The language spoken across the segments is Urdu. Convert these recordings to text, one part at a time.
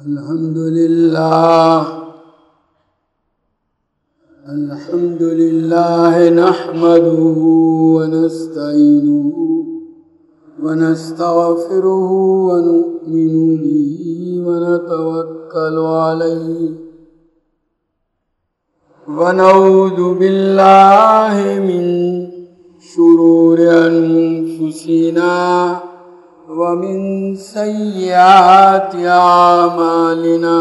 الحمد لله نحمده ونستعينه ونستغفره ونؤمن به ونتوكل عليه ونعوذ بالله من شرور أنفسنا ومن سيئات أعمالنا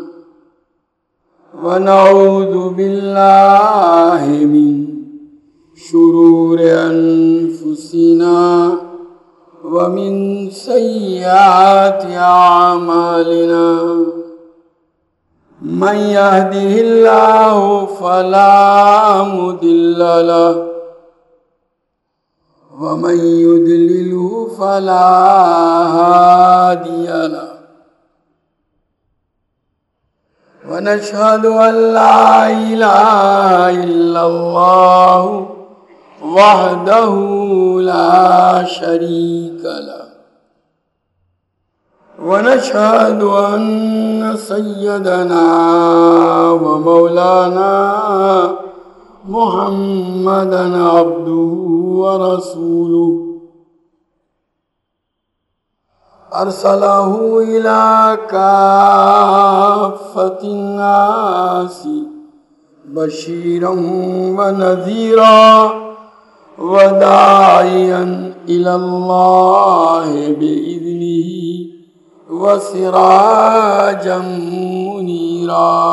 ونعوذ بالله من شرور أنفسنا ومن سيئات أعمالنا من يهده الله فلا مضل له ومن يضلله فلا هادي له ونشهد أن لا إله إلا الله وحده لا شريك له ونشهد أن سيدنا ومولانا محمدا عبده ورسوله أرسله إلى كافة الناس بشيرا ونذيرا وداعيا إلى الله بإذنه وسراجا منيرا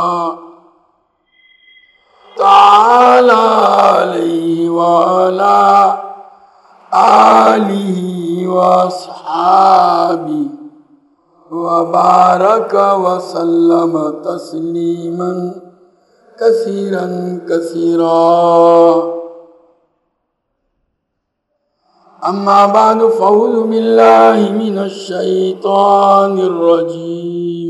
تعالى عليه وعلى آله وأصحابه وبارك وسلم تسليما كثيرا كثيرا أما بعد فأعوذ بالله من الشيطان الرجيم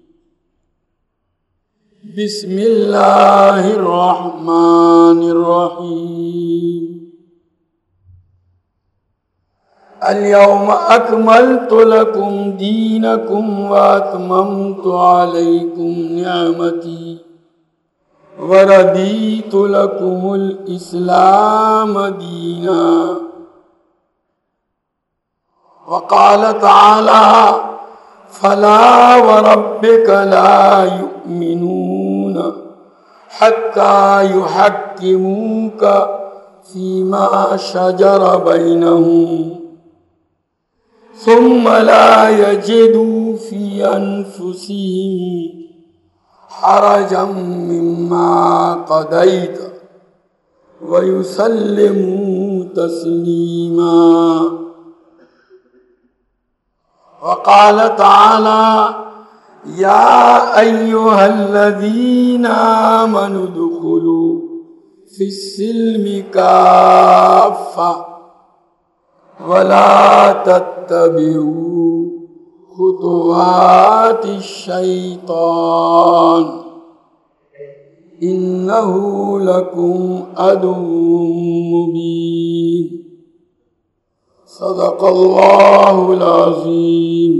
بسم الله الرحمن الرحيم اليوم أكملت لكم دينكم وأتممت عليكم نعمتي ورضيت لكم الإسلام دينا وقال تعالى فلا وربك لا يؤمنون حتى يحكموك فيما شجر بينهم ثم لا يجدوا في أنفسهم حرجا مما قضيت ويسلموا تسليما وقال تعالى يا أيها الذين آمنوا ادخلوا في السلم كافة ولا تتبعوا خطوات الشيطان إنه لكم عدو مبين صدق اللہ العظیم۔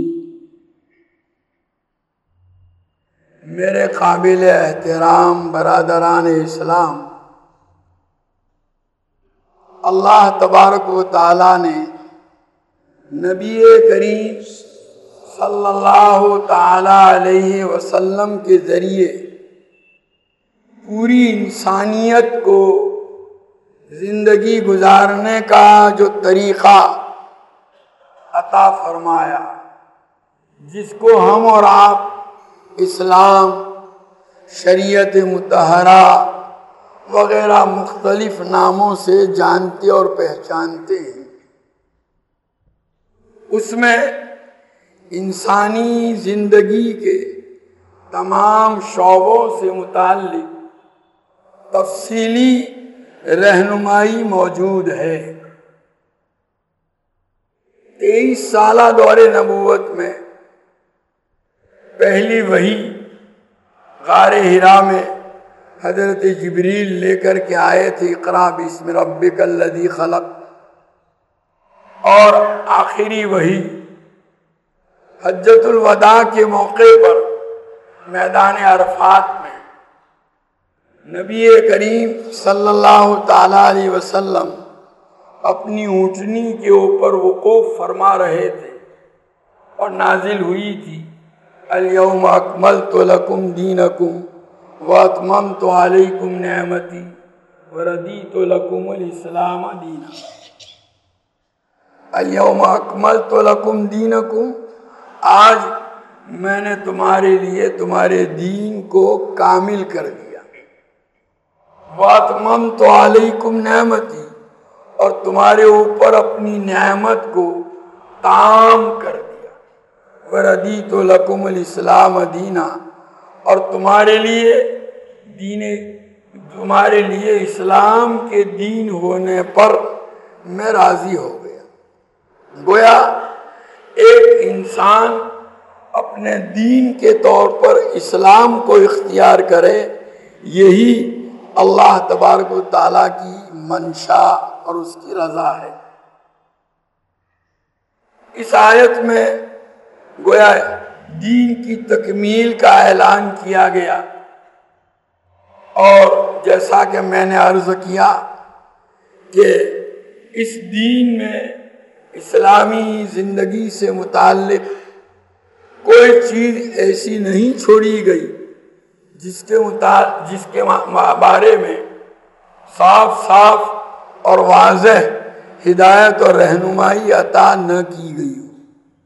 میرے قابل احترام برادران اسلام، اللہ تبارک و تعالیٰ نے نبی کریم صلی اللہ تعالیٰ علیہ وسلم کے ذریعے پوری انسانیت کو زندگی گزارنے کا جو طریقہ عطا فرمایا، جس کو ہم اور آپ اسلام، شریعت مطہرہ وغیرہ مختلف ناموں سے جانتے اور پہچانتے ہیں، اس میں انسانی زندگی کے تمام شعبوں سے متعلق تفصیلی رہنمائی موجود ہے۔ 23 سالہ دور نبوت میں پہلی وحی غار حرا میں حضرت جبریل لے کر کے آئے تھے، اقرا بسم ربک الذی خلق، اور آخری وحی حجۃ الوداع کے موقع پر میدان عرفات میں نبی کریم صلی اللہ تعالی علیہ وسلم اپنی اونٹنی کے اوپر وقوف فرما رہے تھے اور نازل ہوئی تھی الیوم اکملت لکم دینکم واتممت علیکم نعمتی وردیت لکم الاسلام دینا۔ الیوم اکملت لکم دینکم، آج میں نے تمہارے لیے تمہارے دین کو کامل کر دیا۔ واتممت علیکم نعمتی، اور تمہارے اوپر اپنی نعمت کو تام کر دیا۔ وردیت لکم الاسلام دینا، اور تمہارے لیے اسلام کے دین ہونے پر میں راضی ہو گیا۔ گویا ایک انسان اپنے دین کے طور پر اسلام کو اختیار کرے، یہی اللہ تبارک و تعالیٰ کی منشا اور اس کی رضا ہے۔ اس آیت میں گویا دین کی تکمیل کا اعلان کیا گیا، اور جیسا کہ میں نے عرض کیا کہ اس دین میں اسلامی زندگی سے متعلق کوئی چیز ایسی نہیں چھوڑی گئی جس کے بارے میں صاف صاف اور واضح ہدایت اور رہنمائی عطا نہ کی گئی ہو۔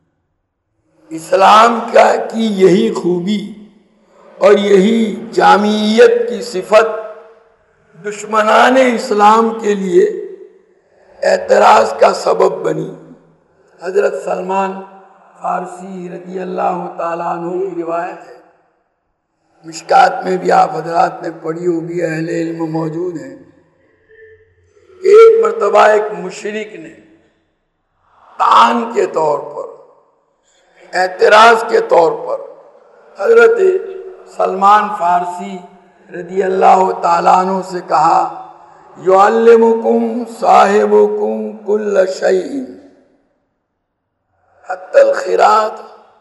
اسلام کی یہی خوبی اور یہی جامعیت کی صفت دشمنان اسلام کے لیے اعتراض کا سبب بنی۔ حضرت سلمان فارسی رضی اللہ تعالیٰ عنہ کی روایت ہے، مشکات میں بھی آپ حضرات نے پڑھی ہوگی، اہل علم موجود ہیں، کہ ایک مرتبہ ایک مشرک نے تان کے طور پر، اعتراض کے طور پر حضرت سلمان فارسی رضی اللہ تعالیٰ عنہ سے کہا، یعلمکم صاحبکم کل شیء حتی الخراط،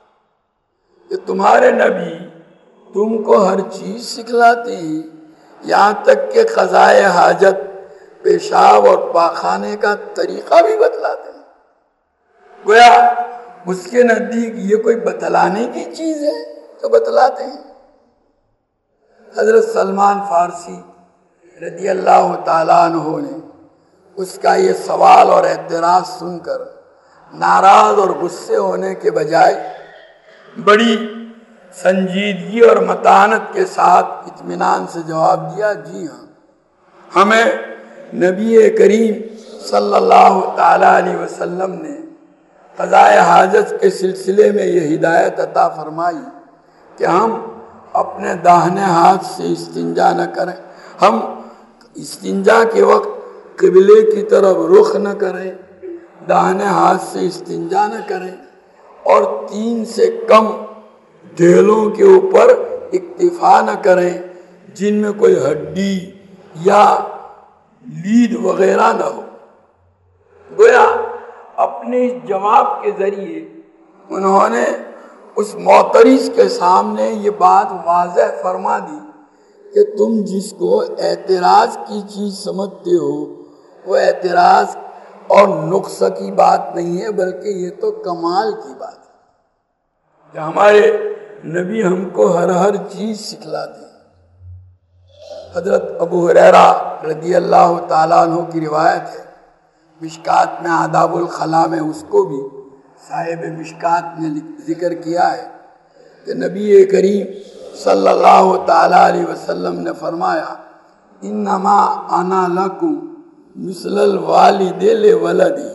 کہ تمہارے نبی تم کو ہر چیز سکھلاتے ہیں، یہاں تک کہ قضائے حاجت، پیشاب اور پاخانے کا طریقہ بھی بتلاتے ہیں۔ گویا اس کے نزدیک یہ کوئی بتلانے کی چیز ہے تو بتلاتے ہیں۔ حضرت سلمان فارسی رضی اللہ تعالیٰ عنہ نے اس کا یہ سوال اور اعتراض سن کر ناراض اور غصے ہونے کے بجائے بڑی سنجیدگی اور متانت کے ساتھ اطمینان سے جواب دیا، جی ہاں، ہمیں نبی کریم صلی اللہ تعالیٰ علیہ وسلم نے قضائے حاجت کے سلسلے میں یہ ہدایت عطا فرمائی کہ ہم اپنے داہنے ہاتھ سے استنجا نہ کریں، ہم استنجا کے وقت قبلے کی طرف رخ نہ کریں، داہنے ہاتھ سے استنجا نہ کریں، اور 3 سے کم دھیلوں کے اوپر اکتفا نہ کریں جن میں کوئی ہڈی یا لید وغیرہ نہ ہو۔ گویا اپنے اس جواب کے ذریعے انہوں نے اس معترض کے سامنے یہ بات واضح فرما دی کہ تم جس کو اعتراض کی چیز سمجھتے ہو وہ اعتراض اور نقص کی بات نہیں ہے، بلکہ یہ تو کمال کی بات ہے کہ ہمارے نبی ہم کو ہر چیز سکھلاتے ہیں۔ حضرت ابو ہریرہ رضی اللہ تعالیٰ عنہ کی روایت ہے، مشکات میں آداب الخلا میں اس کو بھی صاحب مشکات نے ذکر کیا ہے کہ نبی کریم صلی اللہ تعالیٰ علیہ وسلم نے فرمایا، انما انا لکم مثل الوالد لولدہ،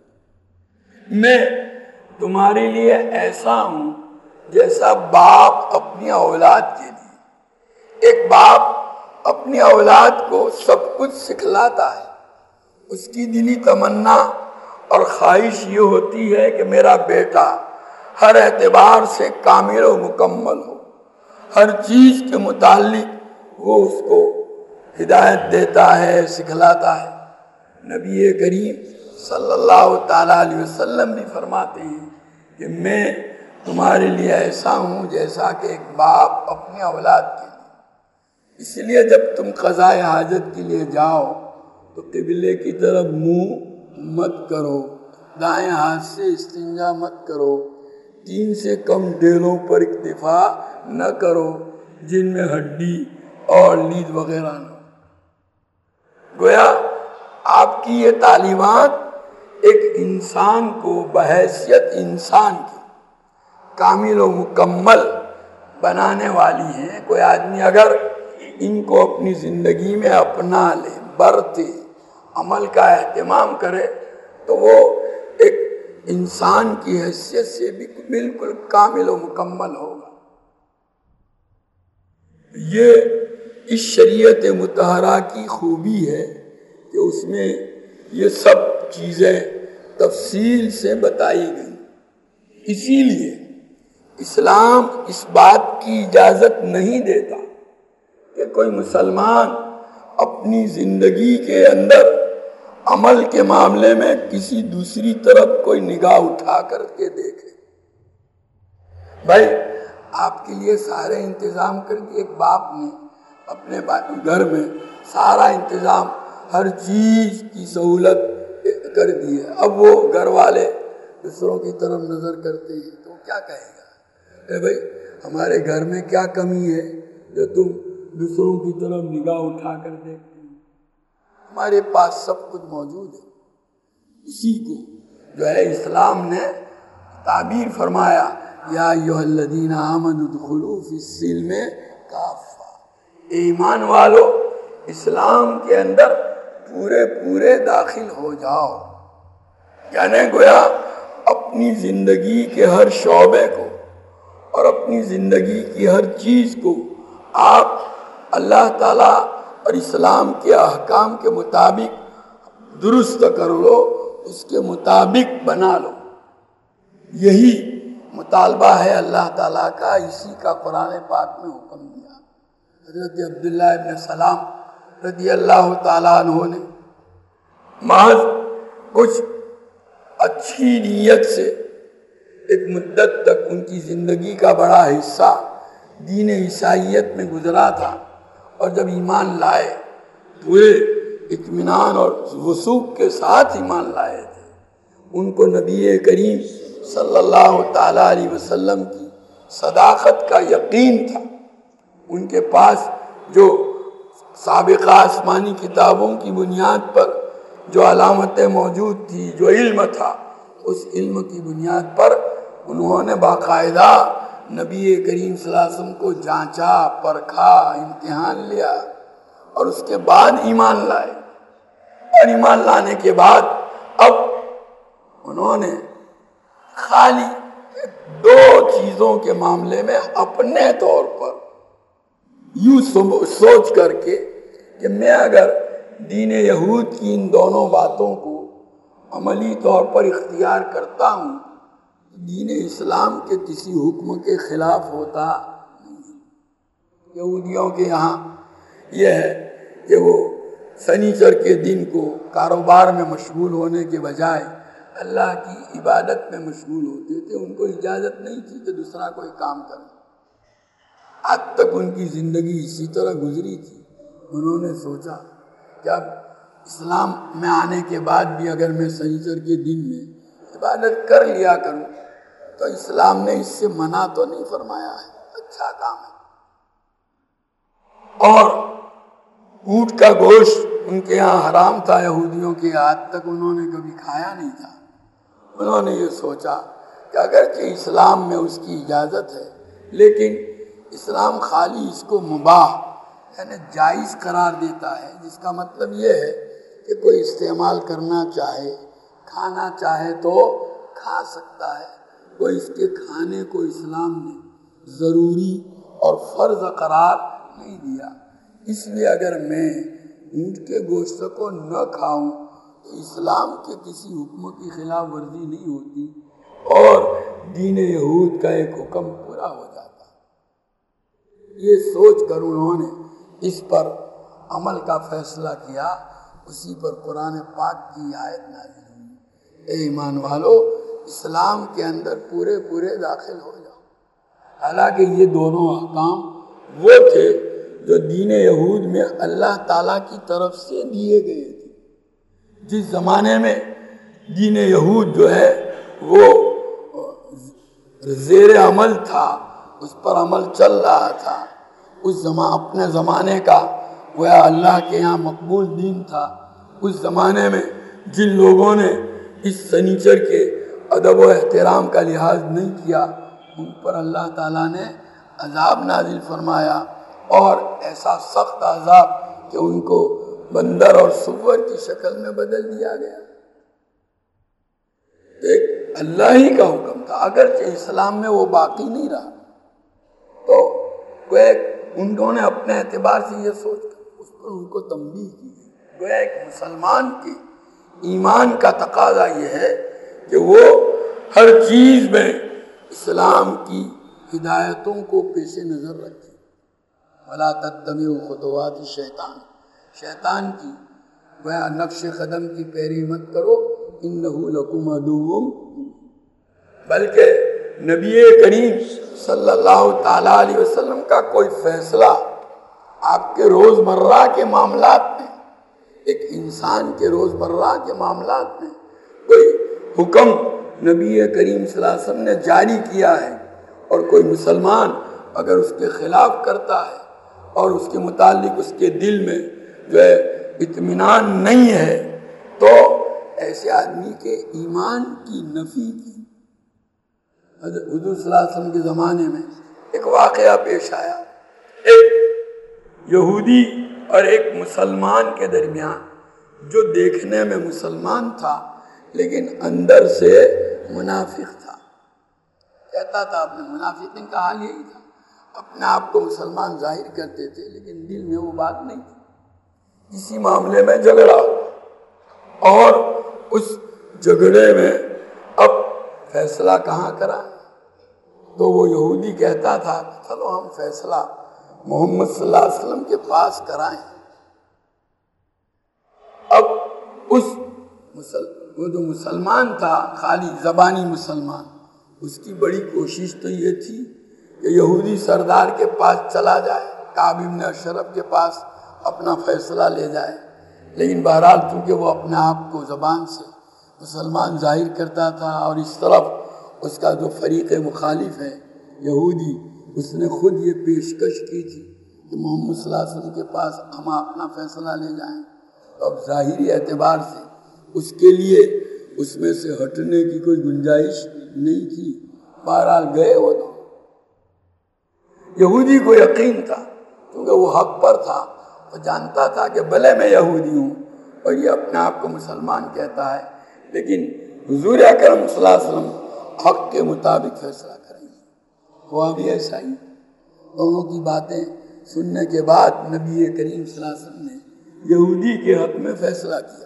میں تمہارے لیے ایسا ہوں جیسا باپ اپنی اولاد کے لیے۔ ایک باپ اپنی اولاد کو سب کچھ سکھلاتا ہے، اس کی دلی تمنا اور خواہش یہ ہوتی ہے کہ میرا بیٹا ہر اعتبار سے کامل و مکمل ہو، ہر چیز کے متعلق وہ اس کو ہدایت دیتا ہے، سکھلاتا ہے۔ نبی کریم صلی اللہ تعالیٰ علیہ وسلم بھی فرماتے ہیں کہ میں تمہارے لیے ایسا ہوں جیسا کہ ایک باپ اپنے اولاد کے لیے۔ اس لیے جب تم قضائے حاجت کے لیے جاؤ تو قبلے کی طرف منہ مت کرو، دائیں ہاتھ سے استنجا مت کرو، 3 سے کم ڈیروں پر اکتفا نہ کرو جن میں ہڈی اور لید وغیرہ نہ ہو۔ گویا آپ کی یہ تعلیمات ایک انسان کو بحیثیت انسان کی کامل و مکمل بنانے والی ہیں۔ کوئی آدمی اگر ان کو اپنی زندگی میں اپنا لے، برتے، عمل کا اہتمام کرے تو وہ ایک انسان کی حیثیت سے بھی بالکل کامل و مکمل ہوگا۔ یہ اس شریعت مطہرہ کی خوبی ہے کہ اس میں یہ سب چیزیں تفصیل سے بتائی گئی۔ اسی لیے اسلام اس بات کی اجازت نہیں دیتا کہ کوئی مسلمان اپنی زندگی کے اندر عمل کے معاملے میں کسی دوسری طرف کوئی نگاہ اٹھا کر کے دیکھے۔ بھائی آپ کے لیے سارے انتظام کر دیے، ایک باپ نے اپنے گھر میں سارا انتظام، ہر چیز کی سہولت کر دی ہے، اب وہ گھر والے دوسروں کی طرف نظر کرتے ہیں تو کیا کہے گا؟ اے بھائی ہمارے گھر میں کیا کمی ہے جو تم دوسروں کی طرف نگاہ اٹھا کر دیکھتے ہیں؟ ہمارے پاس سب کچھ موجود ہے۔ اسی کو جو ہے اسلام نے تعبیر فرمایا، یا ایھا الذین آمنوا ادخلوا فی السلم کافہ، ایمان والو اسلام کے اندر پورے داخل ہو جاؤ۔ یعنی گویا اپنی زندگی کے ہر شعبے کو اور اپنی زندگی کی ہر چیز کو آپ اللہ تعالیٰ اور اسلام کے احکام کے مطابق درست کر لو، اس کے مطابق بنا لو۔ یہی مطالبہ ہے اللہ تعالیٰ کا، اسی کا قرآن پاک میں حکم دیا۔ حضرت عبداللہ ابن سلام رضی اللہ تعالیٰ عنہ نے محض کچھ اچھی نیت سے ایک مدت تک ان کی زندگی کا بڑا حصہ دین عیسائیت میں گزرا تھا، اور جب ایمان لائے پورے اطمینان اور وثوق کے ساتھ ایمان لائے تھے، ان کو نبی کریم صلی اللہ تعالیٰ علیہ وسلم کی صداقت کا یقین تھا۔ ان کے پاس جو سابقہ آسمانی کتابوں کی بنیاد پر جو علامتیں موجود تھی، جو علم تھا، اس علم کی بنیاد پر انہوں نے باقاعدہ نبی کریم صلی اللہ علیہ وسلم کو جانچا، پرکھا، امتحان لیا اور اس کے بعد ایمان لائے۔ اور ایمان لانے کے بعد اب انہوں نے خالی 2 چیزوں کے معاملے میں اپنے طور پر یوں سوچ کر کے کہ میں اگر دین یہود کی ان دونوں باتوں کو عملی طور پر اختیار کرتا ہوں، دین اسلام کے کسی حکم کے خلاف ہوتا نہیں۔ یہودیوں کے یہاں یہ ہے کہ وہ سنیچر کے دن کو کاروبار میں مشغول ہونے کے بجائے اللہ کی عبادت میں مشغول ہوتے تھے۔ ان کو اجازت نہیں تھی کہ دوسرا کوئی کام کرے۔ آج تک ان کی زندگی اسی طرح گزری تھی۔ انہوں نے سوچا کہ اب اسلام میں آنے کے بعد بھی اگر میں سنیچر کے دن میں عبادت کر لیا کروں تو اسلام نے اس سے منع تو نہیں فرمایا ہے، اچھا کام ہے۔ اور اونٹ کا گوشت ان کے ہاں حرام تھا، یہودیوں کے، آج تک انہوں نے کبھی کھایا نہیں تھا۔ انہوں نے یہ سوچا کہ اگرچہ اسلام میں اس کی اجازت ہے، لیکن اسلام خالی اس کو مباح یعنی جائز قرار دیتا ہے، جس کا مطلب یہ ہے کہ کوئی استعمال کرنا چاہے، کھانا چاہے تو کھا سکتا ہے۔ کوئی اس کے کھانے کو اسلام نے ضروری اور فرض قرار نہیں دیا۔ اس لیے اگر میں اونٹ کے گوشت کو نہ کھاؤں تو اسلام کے کسی حکم کی خلاف ورزی نہیں ہوتی اور دین یہود کا ایک حکم پورا ہو جاتا۔ یہ سوچ کر انہوں نے اس پر عمل کا فیصلہ کیا۔ اسی پر قرآن پاک کی آیت نازل ہوئی، اے ایمان والو اسلام کے اندر پورے پورے داخل ہو جاؤ۔ حالانکہ یہ دونوں احکام وہ تھے جو دین یہود میں اللہ تعالیٰ کی طرف سے دیے گئے تھے۔ جس زمانے میں دین یہود جو ہے وہ زیر عمل تھا، اس پر عمل چل رہا تھا، اپنے زمانے کا گویا اللہ کے یہاں مقبول دین تھا، اس زمانے میں جن لوگوں نے اس سنیچر کے ادب و احترام کا لحاظ نہیں کیا ان پر اللہ تعالیٰ نے عذاب نازل فرمایا، اور ایسا سخت عذاب کہ ان کو بندر اور سور کی شکل میں بدل دیا گیا۔ ایک اللہ ہی کا حکم تھا، اگرچہ اسلام میں وہ باقی نہیں رہا، تو انہوں نے اپنے اعتبار سے یہ سوچ کر اس پر ان کو تنبیہ کی گئی۔ گویا ایک مسلمان کی ایمان کا تقاضا یہ ہے کہ وہ ہر چیز میں اسلام کی ہدایتوں کو پیش نظر رکھے۔ وَلَا تَتَّبِعُوا خُطُوَاتِ الشَّيْطَانِ، شیطان کی گویا نقش قدم کی پیروی مت کرو، اِنَّهُ لَكُمْ عَدُوٌّ، بلکہ نبی کریم صلی اللہ تعالیٰ علیہ وسلم کا کوئی فیصلہ آپ کے روزمرہ کے معاملات میں، ایک انسان کے روزمرہ کے معاملات میں کوئی حکم نبی کریم صلی اللہ علیہ وسلم نے جاری کیا ہے، اور کوئی مسلمان اگر اس کے خلاف کرتا ہے اور اس کے متعلق اس کے دل میں جو ہے اطمینان نہیں ہے، تو ایسے آدمی کے ایمان کی نفی کی۔ حضور صلی اللہ علیہ وسلم کے زمانے میں ایک واقعہ پیش آیا، ایک یہودی اور ایک مسلمان کے درمیان، جو دیکھنے میں مسلمان تھا لیکن اندر سے منافق تھا۔ کہتا تھا، اپنے منافقین کا حال یہی تھا، اپنے آپ کو مسلمان ظاہر کرتے تھے لیکن دل میں وہ بات نہیں تھی۔ اسی معاملے میں جھگڑا ہوا، اور اس جھگڑے میں اب فیصلہ کہاں کرائیں؟ تو وہ یہودی کہتا تھا کہ چلو ہم فیصلہ محمد صلی اللہ علیہ وسلم کے پاس کرائیں۔ اب وہ جو مسلمان تھا، خالی زبانی مسلمان، اس کی بڑی کوشش تو یہ تھی کہ یہودی سردار کے پاس چلا جائے، کعب بن اشرف کے پاس اپنا فیصلہ لے جائے، لیکن بہرحال چونکہ وہ اپنے آپ کو زبان سے مسلمان ظاہر کرتا تھا، اور اس طرف اس کا جو فریق مخالف ہے یہودی، اس نے خود یہ پیشکش کی تھی کہ محمد صلی اللہ علیہ وسلم کے پاس ہم اپنا فیصلہ لے جائیں، تو اب ظاہری اعتبار سے اس کے لیے اس میں سے ہٹنے کی کوئی گنجائش نہیں تھی۔ بہرحال گئے وہ دو۔ یہودی کو یقین تھا کیونکہ وہ حق پر تھا، وہ جانتا تھا کہ بھلے میں یہودی ہوں اور یہ اپنے آپ کو مسلمان کہتا ہے، لیکن حضور اکرم صلی اللہ علیہ وسلم حق کے مطابق فیصلہ کریں گے۔ ہوا بھی ایسا ہی۔ دونوں کی باتیں سننے کے بعد نبی کریم صلی اللہ علیہ وسلم نے یہودی کے حق میں فیصلہ کیا۔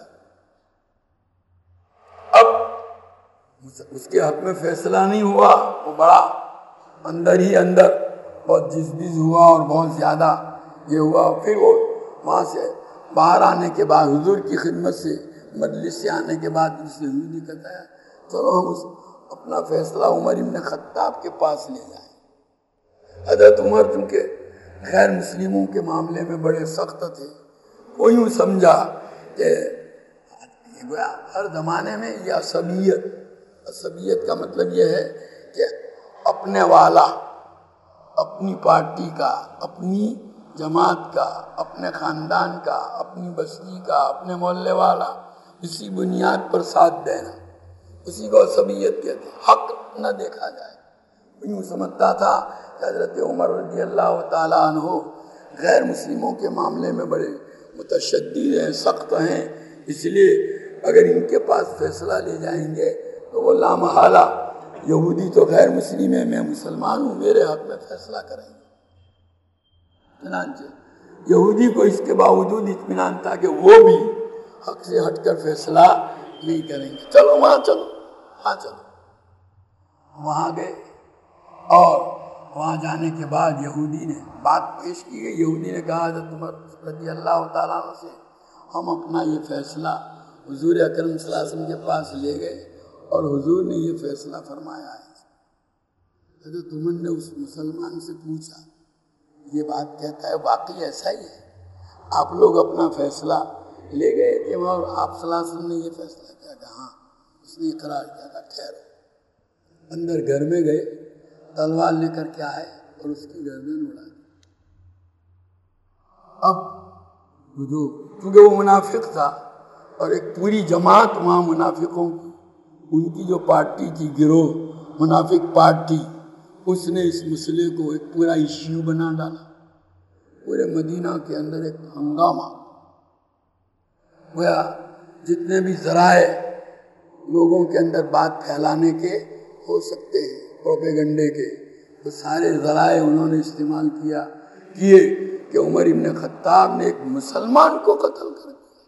اب اس کے حق میں فیصلہ نہیں ہوا، وہ بڑا اندر ہی اندر بہت جزبز ہوا اور بہت زیادہ یہ ہوا۔ پھر وہ وہاں سے باہر آنے کے بعد حضور کی خدمت سے مجلس سے آنے کے بعد اس نے یہودی کہتا ہے چلو ہم اپنا فیصلہ عمر ابن خطاب کے پاس لے جائیں۔ حضرت عمر چونکہ غیر مسلموں کے معاملے میں بڑے سخت تھے، وہ یوں سمجھا کہ ہر زمانے میں یہ عصبیت کا مطلب یہ ہے کہ اپنے والا، اپنی پارٹی کا، اپنی جماعت کا، اپنے خاندان کا، اپنی بستی کا، اپنے محلے والا، اسی بنیاد پر ساتھ دینا، اسی کو عصبیت کہتے ہیں۔ حق نہ دیکھا جائے، یوں سمجھتا تھا کہ حضرت عمر رضی اللہ تعالیٰ عنہ غیر مسلموں کے معاملے میں بڑے متشدد ہیں، سخت ہیں، اس لیے اگر ان کے پاس فیصلہ لے جائیں گے تو وہ لامحالہ یہودی تو غیر مسلم ہے، میں مسلمان ہوں، میرے حق میں فیصلہ کریں گے۔ چنانچہ یہودی کو اس کے باوجود اطمینان تھا کہ وہ بھی حق سے ہٹ کر فیصلہ نہیں کریں گے۔ چلو وہاں چلو، ہاں چلو۔ وہاں گئے، اور وہاں جانے کے بعد یہودی نے بات پیش کی گئی۔ یہودی نے کہا حضرت عمر رضی اللہ تعالیٰ عنہ سے ہم اپنا یہ فیصلہ حضور اکرم صلی اللہ علیہ وسلم کے پاس لے گئے، اور حضور نے یہ فیصلہ فرمایا ہے۔ حضرت عمر نے اس مسلمان سے پوچھا، یہ بات کہتا ہے واقعی ایسا ہی ہے؟ آپ لوگ اپنا فیصلہ لے گئے تھے اور آپ صلی اللہ علیہ وسلم نے یہ فیصلہ کیا؟ کہ ہاں۔ اس نے اقرار کیا تھا، ٹھہرو۔ اندر گھر میں گئے، تلوار لے کر کے آئے اور اس کی گردن اڑا دی۔ اب کیونکہ وہ منافق تھا اور ایک پوری جماعت وہاں منافقوں کی، ان کی جو پارٹی تھی، گروہ منافق پارٹی، اس نے اس مسئلے کو ایک پورا ایشو بنا ڈالا۔ پورے مدینہ کے اندر ایک ہنگامہ گویا، جتنے بھی ذرائع لوگوں کے اندر بات پھیلانے کے ہو سکتے ہیں، پروپیگنڈے کے، وہ سارے ذرائع انہوں نے استعمال کیے کہ عمر ابن خطاب نے ایک مسلمان کو قتل کر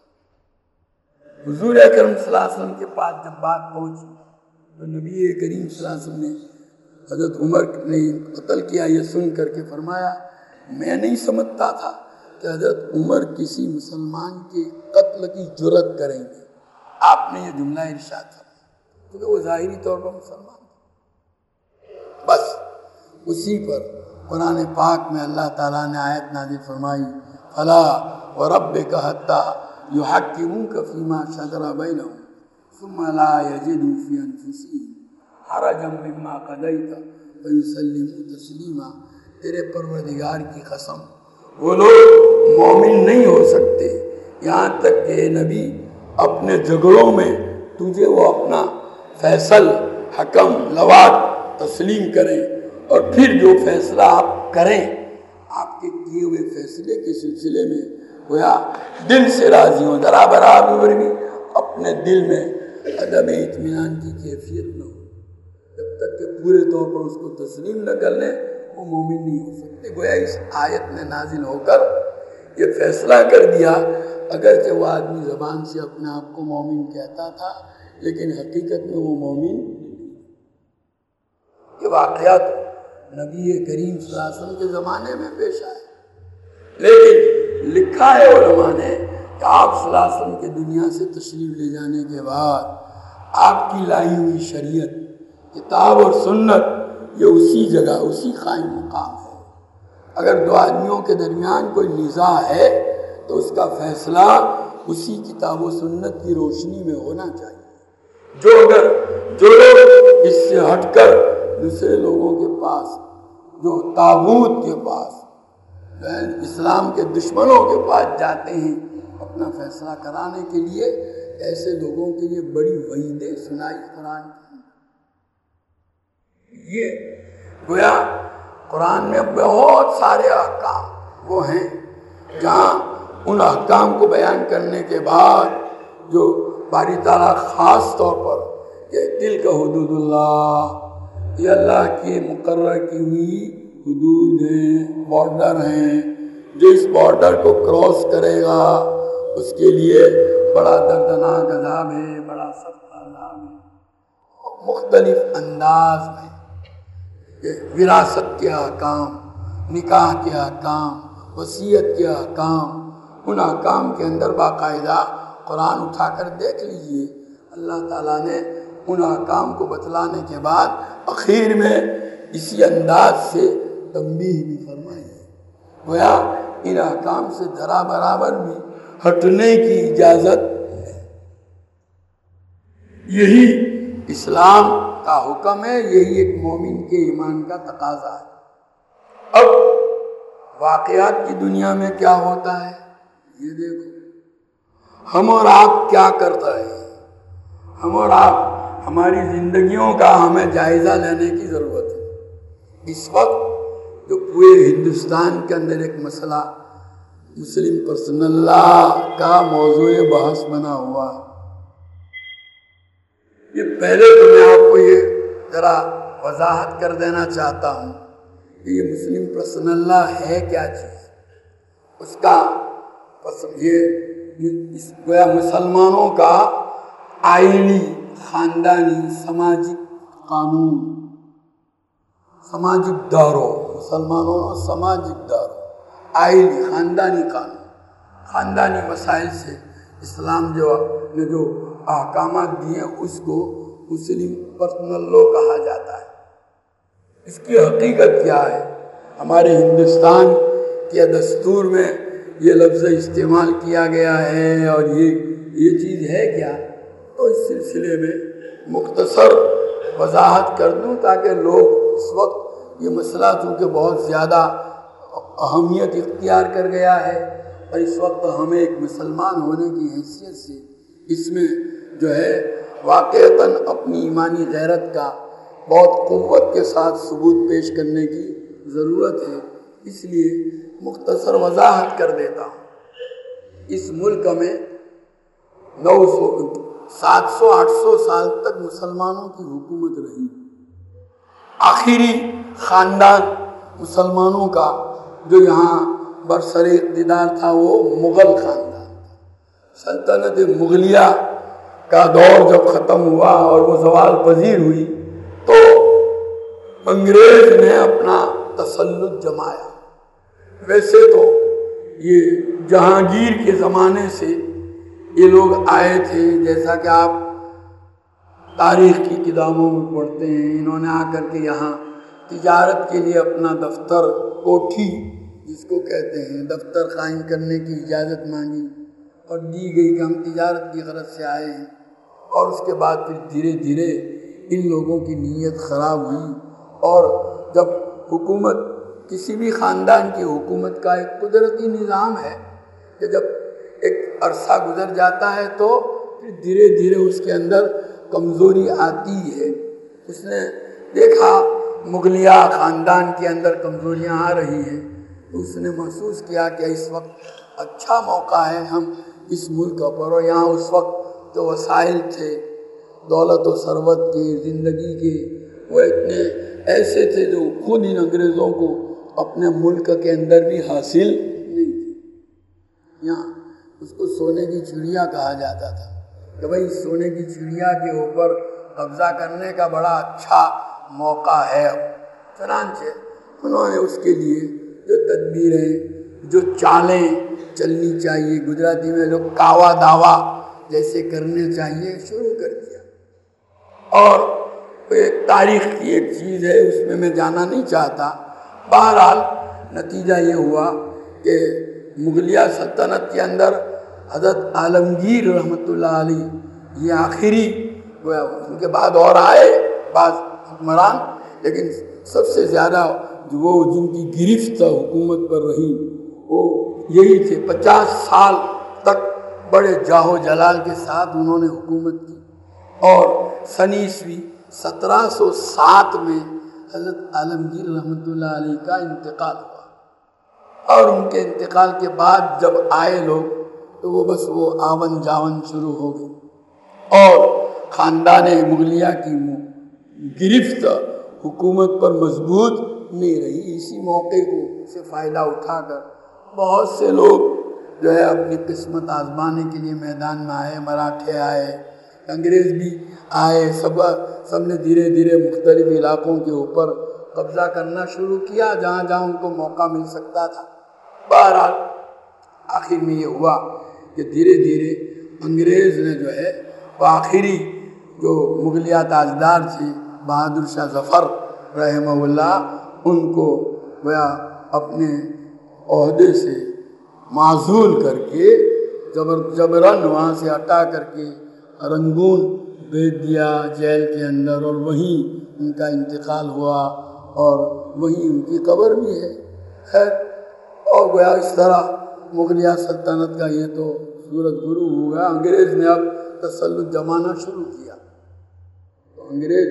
دیا۔ حضور اکرم صلی اللہ علیہ وسلم کے پاس جب بات پہنچی تو نبی کریم صلی اللہ علیہ وسلم نے حضرت عمر نے قتل کیا یہ سن کر کے فرمایا، میں نہیں سمجھتا تھا کہ حضرت عمر کسی مسلمان کے قتل کی جرات کریں گے۔ آپ نے یہ جملہ ارشاد فرمایا کیونکہ وہ ظاہری طور پر مسلمان تھے۔ بس اسی پر قرآن پاک میں اللہ تعالیٰ نے آیت نازل فرمائی، فلا وربک حتی یحکموک فیما شجر بینہم ثم لا یجدوا فی انفسہم حرجا مما قضیت ویسلموا تسلیما۔ تیرے پروردگار کی قسم، وہ لوگ مومن نہیں ہو سکتے یہاں تک کہ نبی اپنے جھگڑوں میں تجھے وہ اپنا فیصل، حکم، لواط تسلیم کریں، اور پھر جو فیصلہ آپ کریں، آپ کے کیے ہوئے فیصلے کے سلسلے میں گویا دل سے راضی ہوں، ذرا برابر بھی اپنے دل میں عدم اطمینان کی کیفیت نہ ہو۔ جب تک کہ پورے طور پر اس کو تسلیم نہ کر لیں وہ مومن نہیں ہو سکتے۔ گویا اس آیت نے نازل ہو کر یہ فیصلہ کر دیا، اگرچہ وہ آدمی زبان سے اپنے آپ کو مومن کہتا تھا لیکن حقیقت میں وہ مومن نہیں۔ یہ واقعات نبی کریم صلی اللہ علیہ وسلم کے زمانے میں پیش آئے، لیکن لکھا ہے علماء نے کہ آپ صلی اللہ علیہ وسلم کے دنیا سے تشریف لے جانے کے بعد آپ کی لائی ہوئی شریعت، کتاب اور سنت، یہ اسی جگہ، اسی قائم مقام ہے۔ اگر دو آدمیوں کے درمیان کوئی نزاع ہے تو اس کا فیصلہ اسی کتاب و سنت کی روشنی میں ہونا چاہیے۔ جو لوگ اس سے ہٹ کر دوسرے لوگوں کے پاس، جو طاغوت کے پاس، اسلام کے دشمنوں کے پاس جاتے ہیں اپنا فیصلہ کرانے کے لیے، ایسے لوگوں کے لیے بڑی وعیدیں سنائی قرآن کی۔ یہ گویا قرآن میں بہت سارے احکام وہ ہیں جہاں ان احکام کو بیان کرنے کے بعد جو باری تعالیٰ خاص طور پر کہ دل کا حدود اللہ، یہ اللہ کی مقرر کی ہوئی حدود ہیں، بارڈر ہیں، جو اس بارڈر کو کراس کرے گا اس کے لیے بڑا دردناک عذاب ہے، بڑا سخت عذاب ہے۔ مختلف انداز میں وراثت کے احکام، نکاح کے احکام، وصیت کے احکام، ان احکام کے اندر باقاعدہ قرآن اٹھا کر دیکھ لیجئے، اللہ تعالیٰ نے ان احکام کو بتلانے کے بعد اخیر میں اسی انداز سے تنبیہ بھی فرمائی ہے۔ گویا ان احکام سے ذرا برابر بھی ہٹنے کی اجازت ہے۔ یہی اسلام کا حکم ہے، یہی ایک مومن کے ایمان کا تقاضا ہے۔ اب واقعات کی دنیا میں کیا ہوتا ہے یہ دیکھو، ہم اور آپ کیا کرتا ہے، ہم اور آپ، ہماری زندگیوں کا ہمیں جائزہ لینے کی ضرورت ہے۔ اس وقت جو پورے ہندوستان کے اندر ایک مسئلہ مسلم پرسنل لاء کا موضوع بحث بنا ہوا ہے، یہ پہلے تو میں آپ کو یہ ذرا وضاحت کر دینا چاہتا ہوں کہ یہ مسلم پرسنل لاء ہے کیا چیز، اس کا یہ گویا مسلمانوں کا آئینی، خاندانی، سماجی قانون، سماجک دارو، مسلمانوں کا سماجک دارو، آئینی خاندانی قانون، خاندانی مسائل سے اسلام جو احکامات دیے اس کو مسلم پرسنل لا کہا جاتا ہے۔ اس کی حقیقت کیا ہے؟ ہمارے ہندوستان کے دستور میں یہ لفظ استعمال کیا گیا ہے اور یہ چیز ہے کیا؟ تو اس سلسلے میں مختصر وضاحت کر دوں تاکہ لوگ اس وقت یہ مسئلہ چونکہ بہت زیادہ اہمیت اختیار کر گیا ہے اور اس وقت ہمیں ایک مسلمان ہونے کی حیثیت سے اس میں جو ہے واقعتاً اپنی ایمانی غیرت کا بہت قوت کے ساتھ ثبوت پیش کرنے کی ضرورت ہے، اس لیے مختصر وضاحت کر دیتا ہوں۔ اس ملک میں 700-800 سال تک مسلمانوں کی حکومت رہی۔ آخری خاندان مسلمانوں کا جو یہاں برسر اقتدار تھا وہ مغل خاندان تھا۔ سلطنت مغلیہ کا دور جب ختم ہوا اور وہ زوال پذیر ہوئی تو انگریز نے اپنا تسلط جمایا۔ ویسے تو یہ جہانگیر کے زمانے سے یہ لوگ آئے تھے، جیسا کہ آپ تاریخ کی کتابوں میں پڑھتے ہیں، انہوں نے آ کر کے یہاں تجارت کے لیے اپنا دفتر، کوٹھی جس کو کہتے ہیں، دفتر قائم کرنے کی اجازت مانگی اور دی گئی کہ ہم تجارت کی غرض سے آئے ہیں، اور اس کے بعد پھر دھیرے دھیرے ان لوگوں کی نیت خراب ہوئی، اور جب حکومت کسی بھی خاندان کی حکومت کا ایک قدرتی نظام ہے کہ جب ایک عرصہ گزر جاتا ہے تو پھر دھیرے دھیرے اس کے اندر کمزوری آتی ہے۔ اس نے دیکھا مغلیہ خاندان کے اندر کمزوریاں آ رہی ہیں، تو اس نے محسوس کیا کہ اس وقت اچھا موقع ہے ہم اس ملک پر، اور یہاں اس وقت جو وسائل تھے دولت و ثروت کے، زندگی کے، وہ اتنے ایسے تھے جو خود ان انگریزوں کو اپنے ملک کے اندر بھی حاصل نہیں تھے۔ یہاں اس کو سونے کی چڑیا کہا جاتا تھا کہ بھائی سونے کی چڑیا کے اوپر قبضہ کرنے کا بڑا اچھا موقع ہے۔ چنانچہ انہوں نے اس کے لیے جو تدبیریں، جو چالیں چلنی چاہیے، گجراتی میں جو کاوا داوا جیسے کرنے چاہیے، شروع کر دیا۔ اور ایک تاریخ کی ایک چیز ہے، اس میں جانا نہیں چاہتا۔ بہرحال نتیجہ یہ ہوا کہ مغلیہ سلطنت کے اندر حضرت عالمگیر رحمۃ اللہ علیہ یہ آخری، ان کے بعد اور آئے بعض حکمران، لیکن سب سے زیادہ وہ جن کی گرفت حکومت پر رہی وہ یہی تھے۔ 50 سال تک بڑے جاہ و جلال کے ساتھ انہوں نے حکومت کی، اور سن عیسوی 1707 میں حضرت عالمگیر رحمۃ اللہ علیہ کا انتقال ہوا، اور ان کے انتقال کے بعد جب آئے لوگ تو وہ بس وہ آون جاون شروع ہو گئی، اور خاندان مغلیہ کی گرفت حکومت پر مضبوط نہیں رہی۔ اسی موقع کو سے فائدہ اٹھا کر بہت سے لوگ جو ہے اپنی قسمت آزمانے کے لیے میدان میں آئے، مراٹھے آئے، انگریز بھی آئے، سب نے دھیرے دھیرے مختلف علاقوں کے اوپر قبضہ کرنا شروع کیا جہاں جہاں ان کو موقع مل سکتا تھا۔ بہرحال آخر میں یہ ہوا کہ دھیرے دھیرے انگریز نے جو ہے وہ آخری جو مغلیہ تاجدار تھے بہادر شاہ ظفر رحمہ اللہ، ان کو اپنے عہدے سے معزول کر کے جبراً وہاں سے ہٹا کر کے رنگون بھیج دیا جیل کے اندر، اور وہیں ان کا انتقال ہوا اور وہیں ان کی قبر بھی ہے۔ خیر، اور گویا اس طرح مغلیہ سلطنت کا یہ تو صورت گرو ہو گیا۔ انگریز نے اب تسلط جمانا شروع کیا، تو انگریز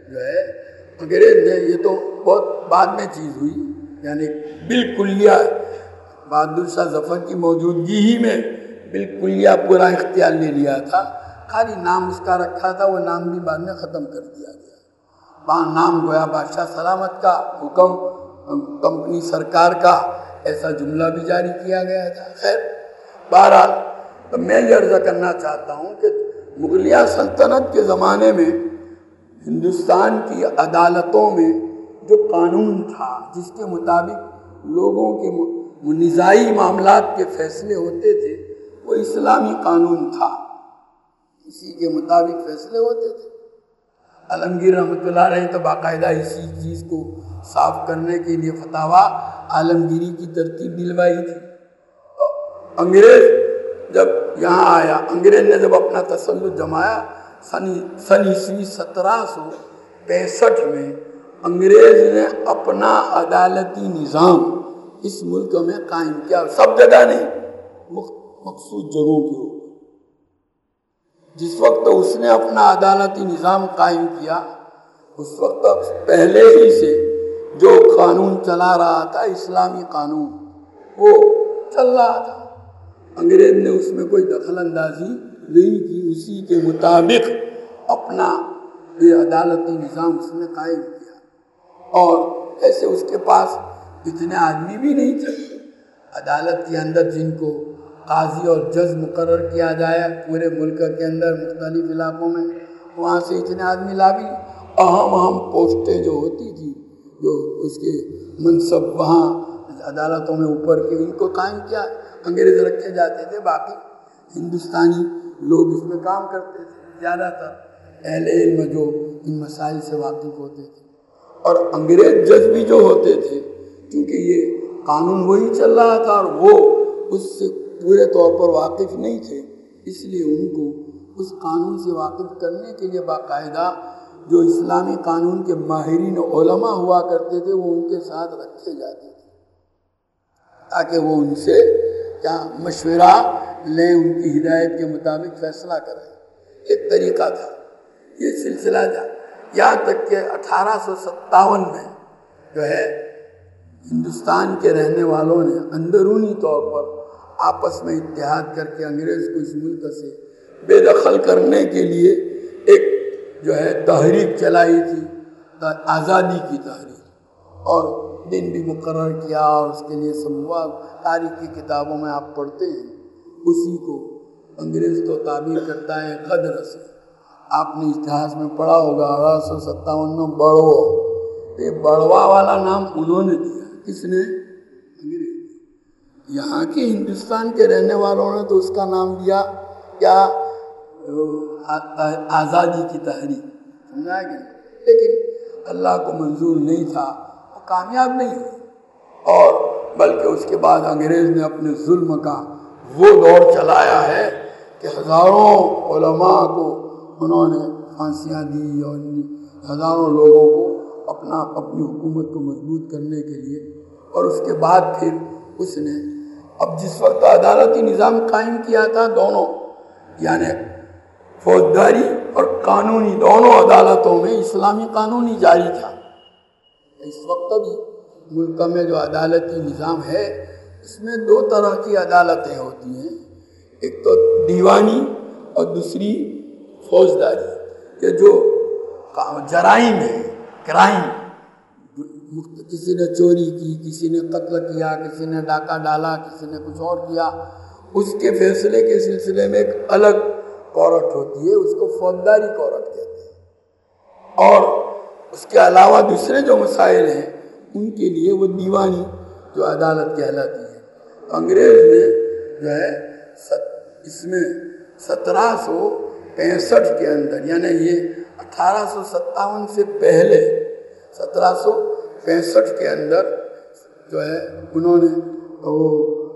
نے یہ تو بہت بعد میں چیز ہوئی، یعنی بالکلیہ بہادر شاہ ظفر کی موجودگی ہی میں بالکلیہ پورا اختیار لے لیا تھا، خالی نام اس کا رکھا تھا، وہ نام بھی بعد میں ختم کر دیا گیا۔ وہاں نام گویا بادشاہ سلامت کا حکم، کمپنی سرکار کا ایسا جملہ بھی جاری کیا گیا تھا۔ خیر، بہرحال تو میں یہ عرض کرنا چاہتا ہوں کہ مغلیہ سلطنت کے زمانے میں ہندوستان کی عدالتوں میں جو قانون تھا جس کے مطابق لوگوں کے نزاعی معاملات کے فیصلے ہوتے تھے، وہ اسلامی قانون تھا، اسی کے مطابق فیصلے ہوتے تھے۔ عالمگیر رحمۃ اللہ علیہ تو باقاعدہ اسی چیز کو صاف کرنے کے لیے فتاوا عالمگیری کی ترتیب دلوائی تھی۔ انگریز جب یہاں آیا، انگریز نے جب اپنا تسلط جمایا سن عیسوی 1765 میں، انگریز نے اپنا عدالتی نظام اس ملک میں قائم کیا، سب جگہ نہیں، مخصوص جگہوں کے اوپر۔ جس وقت اس نے اپنا عدالتی نظام قائم کیا، اس وقت پہلے ہی سے جو قانون چلا رہا تھا، اسلامی قانون، وہ چل رہا تھا۔ انگریز نے اس میں کوئی دخل اندازی نہیں کی، اسی کے مطابق اپنا یہ عدالتی نظام اس نے قائم کیا۔ اور ایسے اس کے پاس اتنے آدمی بھی نہیں تھے عدالت کے اندر جن کو قاضی اور جج مقرر کیا جائے پورے ملک کے اندر مختلف علاقوں میں، وہاں سے اتنے آدمی لا بھی، اہم پوسٹیں جو ہوتی تھی، جو اس کے منصب وہاں عدالتوں میں اوپر کے، ان کو قائم کیا انگریز رکھے جاتے تھے، باقی ہندوستانی لوگ اس میں کام کرتے تھے، زیادہ تر اہل علم جو ان مسائل سے واقف ہوتے تھے۔ اور انگریز جج بھی جو ہوتے تھے، کیونکہ یہ قانون وہی چل رہا تھا اور وہ اس سے پورے طور پر واقف نہیں تھے، اس لیے ان کو اس قانون سے واقف کرنے کے لیے باقاعدہ جو اسلامی قانون کے ماہرین علماء ہوا کرتے تھے، وہ ان کے ساتھ رکھے جاتے تھے تاکہ وہ ان سے کیا مشورہ لیں، ان کی ہدایت کے مطابق فیصلہ کریں۔ ایک طریقہ تھا یہ سلسلہ جا یہاں تک کہ 1857 میں جو ہے ہندوستان کے رہنے والوں نے اندرونی طور پر آپس میں اتحاد کر کے انگریز کو اس ملک سے بے دخل کرنے کے لیے ایک جو ہے تحریک چلائی تھی، آزادی کی تحریک، اور دن بھی مقرر کیا، اور اس کے لیے سموا تاریخ کی کتابوں میں آپ پڑھتے ہیں، اسی کو انگریز تو تعبیر کرتا ہے غدر سے۔ آپ نے اتہاس میں پڑھا ہوگا 1857 میں بڑوا، یہ بڑوا والا نام انہوں نے دیا، کس نے؟ انگریز۔ یہاں کے ہندوستان کے رہنے والوں نے تو اس کا نام دیا کیا؟ آزادی کی تحریک، سمجھا گیا؟ لیکن اللہ کو منظور نہیں تھا، وہ کامیاب نہیں ہوئی، اور بلکہ اس کے بعد انگریز نے اپنے ظلم کا وہ دور چلایا ہے کہ ہزاروں علماء کو انہوں نے پھانسیاں دی، اور ہزاروں لوگوں کو اپنی حکومت کو مضبوط کرنے کے لیے۔ اور اس کے بعد پھر اس نے اب جس وقت عدالتی نظام قائم کیا تھا، دونوں یعنی فوجداری اور قانونی دونوں عدالتوں میں اسلامی قانون ہی جاری تھا۔ اس وقت بھی ملک میں جو عدالتی نظام ہے، اس میں دو طرح کی عدالتیں ہوتی ہیں، ایک تو دیوانی اور دوسری فوجداری۔ کہ جو جرائم ہے، کرائم، کسی نے چوری کی، کسی نے قتل کیا، کسی نے ڈاکہ ڈالا، کسی نے کچھ اور کیا، اس کے فیصلے کے سلسلے میں ایک الگ کورٹ ہوتی ہے، اس کو فوجداری کورٹ کہتے ہیں۔ اور اس کے علاوہ دوسرے جو مسائل ہیں ان کے لیے وہ دیوانی جو عدالت کہلاتی ہے۔ انگریز نے جو ہے اس میں 1765 کے اندر، یعنی یہ 1857 سے پہلے 1765 کے اندر جو ہے انہوں نے وہ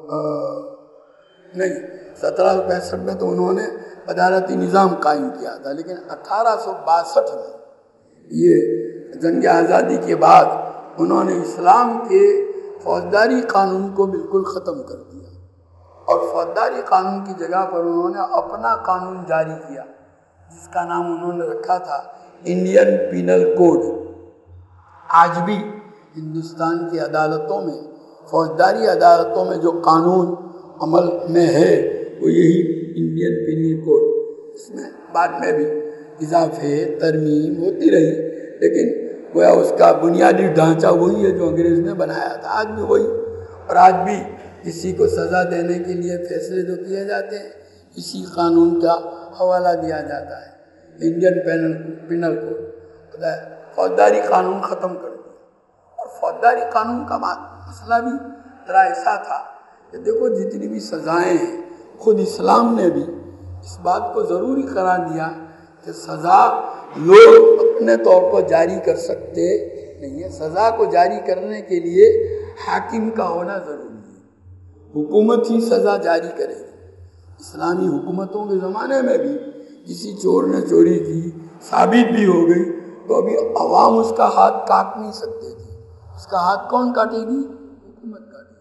نہیں 1765 میں تو انہوں نے عدالتی نظام قائم کیا تھا، لیکن 1862 میں یہ جنگ آزادی کے بعد انہوں نے اسلام کے فوجداری قانون کو بالکل ختم کر دیا، اور فوجداری قانون کی جگہ پر انہوں نے اپنا قانون جاری کیا، جس کا نام انہوں نے رکھا تھا انڈین پینل کوڈ۔ آج بھی ہندوستان کی عدالتوں میں، فوجداری عدالتوں میں جو قانون عمل میں ہے وہ یہی انڈین پینل کوڈ۔ اس میں بعد میں بھی اضافے ترمیم ہوتی رہی، لیکن گویا اس کا بنیادی ڈھانچہ وہی ہے جو انگریز نے بنایا تھا، آج بھی وہی۔ اور آج بھی کسی کو سزا دینے کے لیے فیصلے جو کیے جاتے ہیں، اسی قانون کا حوالہ دیا جاتا ہے، انڈین پینل کوڈ۔ فوجداری قانون ختم کر دیا، اور فوجداری قانون کا مسئلہ بھی ذرا ایسا تھا کہ دیکھو جتنی بھی سزائیں ہیں، خود اسلام نے بھی اس بات کو ضروری قرار دیا کہ سزا لوگ اپنے طور پر جاری کر سکتے نہیں ہے. سزا کو جاری کرنے کے لیے حاکم کا ہونا ضروری ہے. حکومت ہی سزا جاری کرے گی. اسلامی حکومتوں کے زمانے میں بھی کسی چور نے چوری کی ثابت بھی ہو گئی تو ابھی عوام اس کا ہاتھ کاٹ نہیں سکتے تھے. اس کا ہاتھ کون کاٹے گی؟ حکومت کاٹے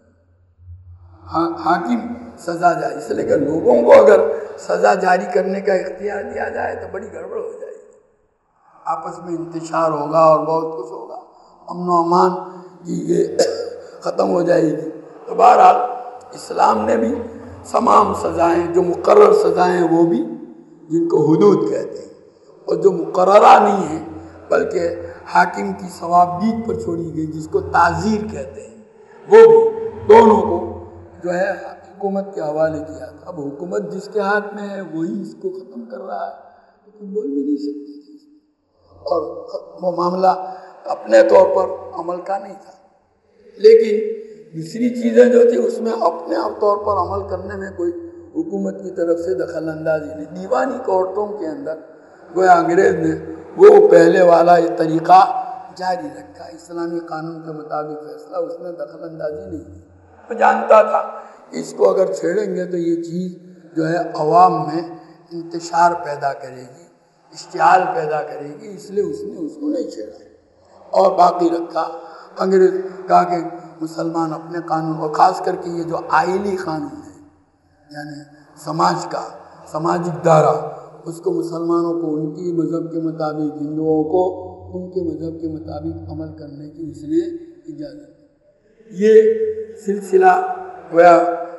گی. حاکم سزا جاری، اس لیے کہ لوگوں کو اگر سزا جاری کرنے کا اختیار دیا جائے تو بڑی گڑبڑ ہو جائے گی. آپس میں انتشار ہوگا اور بہت کچھ ہوگا، امن و امان کی یہ ختم ہو جائے گی. تو بہرحال اسلام نے بھی تمام سزائیں جو مقرر سزائیں وہ بھی، جن کو حدود کہتے ہیں، اور جو مقررہ نہیں ہیں بلکہ حاکم کی ثوابدید پر چھوڑی گئی جس کو تعزیر کہتے ہیں، وہ بھی دونوں کو جو ہے حکومت کے حوالے کیا تھا. اب حکومت جس کے ہاتھ میں ہے وہی اس کو ختم کر رہا ہے، تو کوئی بول بھی نہیں سکتی تھی. اور وہ معاملہ اپنے طور پر عمل کا نہیں تھا، لیکن دوسری چیزیں جو تھی اس میں اپنے طور پر عمل کرنے میں کوئی حکومت کی طرف سے دخل اندازی نہیں. دیوانی کورٹوں کے اندر گویا انگریز نے وہ پہلے والا یہ طریقہ جاری رکھا. اسلامی قانون کے مطابق فیصلہ، اس میں دخل اندازی نہیں کی. وہ جانتا تھا اس کو اگر چھیڑیں گے تو یہ چیز جو ہے عوام میں انتشار پیدا کرے گی، اشتعال پیدا کرے گی، اس لیے اس نے اس کو نہیں چھیڑا اور باقی رکھا. انگریز کہا کہ مسلمان اپنے قانون، اور خاص کر کے یہ جو آئینی قانون ہے یعنی سماج کا سماجک دائرہ، اس کو مسلمانوں کو ان کی مذہب کے مطابق، ہندوؤں کو ان کے مذہب کے مطابق عمل کرنے کی اس نے اجازت دی. یہ سلسلہ گویا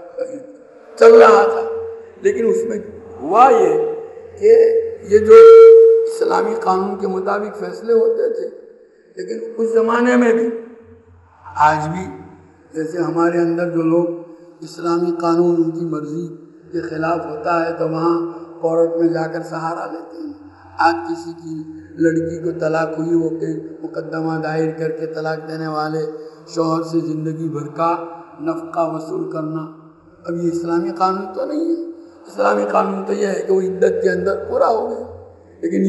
چل رہا تھا، لیکن اس میں ہوا یہ کہ یہ جو اسلامی قانون کے مطابق فیصلے ہوتے تھے، لیکن اس زمانے میں بھی آج بھی جیسے ہمارے اندر جو لوگ اسلامی قانون ان کی مرضی کے خلاف ہوتا ہے تو وہاں کورٹ میں جا کر سہارا لیتے ہیں. آج کسی کی لڑکی کو طلاق ہوئی ہو کے مقدمہ دائر کر کے طلاق دینے والے شوہر سے زندگی بھر کا نفقہ وصول کرنا، اب یہ اسلامی قانون تو نہیں ہے. اسلامی قانون تو یہ ہے کہ وہ عدت کے اندر پورا ہو گیا، لیکن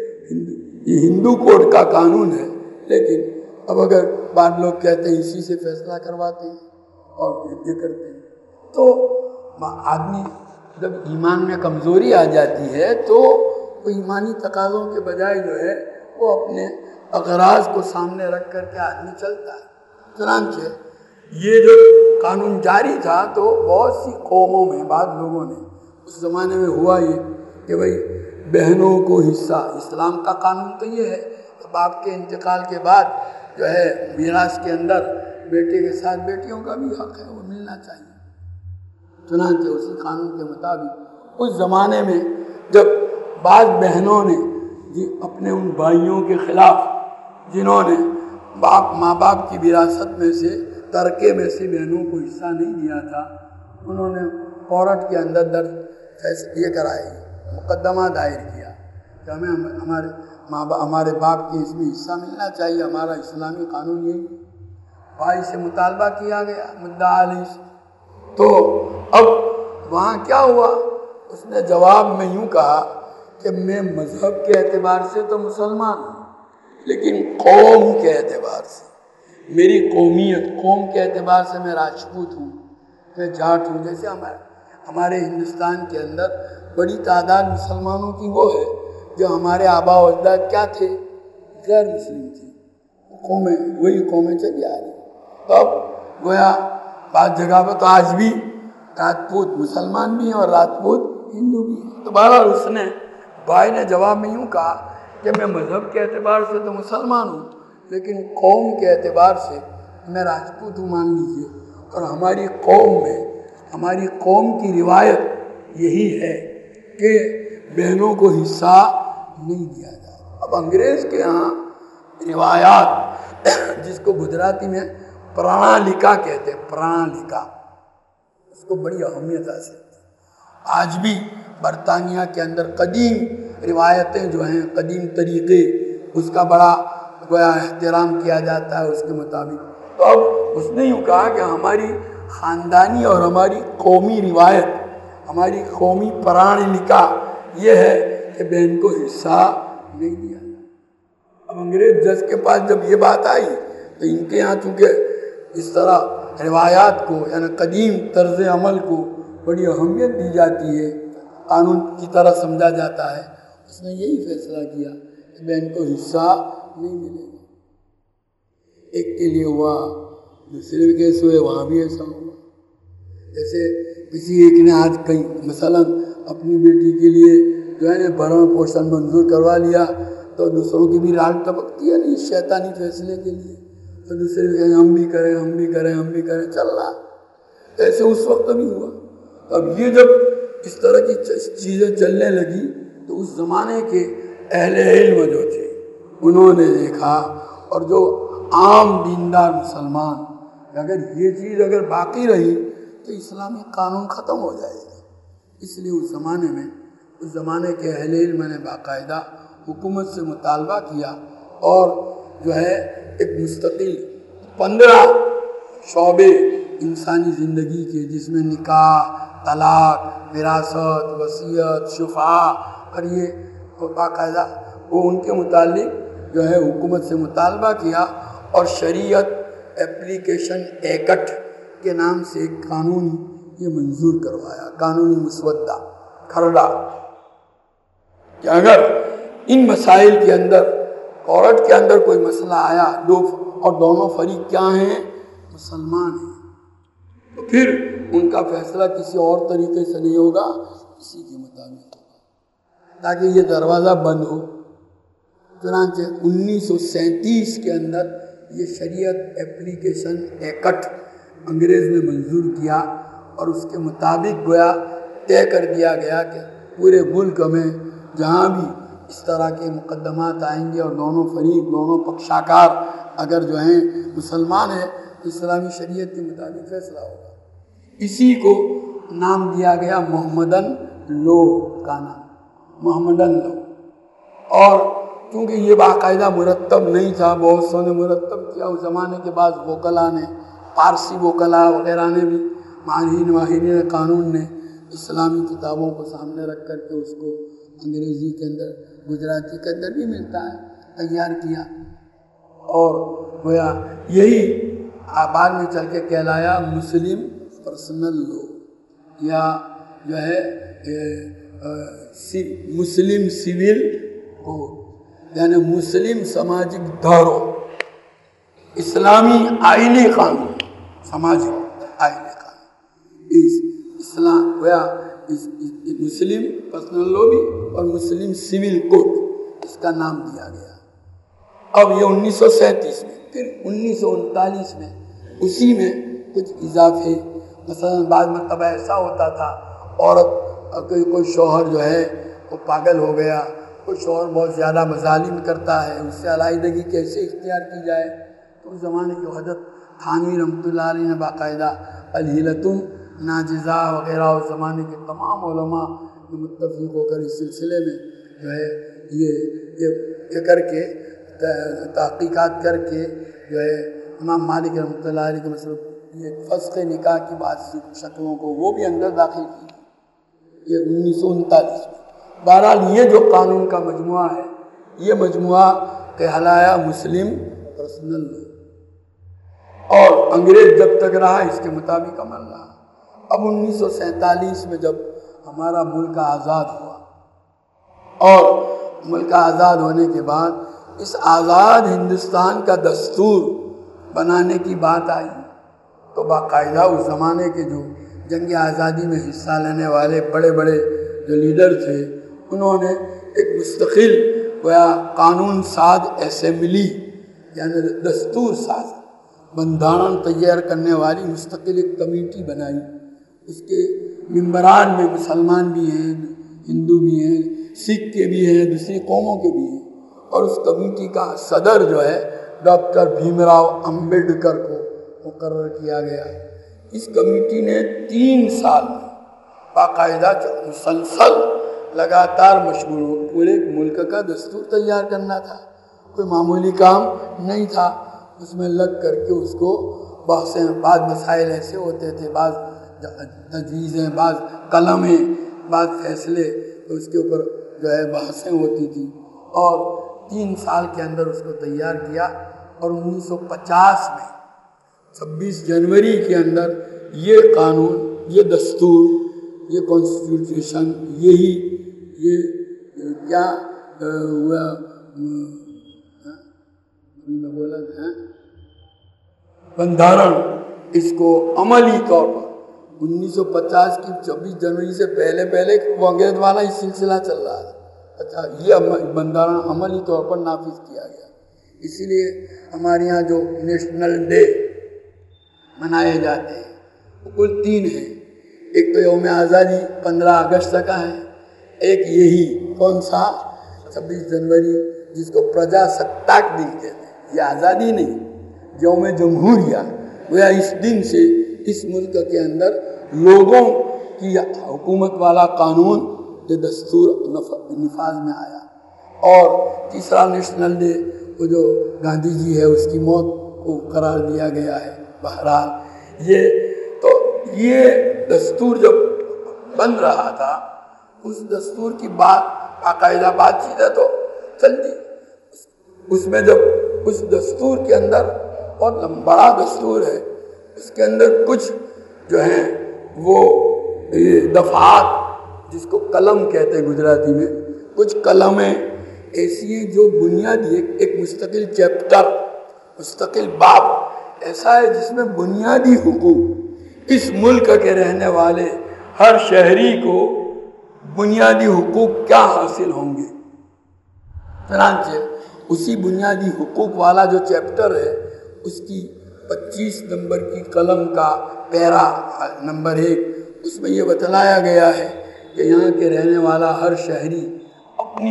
یہ ہندو کوڈ کا قانون ہے. لیکن اب اگر بعض لوگ کہتے ہیں اسی سے فیصلہ کرواتے ہیں اور یہ کرتے ہیں، تو آدمی جب ایمان میں کمزوری آ جاتی ہے تو وہ ایمانی تقاضوں کے بجائے جو ہے وہ اپنے اغراض کو سامنے رکھ کر کے آدمی چلتا ہے. چنانچہ یہ جو قانون جاری تھا تو بہت سی قوموں میں بعض لوگوں نے اس زمانے میں ہوا یہ کہ بھئی بہنوں کو حصہ، اسلام کا قانون تو یہ ہے کہ باپ کے انتقال کے بعد جو ہے میراث کے اندر بیٹے کے ساتھ بیٹیوں کا بھی حق ہے، وہ ملنا چاہیے. چنانچہ اسی قانون کے مطابق اس زمانے میں جب بعض بہنوں نے اپنے ان بھائیوں کے خلاف جنہوں نے ماں باپ کی وراثت میں سے ترکے میں سے بہنوں کو حصہ نہیں دیا تھا، انہوں نے کورٹ کے اندر یہ کرائے، مقدمہ دائر کیا کہ ہمارے باپ کے اس میں حصہ ملنا چاہیے. ہمارا اسلامی قانون یہی ہے. بھائی سے مطالبہ کیا گیا مدعا علیہ سے. تو اب وہاں کیا ہوا، اس نے جواب میں یوں کہا کہ میں مذہب کے اعتبار سے تو مسلمان ہوں، لیکن قوم کے اعتبار سے، میری قومیت، قوم کے اعتبار سے میں راجپوت ہوں، میں جاٹ ہوں. جیسے ہمارے ہندوستان کے اندر بڑی تعداد مسلمانوں کی وہ ہے جو ہمارے آبا و اجداد کیا تھے، غیر مسلم تھے. قومیں وہی قومیں چلی آ رہی. تو اب گویا بعض جگہ پہ تو آج بھی راجپوت مسلمان بھی ہیں اور راجپوت ہندو بھی ہیں. تو بہرحال اس نے بھائی نے جواب میں یوں کہا کہ میں مذہب کے اعتبار سے تو مسلمان ہوں، لیکن قوم کے اعتبار سے میں راجپوت ہوں مان لیجیے. اور ہماری قوم میں، ہماری قوم کی روایت یہی ہے کہ بہنوں کو حصہ نہیں دیا جاتا. اب انگریز کے ہاں روایات، جس کو گجراتی میں پرانالکا کہتے ہیں، پرانالکا، اس کو بڑی اہمیت حاصل تھی. آج بھی برطانیہ کے اندر قدیم روایتیں جو ہیں، قدیم طریقے، اس کا بڑا گویا احترام کیا جاتا ہے اس کے مطابق. تو اب اس نے یوں کہا کہ ہماری خاندانی اور ہماری قومی روایت، ہماری قومی پرانالکا یہ ہے کہ بہن کو حصہ نہیں دیا. اب انگریز جج کے پاس جب یہ بات آئی تو ان کے یہاں چونکہ اس طرح روایات کو یعنی قدیم طرز عمل کو بڑی اہمیت دی جاتی ہے، قانون کی طرح سمجھا جاتا ہے، اس نے یہی فیصلہ کیا کہ بہن کو حصہ نہیں ملے گا۔ ایک کے لیے ہوا، دوسرے کیس ہوئے، وہاں بھی ایسا ہوا۔ جیسے کسی ایک نے آج کہیں مثلا اپنی بیٹی کے لیے جو ہے نا بھرن پوشن منظور کروا لیا تو دوسروں کی بھی راہ ٹپکتی ہے نہیں شیطانی فیصلے کے لیے، تو دوسرے بھی کہیں ہم بھی کریں ہم بھی کریں ہم بھی کریں، چل رہا۔ ایسے اس وقت بھی ہوا۔ اب یہ جب اس طرح کی چیزیں چلنے لگی تو اس زمانے کے اہل علم جو تھے انہوں نے دیکھا، اور جو عام دیندار مسلمان، اگر یہ چیز اگر باقی رہی تو اسلامی قانون ختم ہو جائے گا۔ اس لیے اس زمانے میں اس زمانے کے اہل علم نے باقاعدہ حکومت سے مطالبہ کیا، اور جو ہے ایک مستقل 15 شعبے انسانی زندگی کے، جس میں نکاح، طلاق، وراثت، وصیت، شفاعہ، اور یہ باقاعدہ وہ ان کے متعلق جو ہے حکومت سے مطالبہ کیا، اور شریعت اپلیکیشن ایکٹ کے نام سے ایک قانون یہ منظور کروایا، قانونی مسودہ کھرڑا، کہ اگر ان مسائل کے اندر کورٹ کے اندر کوئی مسئلہ آیا اور دونوں فریق کیا ہیں؟ مسلمان ہیں، تو پھر ان کا فیصلہ کسی اور طریقے سے نہیں ہوگا، اسی کے مطابق ہوگا، تاکہ یہ دروازہ بند ہو۔ چنانچہ 1937 کے اندر یہ شریعت اپلیکیشن ایکٹ انگریز نے منظور کیا، اور اس کے مطابق گویا طے کر دیا گیا کہ پورے ملک میں جہاں بھی اس طرح کے مقدمات آئیں گے اور دونوں فریق، دونوں پکشاکار اگر جو ہیں مسلمان ہیں تو اسلامی شریعت کے مطابق فیصلہ ہوگا۔ اسی کو نام دیا گیا محمدن لو کا نام، محمدن لو۔ اور کیونکہ یہ باقاعدہ مرتب نہیں تھا، بہت سو نے مرتب کیا اس زمانے کے بعد، وکلا نے، فارسی وکلا وغیرہ نے بھی، ماہرین قانون نے اسلامی کتابوں کو سامنے رکھ کر کے اس کو انگریزی کے اندر، گجراتی کے اندر بھی ملتا ہے، تیار کیا، اور گویا یہی بعد میں چل کے کہلایا مسلم پرسنل لو، یا جو ہے مسلم سول کوڈ، یعنی مسلم سماجک دھارو، اسلامی آئینی قانون، سماجک آئینی قانون، اسلام گویا مسلم پرسنل لو بھی اور مسلم سول کوڈ اس کا نام دیا گیا۔ اب یہ 1937 میں، پھر 1939 میں اسی میں کچھ اضافے، مثلا بعض مرتبہ ایسا ہوتا تھا عورت، کوئی شوہر جو ہے وہ پاگل ہو گیا، کوئی شوہر بہت زیادہ مظالم کرتا ہے، اس سے علیحدگی کیسے اختیار کی جائے، تو اس زمانے کی حضرت تھانوی رحمۃ اللہ علیہ نے باقاعدہ الحیلۃ الناجزہ وغیرہ اس زمانے کے تمام علماء متفق ہو کر اس سلسلے میں جو ہے یہ کر کے تحقیقات کر کے جو ہے امام مالک رحمۃ اللہ علیہ کے مثلا یہ فسخ نکاح کی بعض شکلوں کو وہ بھی اندر داخل کی، یہ 1939 میں۔ بہرحال یہ جو قانون کا مجموعہ ہے، یہ مجموعہ کہلایا مسلم پرسنل لا، اور انگریز جب تک رہا اس کے مطابق عمل رہا۔ اب 1947 میں جب ہمارا ملک آزاد ہوا، اور ملک آزاد ہونے کے بعد اس آزاد ہندوستان کا دستور بنانے کی بات آئی، تو باقاعدہ اس زمانے کے جو جنگ آزادی میں حصہ لینے والے بڑے بڑے جو لیڈر تھے، انہوں نے ایک مستقل گویا قانون ساز اسمبلی، یعنی دستور ساز بندھارن تیار کرنے والی مستقل ایک کمیٹی بنائی۔ اس کے ممبران میں مسلمان بھی ہیں، ہندو بھی ہیں، سکھ کے بھی ہیں، دوسری قوموں کے بھی ہیں، اور اس کمیٹی کا صدر جو ہے ڈاکٹر بھیم راؤ امبیڈکر کو مقرر کیا گیا۔ اس کمیٹی نے 3 سال باقاعدہ مسلسل لگاتار مشغول ہو، پورے ملک کا دستور تیار کرنا تھا، کوئی معمولی کام نہیں تھا، اس میں لگ کر کے اس کو بحثیں، بعض مسائل ایسے ہوتے تھے، بعض تجویزیں، بعض قلمیں، بعض فیصلے، تو اس کے اوپر جو ہے بحثیں ہوتی تھیں، اور 3 سال کے اندر اس کو تیار کیا اور 1950 میں 26 جنوری کے اندر یہ قانون، یہ دستور، یہ کانسٹیٹیوشن، یہی یہ کیا ہوا میں بولا تھا بندھارن، اس کو عملی طور پر 1950 کی 26 جنوری سے پہلے کانگریس والا ہی سلسلہ چل رہا تھا. اچھا، یہ بندھارن عملی طور پر نافذ کیا گیا. اسی لیے ہمارے یہاں جو نیشنل ڈے منائے جاتے ہیں وہ کل 3 ہیں. ایک تو یوم آزادی 15 اگست کا ہے، ایک یہی کون سا 26 جنوری جس کو پرجاستاک دن کہتے ہیں. یہ آزادی نہیں، یوم جمہوریہ. گویا اس دن سے اس ملک کے اندر لوگوں کی حکومت والا قانون یہ دستور نفاذ میں آیا. اور تیسرا نیشنل ڈے وہ جو گاندھی جی ہے اس کی موت کو قرار دیا گیا ہے. بہرحال یہ دستور جب بن رہا تھا، اس دستور کی بات باقاعدہ بات چیت ہے تو چلتی. اس میں جب اس دستور کے اندر بہت بڑا دستور ہے، اس کے اندر کچھ جو ہیں وہ دفعات جس کو قلم کہتے ہیں گجراتی میں، کچھ قلمیں ایسی ہیں جو بنیادی ایک مستقل چیپٹر، مستقل باب ایسا ہے جس میں بنیادی حقوق، اس ملک کے رہنے والے ہر شہری کو بنیادی حقوق کیا حاصل ہوں گے. چنانچہ اسی بنیادی حقوق والا جو چیپٹر ہے اس کی 25 نمبر کی قلم کا پیرا نمبر 1، اس میں یہ بتلایا گیا ہے کہ یہاں کے رہنے والا ہر شہری اپنی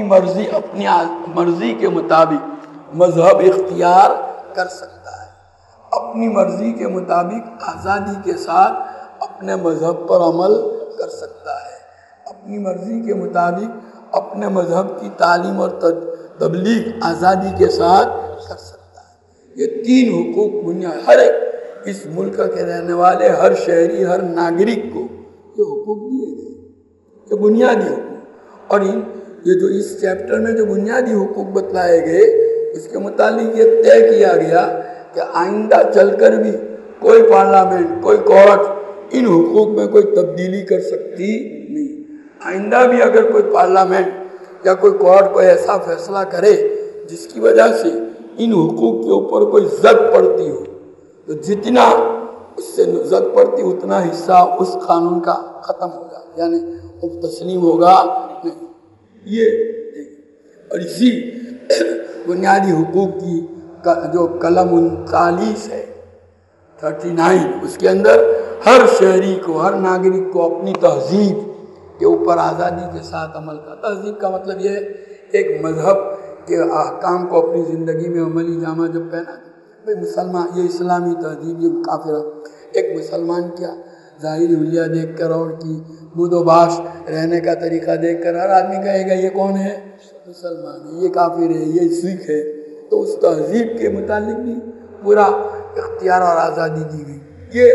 مرضی کے مطابق مذہب اختیار کر سکتا ہے، اپنی مرضی کے مطابق آزادی کے ساتھ اپنے مذہب پر عمل کر سکتا ہے، اپنی مرضی کے مطابق اپنے مذہب کی تعلیم اور تبلیغ آزادی کے ساتھ کر سکتا ہے. یہ 3 حقوق بنیاد ہر ایک اس ملک کے رہنے والے ہر شہری، ہر ناگرک کو یہ حقوق دیے گئے، یہ بنیادی حقوق. اور یہ جو اس چیپٹر میں جو بنیادی حقوق بتلائے گئے اس کے متعلق یہ طے کیا گیا کہ آئندہ چل کر بھی کوئی پارلیمنٹ، کوئی کورٹ ان حقوق میں کوئی تبدیلی کر سکتی نہیں. آئندہ بھی اگر کوئی پارلیمنٹ یا کوئی کورٹ کوئی ایسا فیصلہ کرے جس کی وجہ سے ان حقوق کے اوپر کوئی زد پڑتی ہو تو جتنا اس سے زد پڑتی اتنا حصہ اس قانون کا ختم ہو جائے، یعنی وہ تسلیم ہوگا نہیں. یہ اور اسی بنیادی حقوق کی جو قلم 39 ہے 39، اس کے اندر ہر شہری کو، ہر ناگرک کو اپنی تہذیب کے اوپر آزادی کے ساتھ عمل کا. تہذیب کا مطلب یہ ایک مذہب کے احکام کو اپنی زندگی میں عملی جامہ جب پہنا بھائی مسلمان، یہ اسلامی تہذیب، یہ کافرہ ایک مسلمان کیا ظاہری حلیہ دیکھ کر اور کی بود و باش رہنے کا طریقہ دیکھ کر ہر آدمی کہے گا یہ کون ہے؟ مسلمان ہے، یہ کافر ہے، یہ سکھ ہے. تو اس تہذیب کے متعلق بھی پورا اختیار اور آزادی دی گئی.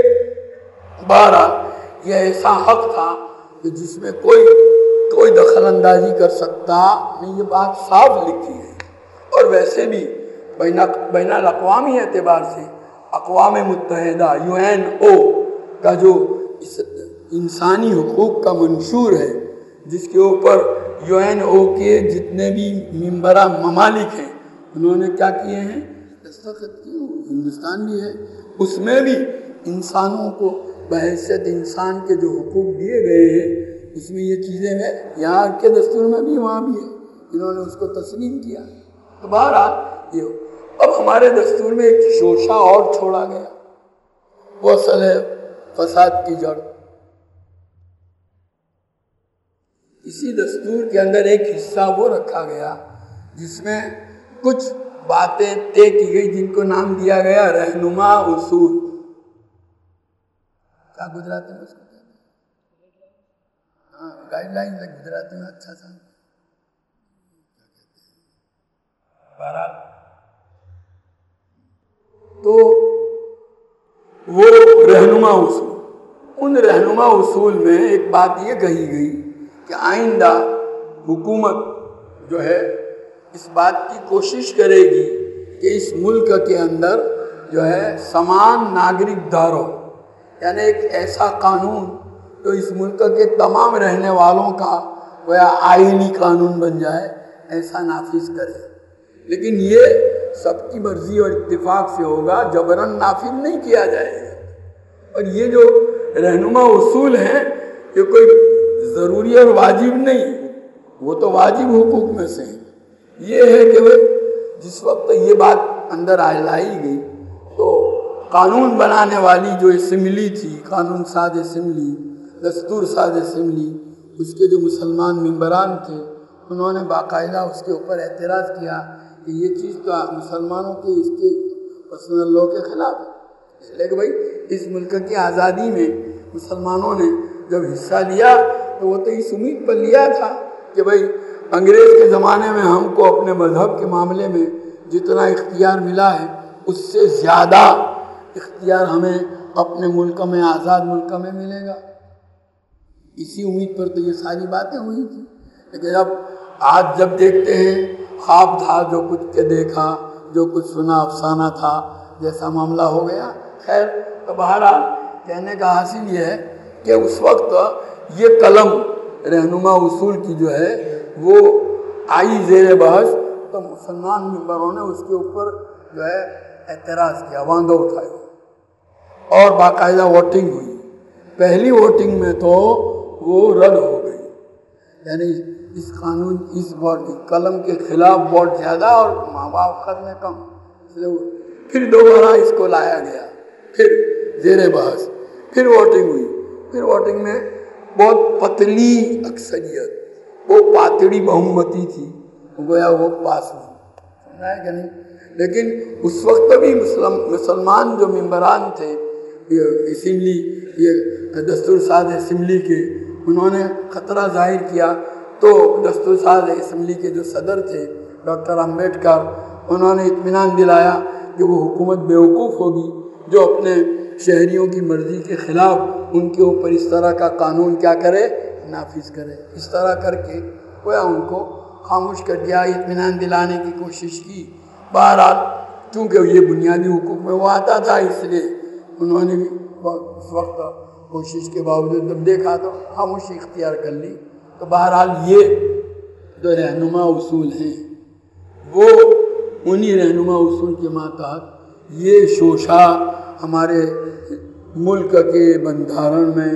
یہ بہرحال یہ ایسا حق تھا کہ جس میں کوئی دخل اندازی کر سکتا نہیں، یہ بات صاف لکھی ہے. اور ویسے بھی بین الاقوامی اعتبار سے اقوام متحدہ UNESCO کا جو انسانی حقوق کا منشور ہے، جس کے اوپر UNESCO کے جتنے بھی ممبرہ ممالک ہیں انہوں نے کیا کیے ہیں؟ دستخط کیے. ہندوستان بھی ہے، اس میں بھی انسانوں کو بحیثیت انسان کے جو حقوق دیے گئے ہیں اس میں یہ چیزیں ہیں. یہاں کے دستور میں بھی وہاں بھی ہے، انہوں نے اس کو تسلیم کیا. تو بہرحال یہ اب ہمارے دستور میں ایک شوشہ اور چھوڑا گیا، وہ اصل ہے فساد کی جڑ. اسی دستور کے اندر ایک حصہ وہ رکھا گیا جس میں کچھ باتیں طے کی گئی جن کو نام دیا گیا رہنما اصول. کیا گجراتی میں اس کو کہتے ہیں؟ ہاں، گائیڈ لائن گجراتی میں اچھا تھا. بہرحال تو وہ رہنما اصول، ان رہنما اصول میں ایک بات یہ کہی گئی کہ آئندہ حکومت جو ہے اس بات کی کوشش کرے گی کہ اس ملک کے اندر جو ہے سمان ناگرک دار ہو، یعنی ایک ایسا قانون جو اس ملک کے تمام رہنے والوں کا گویا آئینی قانون بن جائے، ایسا نافذ کرے۔ لیکن یہ سب کی مرضی اور اتفاق سے ہوگا، جبراً نافذ نہیں کیا جائے گا۔ اور یہ جو رہنما اصول ہیں یہ کوئی ضروری اور واجب نہیں، وہ تو واجب حقوق میں سے ہیں۔ یہ ہے کہ جس وقت یہ بات اندر لائی گئی تو قانون بنانے والی جو اسمبلی تھی، قانون ساز اسمبلی، دستور ساز اسمبلی، اس کے جو مسلمان ممبران تھے انہوں نے باقاعدہ اس کے اوپر اعتراض کیا کہ یہ چیز تو مسلمانوں کے اس کے پرسنل لاء کے خلاف ہے، اس لیے کہ بھائی اس ملک کی آزادی میں مسلمانوں نے جب حصہ لیا تو وہ تو اس امید پر لیا تھا کہ بھائی انگریز کے زمانے میں ہم کو اپنے مذہب کے معاملے میں جتنا اختیار ملا ہے اس سے زیادہ اختیار ہمیں اپنے ملک میں، آزاد ملک میں ملے گا۔ اسی امید پر تو یہ ساری باتیں ہوئی تھی۔ لیکن آج جب دیکھتے ہیں خواب تھا، جو کچھ کے دیکھا، جو کچھ سنا افسانہ تھا، جیسا معاملہ ہو گیا۔ خیر، تو بہرحال کہنے کا حاصل یہ ہے کہ اس وقت یہ قلم رہنما اصول کی جو ہے وہ آئی زیر بحث، تو مسلمان ممبروں نے اس کے اوپر جو ہے اعتراض کیا، وانگا اٹھائے اور باقاعدہ ووٹنگ ہوئی۔ پہلی ووٹنگ میں تو وہ رد ہو گئی، یعنی اس قانون، اس قلم کے خلاف ووٹ زیادہ اور موافقت میں کم، پھر دوبارہ اس کو لایا گیا، پھر زیر بحث، پھر ووٹنگ ہوئی۔ پھر ووٹنگ میں بہت پتلی اکثریت، وہ پاتڑی بہومتی تھی، گویا وہ پاس ہوئی، سمجھا ہے کہ نہیں؟ لیکن اس وقت بھی مسلمان جو ممبران تھے اسمبلی، یہ دستور ساز اسمبلی کے، انہوں نے خطرہ ظاہر کیا تو دستور ساز اسمبلی کے جو صدر تھے ڈاکٹر امبیڈکر، انہوں نے اطمینان دلایا کہ وہ حکومت بیوقوف ہوگی جو اپنے شہریوں کی مرضی کے خلاف ان کے اوپر اس طرح کا قانون کیا کرے، نافذ کرے۔ اس طرح کر کے گویا ان کو خاموش کر دیا، اطمینان دلانے کی کوشش کی۔ بہرحال چونکہ یہ بنیادی حقوق میں وہ آتا تھا، اس لیے انہوں نے بھی اس وقت کوشش کے باوجود جب دیکھا تو خاموشی اختیار کر لی۔ تو بہرحال یہ جو رہنما اصول ہیں وہ انہی رہنما اصول کے ماتحت یہ شوشہ ہمارے ملک کے بندھارن میں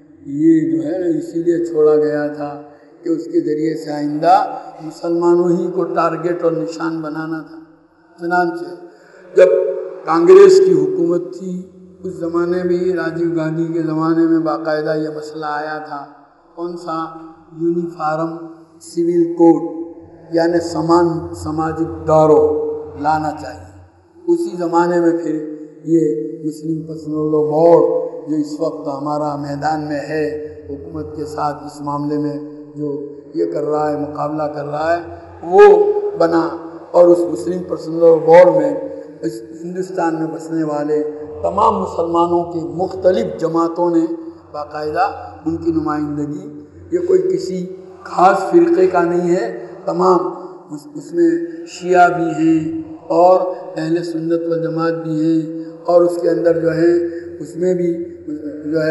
یہ جو ہے اسی لیے چھوڑا گیا تھا کہ اس کے ذریعے سے آئندہ مسلمانوں ہی کو ٹارگٹ اور نشان بنانا تھا۔ چنانچہ جب کانگریس کی حکومت تھی اس زمانے بھی، راجیو گاندھی کے زمانے میں باقاعدہ یہ مسئلہ آیا تھا، کون سا؟ یونیفارم سول کوڈ، یعنی سمان سماجک دارو لانا چاہیے۔ اسی زمانے میں پھر یہ مسلم پرسنل لاء بورڈ جو اس وقت ہمارا میدان میں ہے حکومت کے ساتھ اس معاملے میں جو یہ کر رہا ہے، مقابلہ کر رہا ہے، وہ بنا۔ اور اس مسلم پرسنل لاء بورڈ میں اس ہندوستان میں بسنے والے تمام مسلمانوں کی مختلف جماعتوں نے باقاعدہ ان کی نمائندگی، یہ کوئی کسی خاص فرقے کا نہیں ہے، تمام اس میں شیعہ بھی ہیں اور اہل سنت و جماعت بھی ہیں، اور اس کے اندر جو ہے اس میں بھی جو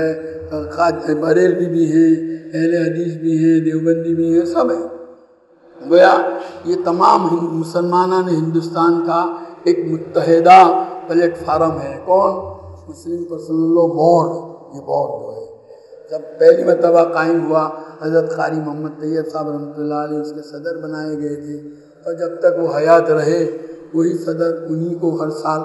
ہے بریلوی بھی ہیں، اہل حدیث بھی ہیں، دیوبندی بھی ہیں، سب ہیں۔ گویا یہ تمام مسلمانان ہندوستان کا ایک متحدہ پلیٹ فارم ہے۔ کون؟ Muslim personal law board. یہ بورڈ جو ہے جب پہلی مرتبہ قائم ہوا، حضرت قاری محمد طیب صاحب رحمۃ اللہ علیہ اس کے صدر بنائے گئے تھے، اور جب تک وہ حیات رہے وہی صدر انہی کو ہر سال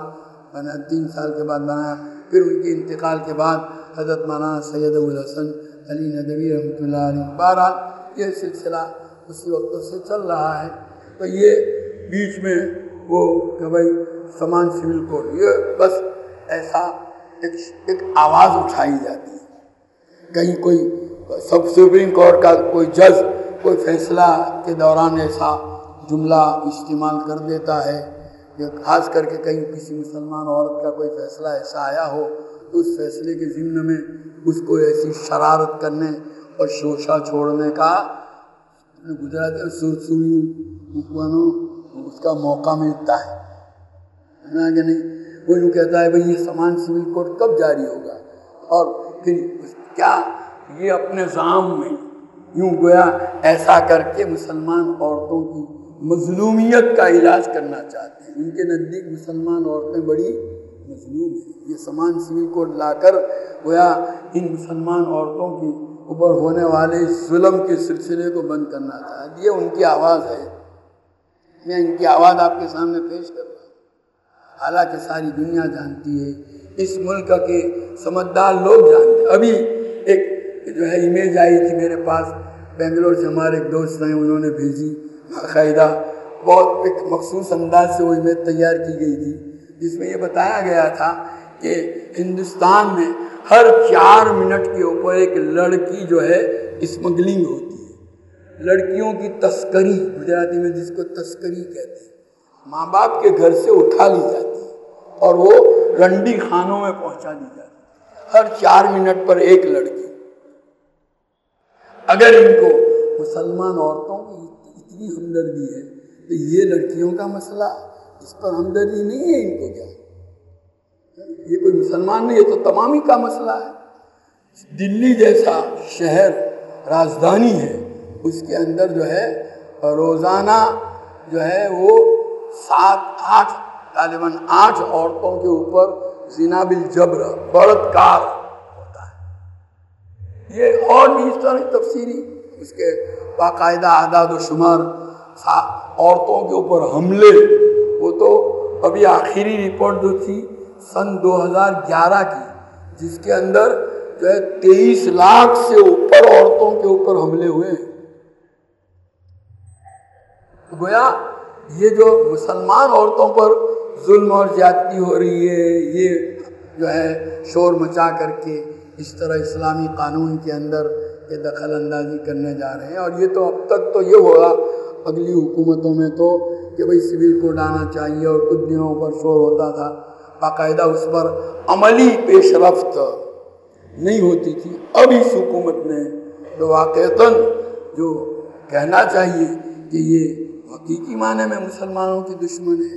3 سال کے بعد بنایا۔ پھر ان کے انتقال کے بعد حضرت مولانا سید ابوالحسن علی ندوی رحمۃ اللہ علیہ۔ بہرحال یہ سلسلہ اسی وقت سے چل رہا ہے۔ تو یہ بیچ میں وہ کہ بھائی سمان سول کوڈ، یہ بس ایسا ایک آواز اٹھائی جاتی ہے، کہیں کوئی سپریم کورٹ کا کوئی جج کوئی فیصلہ کے دوران ایسا جملہ استعمال کر دیتا ہے، یا خاص کر کے کہیں کسی مسلمان عورت کا کوئی فیصلہ ایسا آیا ہو تو اس فیصلے کے ضمن میں اس کو ایسی شرارت کرنے اور شوشہ چھوڑنے کا गुजराती में सुरसुरियों मूकવાનો اس کا موقع ملتا ہے نا کہ نہیں. وہ یوں کہتا ہے بھئی یہ سمان سول کوڈ کب جاری ہوگا، اور پھر کیا یہ اپنے زعم میں یوں گویا ایسا کر کے مسلمان عورتوں کی مظلومیت کا علاج کرنا چاہتے ہیں. ان کے نزدیک مسلمان عورتیں بڑی مظلوم ہیں. یہ سمان سول کوڈ لا کر گویا ان مسلمان عورتوں کی اوپر ہونے والے ظلم کے سلسلے کو بند کرنا چاہتے. یہ ان کی آواز ہے، میں ان کی آواز آپ کے سامنے پیش کر رہا ہوں. حالانکہ ساری دنیا جانتی ہے، اس ملک کے سمجھدار لوگ جانتے ہیں. ابھی ایک جو ہے امیج آئی تھی میرے پاس بنگلور سے، ہمارے ایک دوست ہیں انہوں نے بھیجی، باقاعدہ بہت ایک مخصوص انداز سے وہ امیج تیار کی گئی تھی، جس میں یہ بتایا گیا تھا کہ ہندوستان میں ہر 4 منٹ کے اوپر ایک لڑکی جو ہے اسمگلنگ ہوتی ہے. لڑکیوں کی تسکری، گجراتی میں جس کو تسکری کہتے ہیں، ماں باپ کے گھر سے اٹھا لی جاتی ہے اور وہ رنڈی خانوں میں پہنچا دی جاتی ہے. ہر 4 منٹ پر ایک لڑکی. اگر ان کو مسلمان عورتوں کی اتنی ہمدردی ہے تو یہ لڑکیوں کا مسئلہ، اس پر ہمدردی نہیں ہے ان کو کیا؟ یہ کوئی مسلمان نہیں، یہ تو تمامی کا مسئلہ ہے. دلی جیسا شہر راجدھانی ہے، اس کے اندر جو ہے روزانہ جو ہے وہ 7-8 غالباً 8 عورتوں کے اوپر زنا بالجبر بڑھتکار ہوتا ہے. یہ اور بھی اس طرح تفسیری اس کے باقاعدہ اعداد و شمار عورتوں کے اوپر حملے. وہ تو ابھی آخری رپورٹ جو تھی سن 2011 کی، جس کے اندر جو ہے 23 لاکھ سے اوپر عورتوں کے اوپر حملے ہوئے ہیں. گویا یہ جو مسلمان عورتوں پر ظلم اور زیادتی ہو رہی ہے، یہ جو ہے شور مچا کر کے اس طرح اسلامی قانون کے اندر یہ دخل اندازی کرنے جا رہے ہیں. اور یہ تو اب تک تو یہ ہوگا اگلی حکومتوں میں تو کہ بھئی سول کوڈ آنا چاہیے، اور کچھ دنوں پر شور ہوتا تھا، باقاعدہ اس پر عملی پیش رفت نہیں ہوتی تھی. اب اس حکومت نے تو واقعتاً جو کہنا چاہیے کہ یہ حقیقی معنی میں مسلمانوں کی دشمن ہے.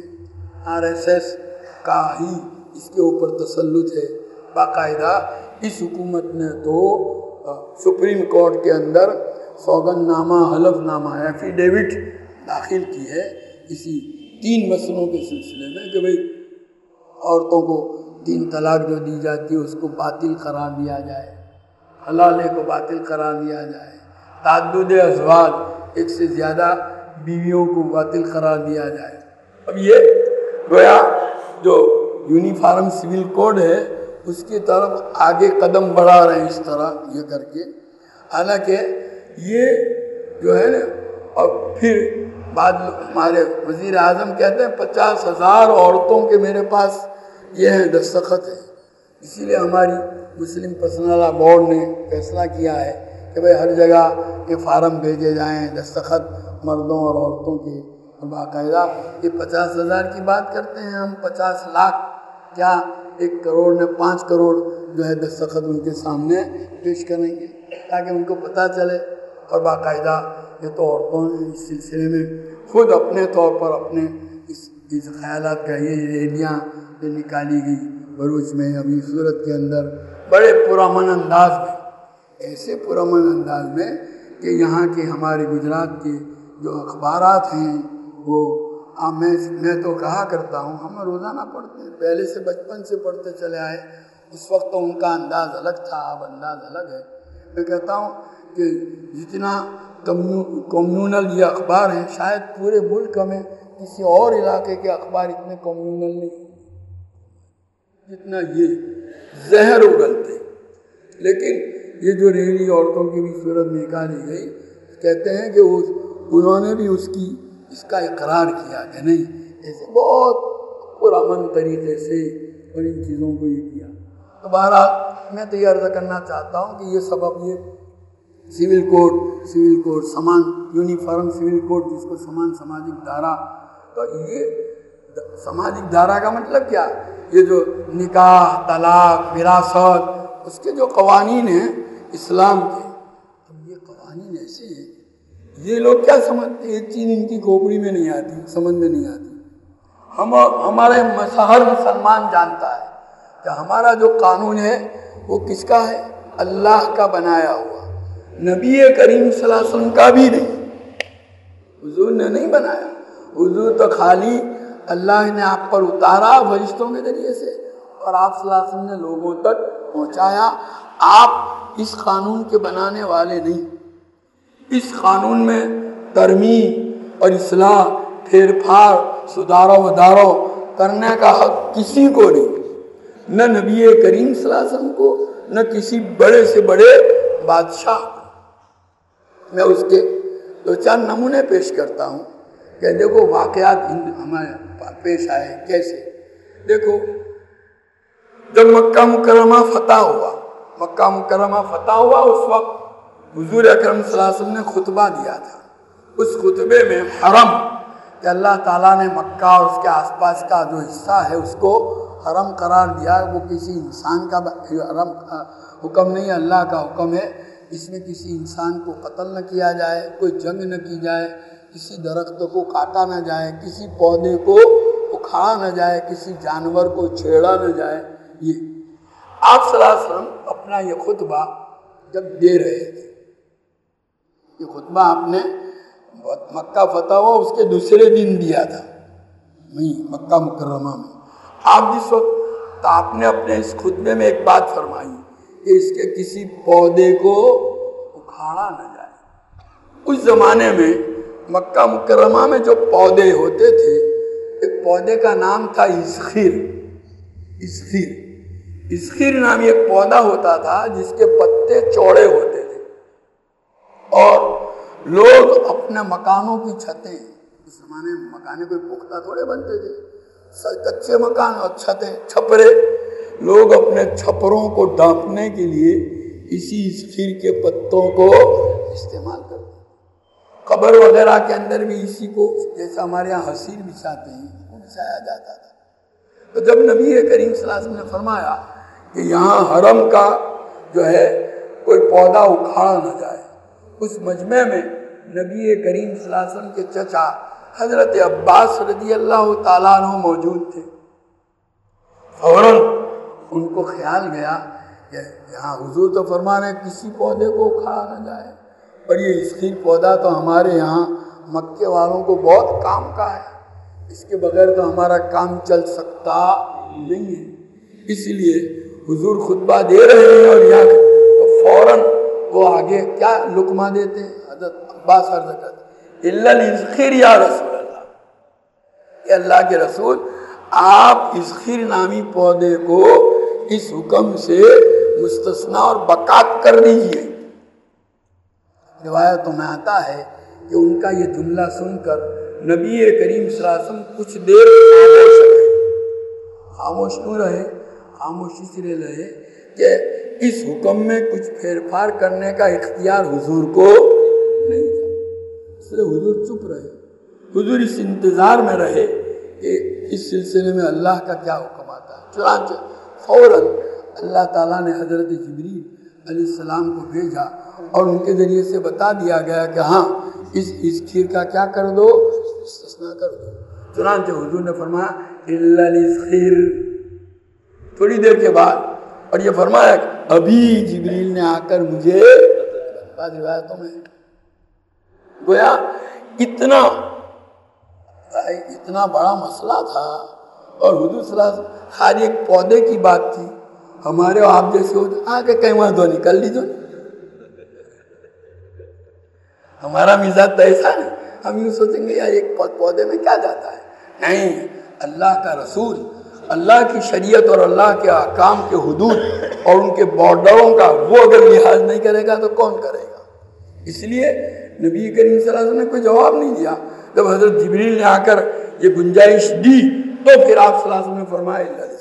RSS کا ہی اس کے اوپر تسلط ہے. باقاعدہ اس حکومت نے تو سپریم کورٹ کے اندر سوگند نامہ، حلف نامہ، ایفیڈیوٹ داخل کی ہے اسی 3 مسئلوں کے سلسلے میں کہ بھئی عورتوں کو 3 طلاق جو دی جاتی ہے اس کو باطل قرار دیا جائے، حلالے کو باطل قرار دیا جائے، تعدد ازواج، ایک سے زیادہ بیویوں کو باطل قرار دیا جائے. اب یہ گویا جو یونیفارم سول کوڈ ہے اس کی طرف آگے قدم بڑھا رہے ہیں اس طرح یہ کر کے. حالانکہ یہ جو ہے نا، اور پھر بعد ہمارے وزیر اعظم کہتے ہیں 50,000 عورتوں کے میرے پاس یہ ہیں دستخط ہیں. اسی لیے ہماری مسلم پرسنل لا بورڈ نے فیصلہ کیا ہے کہ بھئی ہر جگہ یہ فارم بھیجے جائیں دستخط مردوں اور عورتوں کے. اور باقاعدہ یہ 50,000 کی بات کرتے ہیں ہم، 50 لاکھ کیا 1 کروڑ نے 5 کروڑ جو ہے دستخط ان کے سامنے پیش کریں گے تاکہ ان کو پتہ چلے. اور باقاعدہ یہ تو عورتوں نے اس سلسلے میں خود اپنے طور پر اپنے اس خیالات کا یہ ریلیاں جو نکالی گئی بھروچ میں ابھی صورت کے اندر بڑے پرامن انداز میں، ایسے پرامن انداز میں کہ یہاں کے ہمارے گجرات کے جو اخبارات ہیں وہ میں تو کہا کرتا ہوں، ہم روزانہ پڑھتے ہیں، پہلے سے بچپن سے پڑھتے چلے آئے. اس وقت تو ان کا انداز الگ تھا، اب انداز الگ ہے. میں کہتا ہوں کہ جتنا کمیونل یہ اخبار ہیں شاید پورے ملک میں کسی اور علاقے کے اخبار اتنے کمیونل نہیں جتنا یہ زہر اگلتے. لیکن یہ جو ریلی عورتوں کی بھی صورت نکالی گئی، کہتے ہیں کہ انہوں نے بھی اس کا اقرار کیا کہ نہیں، ایسے بہت پرامن طریقے سے اور ان چیزوں کو یہ کیا. تو بہرحال میں تو یہ عرض کرنا چاہتا ہوں کہ یہ سبب یہ سول کوڈ سمان یونیفارم سول کوڈ جس کو سمان سماجک دھارا، تو یہ سماجک دھارا کا مطلب کیا؟ یہ جو نکاح، طلاق، وراثت، اس کے جو قوانین ہیں اسلام کے، اب یہ قوانین ایسے ہیں یہ لوگ کیا سمجھتے ہیں؟ ایک چیز ان کی کھوپڑی میں نہیں آتی، سمجھ میں نہیں آتی۔ ہمارے ہر مسلمان جانتا ہے کہ ہمارا جو قانون ہے وہ کس کا ہے؟ اللہ کا بنایا ہوا، نبی کریم صلی اللہ علیہ وسلم کا بھی نہیں، حضور نے نہیں بنایا۔ حضور تو خالی اللہ نے آپ پر اتارا فرشتوں کے ذریعے سے، اور آپ صلی اللہ علیہ وسلم نے لوگوں تک پہنچایا۔ آپ اس قانون کے بنانے والے نہیں۔ اس قانون میں ترمیم اور اصلاح، پھیر پھاڑ، سدھارو ودھارو کرنے کا حق کسی کو نہیں، نہ نبی کریم صلی اللہ علیہ وسلم کو، نہ کسی بڑے سے بڑے بادشاہ کو۔ میں اس کے دو چار نمونے پیش کرتا ہوں کہ دیکھو واقعات ہمارے پیش آئے کیسے۔ دیکھو جب مکہ مکرمہ فتح ہوا، مکہ مکرمہ فتح ہوا، اس وقت حضور اکرم صلی اللہ علیہ وسلم نے خطبہ دیا تھا۔ اس خطبے میں حرم کہ اللہ تعالیٰ نے مکہ اور اس کے آس پاس کا جو حصہ ہے اس کو حرم قرار دیا، وہ کسی انسان کا حرم حکم نہیں، اللہ کا حکم ہے۔ اس میں کسی انسان کو قتل نہ کیا جائے، کوئی جنگ نہ کی جائے، کسی درخت کو کاٹا نہ جائے، کسی پودے کو اکھاڑا نہ جائے، کسی جانور کو چھیڑا نہ جائے۔ یہ آپ صلی اللہ علیہ وسلم اپنا یہ خطبہ جب دے رہے تھے، یہ خطبہ آپ نے مکہ فتح ہوا اس کے دوسرے دن دیا تھا، نہیں مکہ مکرمہ میں۔ آپ جس وقت آپ نے اپنے اس خطبے میں ایک بات فرمائی کہ اس کے کسی پودے کو اکھاڑا نہ جائے۔ اس زمانے میں مکہ مکرمہ میں جو پودے ہوتے تھے، ایک پودے کا نام تھا اسخیر۔ اسخیر نامی ایک پودا ہوتا تھا جس کے پتے چوڑے ہوتے تھے، اور لوگ اپنے مکانوں کی چھتیں، اس زمانے میں مکانے کوئی پختہ تھوڑے بنتے تھے، کچے مکان اور چھتیں، چھپرے، لوگ اپنے چھپروں کو ڈھانپنے کے لیے اسی اسخیر کے پتوں کو استعمال کرتے ہیں۔ قبر وغیرہ کے اندر بھی اسی کو، جیسا ہمارے یہاں حصیر بچھاتے ہیں، وہ بچھایا جاتا تھا۔ تو جب نبی کریم صلی اللہ علیہ وسلم نے فرمایا کہ یہاں حرم کا جو ہے کوئی پودا اکھاڑا نہ جائے، اس مجمع میں نبی کریم صلی اللہ علیہ وسلم کے چچا حضرت عباس رضی اللہ تعالیٰ عنہ موجود تھے۔ فوراً ان کو خیال گیا کہ یہاں حضور تو فرما رہے کسی پودے کو اکھاڑا نہ جائے، اور یہ اسخیر پودا تو ہمارے یہاں مکے والوں کو بہت کام کا ہے، اس کے بغیر تو ہمارا کام چل سکتا نہیں ہے۔ اس لیے حضور خطبہ دے رہے ہیں اور یہاں تو فوراً وہ آگے کیا لقمہ دیتے ہیں، حضرت عباس عرض کرتے الا الاسخیر یا رسول اللہ، کہ اللہ کے رسول آپ اسخیر نامی پودے کو اس حکم سے مستثنا اور بقات کر دیجئے۔ روایتوں میں آتا ہے کہ ان کا یہ جملہ سن کر نبی کریم صلی اللہ علیہ وسلم کچھ دیر خاموش رہے۔ خاموش کیوں رہے؟ خاموش اس لیے رہے کہ اس حکم میں کچھ پھیر پھار کرنے کا اختیار حضور کو نہیں تھا، اس لیے حضور چپ رہے۔ حضور اس انتظار میں رہے کہ اس سلسلے میں اللہ کا کیا حکم آتا ہے۔ چنانچہ فوراً اللہ تعالیٰ نے حضرت جبریل علیہ السلام کو بھیجا اور ان کے ذریعے سے بتا دیا گیا کہ ہاں اس اسخیر کا کیا کر دو، استثناء کر دو۔ چنانچہ حضور نے فرمایا الا الاسخیر۔ تھوڑی دیر کے بعد اور یہ فرمایا کہ ابھی جبریل نے آ کر مجھے، بعض روایتوں میں گویا اتنا بڑا مسئلہ تھا، اور حضور صلی اللہ علیہ وسلم خالی ایک پودے کی بات تھی، ہمارے آپ جیسے ہوتے آ کے کہیں وہاں دو نکل لیجو، ہمارا مزاج تو ایسا نہیں، ہم یوں سوچیں گے یار ایک پودے میں کیا جاتا ہے۔ نہیں، اللہ کا رسول، اللہ کی شریعت اور اللہ کے احکام کے حدود اور ان کے بارڈروں کا وہ اگر لحاظ نہیں کرے گا تو کون کرے گا؟ اس لیے نبی کریم صلی اللہ علیہ وسلم نے کوئی جواب نہیں دیا۔ جب حضرت جبریل نے آ کر یہ گنجائش دی تو پھر آپ صلی اللہ علیہ وسلم نے فرمایا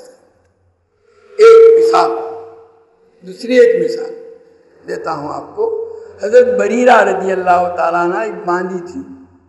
ایک مثال، دوسری ایک مثال دیتا ہوں آپ کو۔ حضرت بریرہ رضی اللہ تعالیٰ عنہ ایک باندی تھی،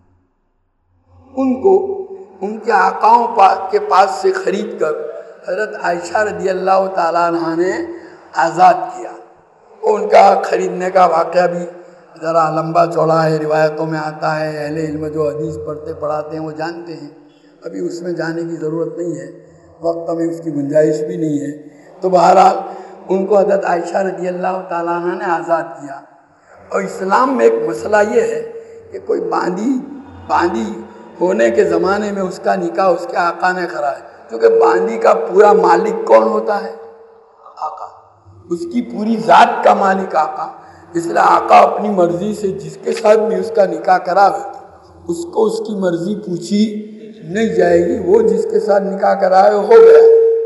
ان کو ان کے آقاؤں کے پاس سے خرید کر حضرت عائشہ رضی اللہ تعالیٰ عنہ نے آزاد کیا، اور ان کا خریدنے کا واقعہ بھی ذرا لمبا چوڑا ہے، روایتوں میں آتا ہے، اہل علم جو حدیث پڑھتے پڑھاتے ہیں وہ جانتے ہیں، ابھی اس میں جانے کی ضرورت نہیں ہے، وقت میں اس کی گنجائش بھی نہیں ہے۔ تو بہرحال ان کو حضرت عائشہ رضی اللہ تعالیٰ عنہ نے آزاد کیا۔ اور اسلام میں ایک مسئلہ یہ ہے کہ کوئی باندی ہونے کے زمانے میں اس کا نکاح اس کے آقا نے کرایا، کیونکہ باندی کا پورا مالک کون ہوتا ہے؟ آقا، اس کی پوری ذات کا مالک آقا، اس لیے آقا اپنی مرضی سے جس کے ساتھ بھی اس کا نکاح کراوے اس کو اس کی مرضی پوچھی نہیں جائے گی، وہ جس کے ساتھ نکاح کرائے ہو گیا۔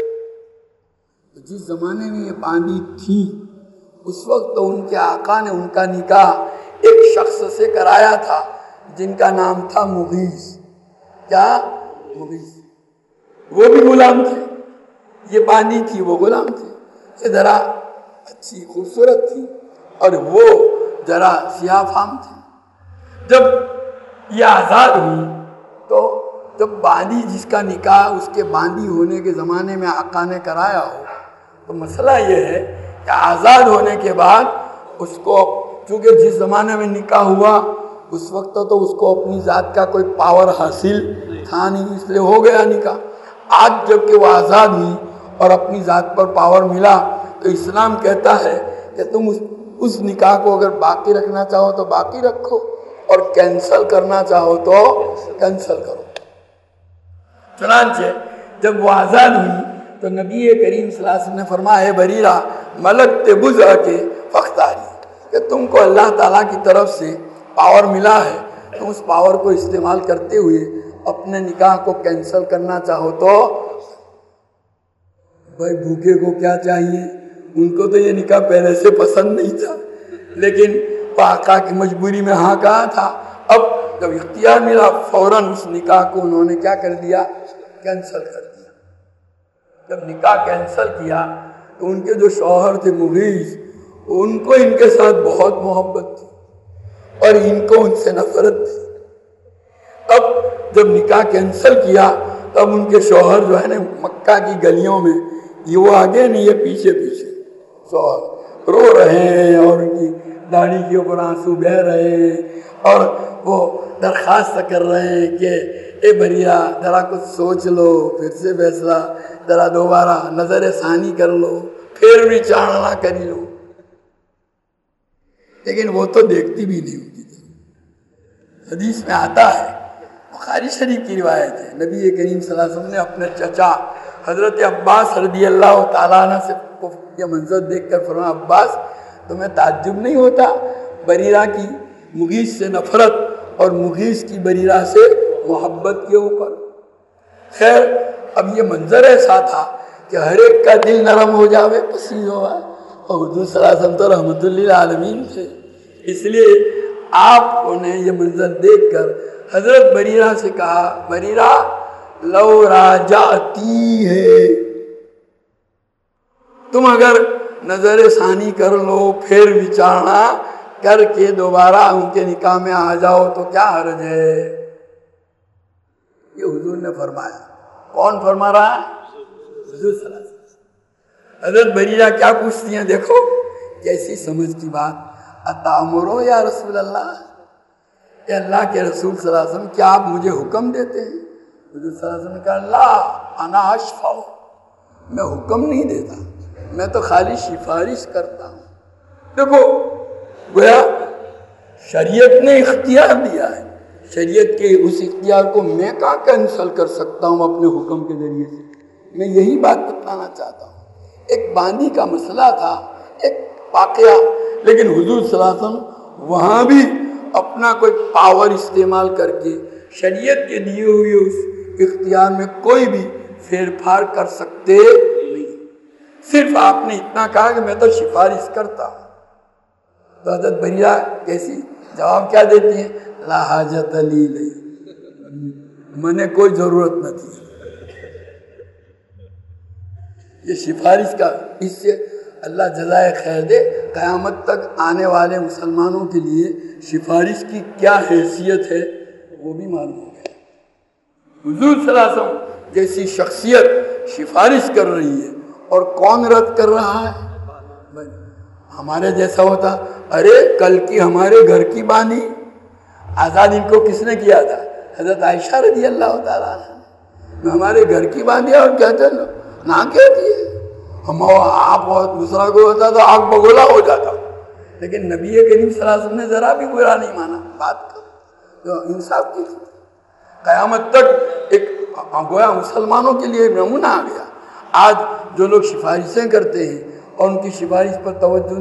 جس زمانے میں یہ باندی تھی اس وقت تو ان کے آقا نے ان کا نکاح ایک شخص سے کرایا تھا جن کا نام تھا مغیث۔ کیا؟ مغیث۔ وہ بھی غلام تھے، یہ باندی تھی وہ غلام تھے، یہ ذرا اچھی خوبصورت تھی اور وہ ذرا سیاہ فام تھے۔ جب یہ آزاد ہوئی تو جب باندی جس کا نکاح اس کے باندی ہونے کے زمانے میں آقا نے کرایا ہو تو مسئلہ یہ ہے کہ آزاد ہونے کے بعد اس کو، چونکہ جس زمانے میں نکاح ہوا اس وقت تو اس کو اپنی ذات کا کوئی پاور حاصل تھا نہیں، اس لیے ہو گیا نکاح۔ آج جب کہ وہ آزاد ہوئی اور اپنی ذات پر پاور ملا تو اسلام کہتا ہے کہ تم اس نکاح کو اگر باقی رکھنا چاہو تو باقی رکھو اور کینسل کرنا چاہو تو کینسل کرو۔ چنانچہ جب وہ آزاد ہوئی تو نبی کریم صلی اللہ علیہ وسلم نے فرمایا، اے بریرہ ملکت بضع کے فاختاری، کہ تم کو اللہ تعالیٰ کی طرف سے پاور ملا ہے، تم اس پاور کو استعمال کرتے ہوئے اپنے نکاح کو کینسل کرنا چاہو تو۔ بھائی بھوکے کو کیا چاہیے، ان کو تو یہ نکاح پہلے سے پسند نہیں تھا، لیکن آقا کی مجبوری میں ہاں کہا تھا۔ اب جب اختیار ملا فوراً اس نکاح کو انہوں نے کیا کر دیا؟ کینسل کر دیا۔ جب نکاح کینسل کیا تو ان کے جو شوہر تھے مغیث، ان کو ان کے ساتھ بہت محبت تھی اور ان کو ان سے نفرت تھی۔ اب جب نکاح کینسل کیا تب ان کے شوہر جو ہے نا مکہ کی گلیوں میں، یہ وہ آگے نہیں یہ پیچھے پیچھے شوہر رو رہے ہیں اور ان کی داڑھی کے اوپر آنسو بہہ رہے ہیں اور وہ درخواست کر رہے ہیں کہ اے بریرہ ذرا کچھ سوچ لو، پھر سے فیصلہ، ذرا دوبارہ نظر ثانی کر لو، پھر بھی چاڑنا کری لو۔ لیکن وہ تو دیکھتی بھی نہیں ہوتی تھی۔ حدیث میں آتا ہے، بخاری شریف کی روایت ہے، نبی کریم صلی اللہ علیہ وسلم نے اپنے چچا حضرت عباس رضی اللہ تعالیٰ عنہ سے یہ منظر دیکھ کر فرمایا، عباس تمہیں تعجب نہیں ہوتا بریرہ کی مغیث سے نفرت اور مغیث کی بریرہ سے محبت کے اوپر؟ خیر اب یہ منظر ایسا تھا کہ ہر ایک کا دل نرم ہو جاوے، پسیز ہوا، اور حضور صلی اللہ علیہ وسلم تو رحمت للعالمین تھے، اس لیے آپ نے یہ منظر دیکھ کر حضرت بریرہ سے کہا، بریرہ لو راجعتی ہے، تم اگر نظر ثانی کر لو، پھر وچارنا کر کے دوبارہ ان کے نکاح میں آ جاؤ تو کیا حرج ہے؟ یہ حضور نے فرمایا۔ کون فرما رہا ہے؟ حضور صلی اللہ علیہ وسلم۔ حضرت بریرہ کیا پوچھتی ہیں، دیکھو کیسی سمجھ کی بات، اتامرو یا رسول اللہ، کہ اللہ کے رسول صلی اللہ علیہ وسلم کیا آپ مجھے حکم دیتے ہیں؟ حضور صلی اللہ علیہ وسلم نے کہا لا انا اشفع، میں حکم نہیں دیتا، میں تو خالی سفارش کرتا ہوں۔ دیکھو گویا شریعت نے اختیار دیا ہے، شریعت کے اس اختیار کو میں کہاں کینسل کر سکتا ہوں اپنے حکم کے ذریعے سے؟ میں یہی بات بتانا چاہتا ہوں۔ ایک باندی کا مسئلہ تھا، ایک واقعہ، لیکن حضور صلی اللہ علیہ وسلم وہاں بھی اپنا کوئی پاور استعمال کر کے شریعت کے دیے ہوئے اس اختیار میں کوئی بھی پھیر پھار کر سکتے نہیں، صرف آپ نے اتنا کہا کہ میں تو سفارش کرتا ہوں۔ تو حضرت بریرہ کیسی جواب کیا دیتی ہیں؟ لا حاجت لی نہیں، میں کوئی ضرورت نہ تھی۔ یہ سفارش کا، اس سے اللہ جزائے خیر دے، قیامت تک آنے والے مسلمانوں کے لیے سفارش کی کیا حیثیت ہے وہ بھی معلوم ہو گیا۔ حضور صلی اللہ علیہ وسلم جیسی شخصیت سفارش کر رہی ہے اور کون رد کر رہا ہے؟ ہمارے جیسا ہوتا، ارے کل کی ہمارے گھر کی باندھی، آزاد ان کو کس نے کیا تھا؟ حضرت عائشہ رضی اللہ تعالیٰ عنہ، ہمارے گھر کی باندھی اور کہتے ہیں نہ کہتی ہے، ہم آپ دوسرا کو ہوتا تو آگ بگولا ہو جاتا، لیکن نبی کریم صلی اللہ علیہ وسلم نے ذرا بھی برا نہیں مانا بات کا، جو انصاف کی تھی۔ قیامت تک ایک گویا مسلمانوں کے لیے نمونہ آ گیا۔ آج جو لوگ سفارشیں کرتے ہیں اور ان کی سفارش پر توجہ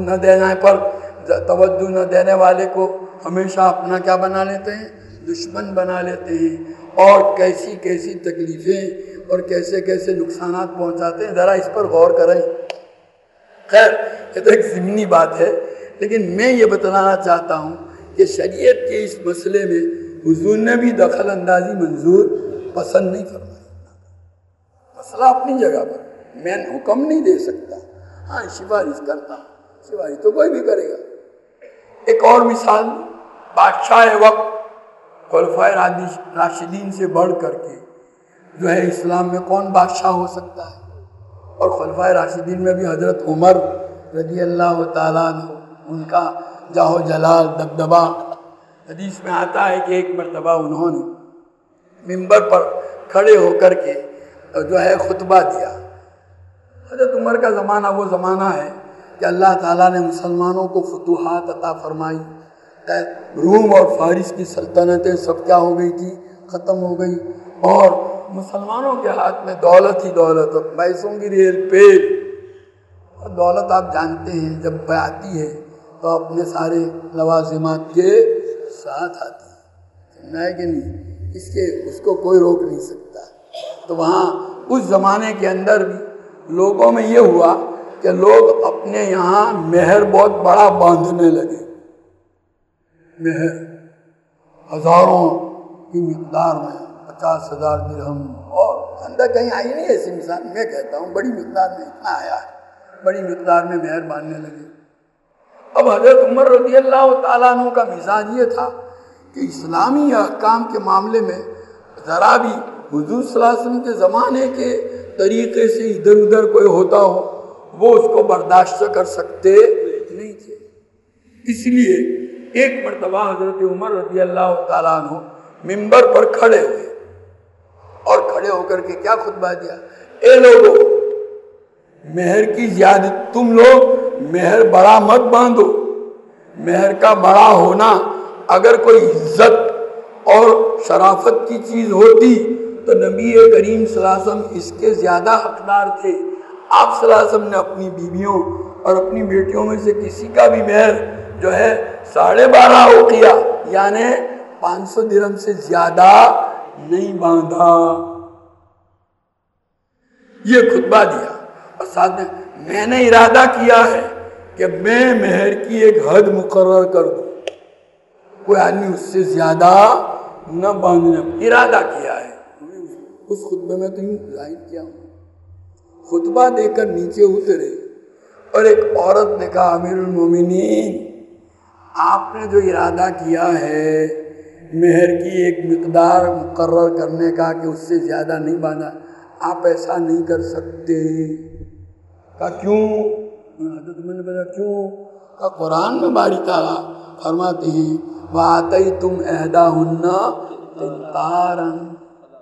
نہ دینے والے کو ہمیشہ اپنا کیا بنا لیتے ہیں؟ دشمن بنا لیتے ہیں، اور کیسی کیسی تکلیفیں اور کیسے کیسے نقصانات پہنچاتے ہیں، ذرا اس پر غور کریں۔ خیر یہ تو ایک ضمنی بات ہے، لیکن میں یہ بتلانا چاہتا ہوں کہ شریعت کے اس مسئلے میں حضور نے بھی دخل اندازی منظور پسند نہیں فرمائی۔ مسئلہ اپنی جگہ پر، میں حکم نہیں دے سکتا، ہاں سفارش کرتا ہوں، سفارش تو کوئی بھی کرے گا۔ ایک اور مثال، بادشاہ وقت خلفائے راشدین سے بڑھ کر کے جو ہے اسلام میں کون بادشاہ ہو سکتا ہے؟ اور خلفائے راشدین میں بھی حضرت عمر رضی اللہ تعالیٰ عنہ، ان کا جاہ و جلال دبدبا، حدیث میں آتا ہے کہ ایک مرتبہ انہوں نے منبر پر کھڑے ہو کر کے جو ہے خطبہ دیا۔ حضرت عمر کا زمانہ وہ زمانہ ہے کہ اللہ تعالیٰ نے مسلمانوں کو فتوحات عطا فرمائی، روم اور فارس کی سلطنتیں سب کیا ہو گئی تھی؟ ختم ہو گئی، اور مسلمانوں کے ہاتھ میں دولت ہی دولت، پیسوں کی ریل پیل، اور دولت آپ جانتے ہیں جب آتی ہے تو اپنے سارے لوازمات کے ساتھ آتی ہے، سمجھا ہے کہ نہیں؟ اس کو کوئی روک نہیں سکتا۔ تو وہاں اس زمانے کے اندر بھی لوگوں میں یہ ہوا کہ لوگ اپنے یہاں مہر بہت بڑا باندھنے لگے، مہر ہزاروں کی مقدار میں، 50,000 درہم، اور اندر کہیں آئی نہیں ایسی مثال، میں کہتا ہوں بڑی مقدار میں اتنا آیا ہے، بڑی مقدار میں مہر باندھنے لگے۔ اب حضرت عمر رضی اللہ تعالیٰ عنہ کا مزاج یہ تھا کہ اسلامی احکام کے معاملے میں ذرا بھی حضور صلی اللہ علیہ وسلم کے زمانے کے طریقے سے ادھر ادھر کوئی ہوتا ہو وہ اس کو برداشت کر سکتے نہیں تھے۔ اس لیے ایک مرتبہ حضرت عمر رضی اللہ تعالیٰ عنہ منبر پر کھڑے ہوئے اور کھڑے ہو کر کے کیا خطبہ دیا؟ اے لوگو، مہر کی زیادت، تم لوگ مہر بڑا مت باندھو۔ مہر کا بڑا ہونا اگر کوئی عزت اور شرافت کی چیز ہوتی تو نبی کریم صلی اللہ علیہ وسلم اس کے زیادہ حقدار تھے۔ آپ صلی اللہ علیہ وسلم نے اپنی بیویوں اور اپنی بیٹیوں میں سے کسی کا بھی مہر جو ہے 12.5 اوقیہ یعنی 500 درہم سے زیادہ نہیں باندھا۔ یہ خطبہ دیا اور ساتھ میں نے ارادہ کیا ہے کہ میں مہر کی ایک حد مقرر کر دوں، کوئی آدمی اس سے زیادہ نہ باندھنے، ارادہ کیا ہے۔ اس خطبے میں تو ظاہر کیا ہوں، خطبہ دے کر نیچے اترے اور ایک عورت نے کہا امیر المومنین، آپ نے جو ارادہ کیا ہے مہر کی ایک مقدار مقرر کرنے کا کہ اس سے زیادہ نہیں باندھا، آپ ایسا نہیں کر سکتے۔ کہا کیوں؟ حضرت عمر نے بتایا کیوں؟ کہا قرآن میں باری تعالیٰ فرماتے ہیں وَآتَيْتُمْ إِحْدَاهُنَّ قِنْطَارًا،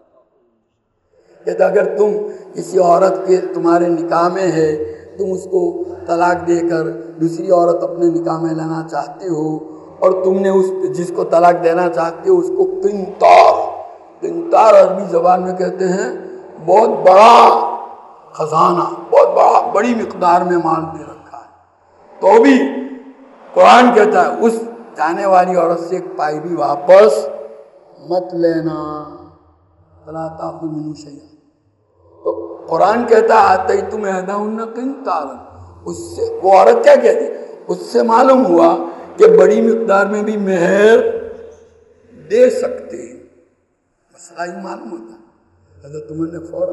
کہ اگر تم کسی عورت کے تمہارے نکاح میں ہے، تم اس کو طلاق دے کر دوسری عورت اپنے نکاح میں لانا چاہتے ہو اور تم نے اس جس کو طلاق دینا چاہتے ہو اس کو قنطار عربی زبان میں کہتے ہیں بہت بڑا خزانہ، بہت بڑی مقدار میں مال دے رکھا ہے، تو بھی قرآن کہتا ہے اس جانے والی عورت سے ایک پائی بھی واپس مت لینا، فلا تأخذوا منه شيئا۔ تو قرآن کہتا ہے آتیتم احداہن قنطارا، اس سے وہ عورت کیا کہتی؟ اس سے معلوم ہوا کہ بڑی مقدار میں بھی مہر دے سکتے ہیں، مسئلہ ہی معلوم ہوتا۔ حضرت عمر نے فوراً،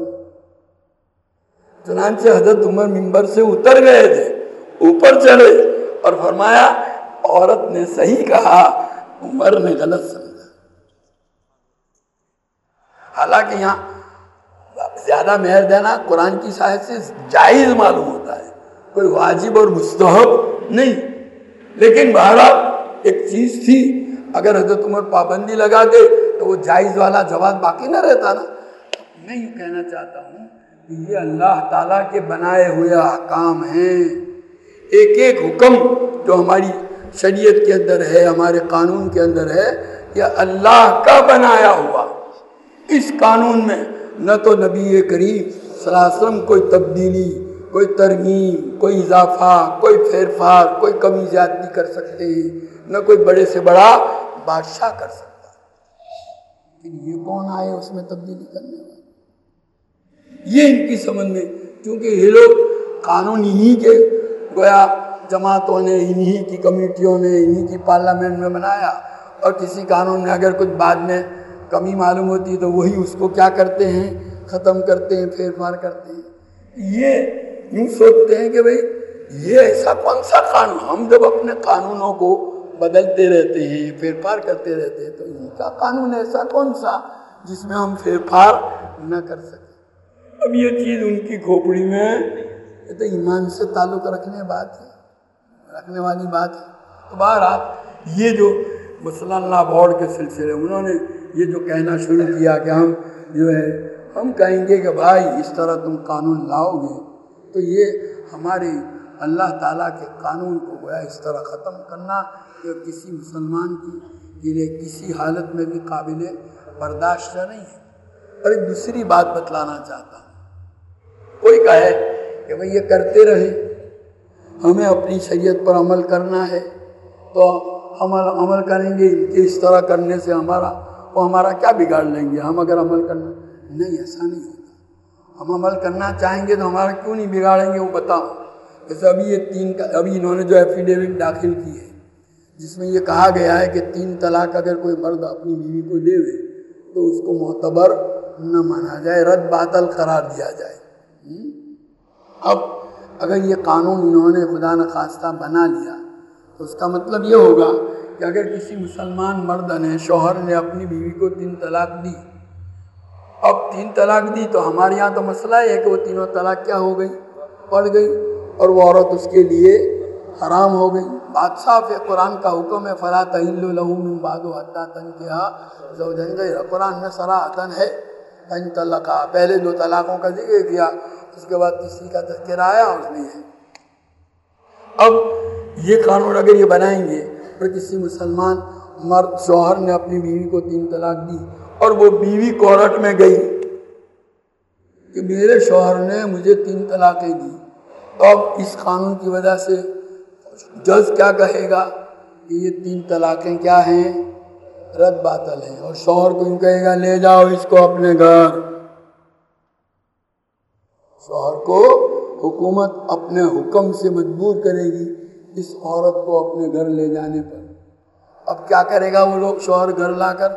چنانچہ حضرت عمر منبر سے اتر گئے تھے، اوپر چڑھے اور فرمایا عورت نے صحیح کہا، عمر نے غلط سمجھا۔ حالانکہ یہاں زیادہ مہر دینا قرآن کی شاید سے جائز معلوم ہوتا ہے، کوئی واجب اور مستحب नहीं। लेकिन बहरहाल एक चीज थी, अगर हजरत उमर पाबंदी लगा दे तो वो जायज वाला जवाब बाकी ना रहता ना। मैं यूँ कहना चाहता हूँ कि ये अल्लाह ताला के बनाए हुए अहकाम हैं। एक एक हुक्म जो हमारी शरीयत के अंदर है, हमारे कानून के अंदर है, यह अल्लाह का बनाया हुआ। इस कानून में न तो नबी करीम सल्लल्लाहु अलैहि वसल्लम कोई तब्दीली, कोई तरमीम, कोई इजाफा, कोई फेरफार, कोई कमी ज्यादती कर सकते हैं, न कोई बड़े से बड़ा बादशाह कर सकता। लेकिन ये कौन आए उसमें तब्दीली करने वाले? ये इनकी समझ में, क्योंकि ये लोग कानून इन्हीं के गोया जमातों ने, इन्हीं की कमेटियों ने, इन्हीं की पार्लियामेंट में बनाया, और किसी कानून में अगर कुछ बाद में कमी मालूम होती है तो वही उसको क्या करते हैं, ख़त्म करते हैं, फेरफार करते हैं। ये यूँ सोचते हैं कि भाई ये ऐसा कौन सा कानून, हम जब अपने कानूनों को बदलते रहते हैं, फेरफार करते रहते हैं, तो इनका कानून ऐसा कौन सा जिसमें हम फेरफार न कर सकें। अब ये चीज़ उनकी खोपड़ी में, ये तो ईमान से ताल्लुक़ रखने वाली बात है। तो बहरहाल ये जो मुसल्लन लॉ बोर्ड के सिलसिले, उन्होंने ये जो कहना शुरू किया कि हम जो है हम कहेंगे कि भाई इस तरह तुम कानून लाओगे तो ये हमारे अल्लाह ताला के कानून को गोया इस तरह ख़त्म करना कि किसी मुसलमान के लिए किसी हालत में भी काबिल बर्दाश्त नहीं है। और एक दूसरी बात बतलाना चाहता हूँ, कोई कहे कि भाई ये करते रहे, हमें अपनी शरीयत पर अमल करना है तो हम अमल करेंगे, इनके इस तरह करने से हमारा क्या बिगाड़ लेंगे, हम अगर अमल करना, नहीं, ऐसा नहीं होता। हम अमल करना चाहेंगे तो हमारा क्यों नहीं बिगाड़ेंगे, वो बताओ। जैसे अभी इन्होंने जो एफिडेविट दाखिल की है जिसमें ये कहा गया है कि 3 तलाक अगर कोई मर्द अपनी बीवी को देवे तो उसको मोतबर न माना जाए, रद्द बातल करार दिया जाए। अब अगर ये कानून इन्होंने खुदा न खास्ता बना लिया तो उसका मतलब ये होगा कि अगर किसी मुसलमान मर्द ने, शौहर ने अपनी बीवी को 3 तलाक दी, अब 3 तलाक दी तो हमारे यहाँ तो मसला है कि वो तीनों तलाक क्या हो गई, पड़ गई, और वो औरत उसके लिए हराम हो गई। बादशाह पे कुरान का हुक्म है, फला तहिल्लु लहू मिन बादु हत्ता तनकिहा ज़ौजन गैरह। कुरान में सराहतन है तन तलाक़ा, पहले 2 तलाक़ों का जिक्र किया, उसके बाद तीसरी का तज़किरा आया उसमें है। अब ये कानून अगर ये बनाएंगे और किसी मुसलमान मर्द शौहर ने अपनी बीवी को 3 तलाक दी और वो बीवी कोर्ट में गई कि मेरे शौहर ने मुझे 3 तलाक़ें दी, तो अब इस कानून की वजह से जज क्या कहेगा कि ये 3 तलाक़ें क्या हैं, रद्द बातल हैं, और शौहर को यूँ कहेगा ले जाओ इसको अपने घर। शौहर को हुकूमत अपने हुक्म से मजबूर करेगी इस औरत को अपने घर ले जाने पर। अब क्या करेगा वो लोग, शौहर घर लाकर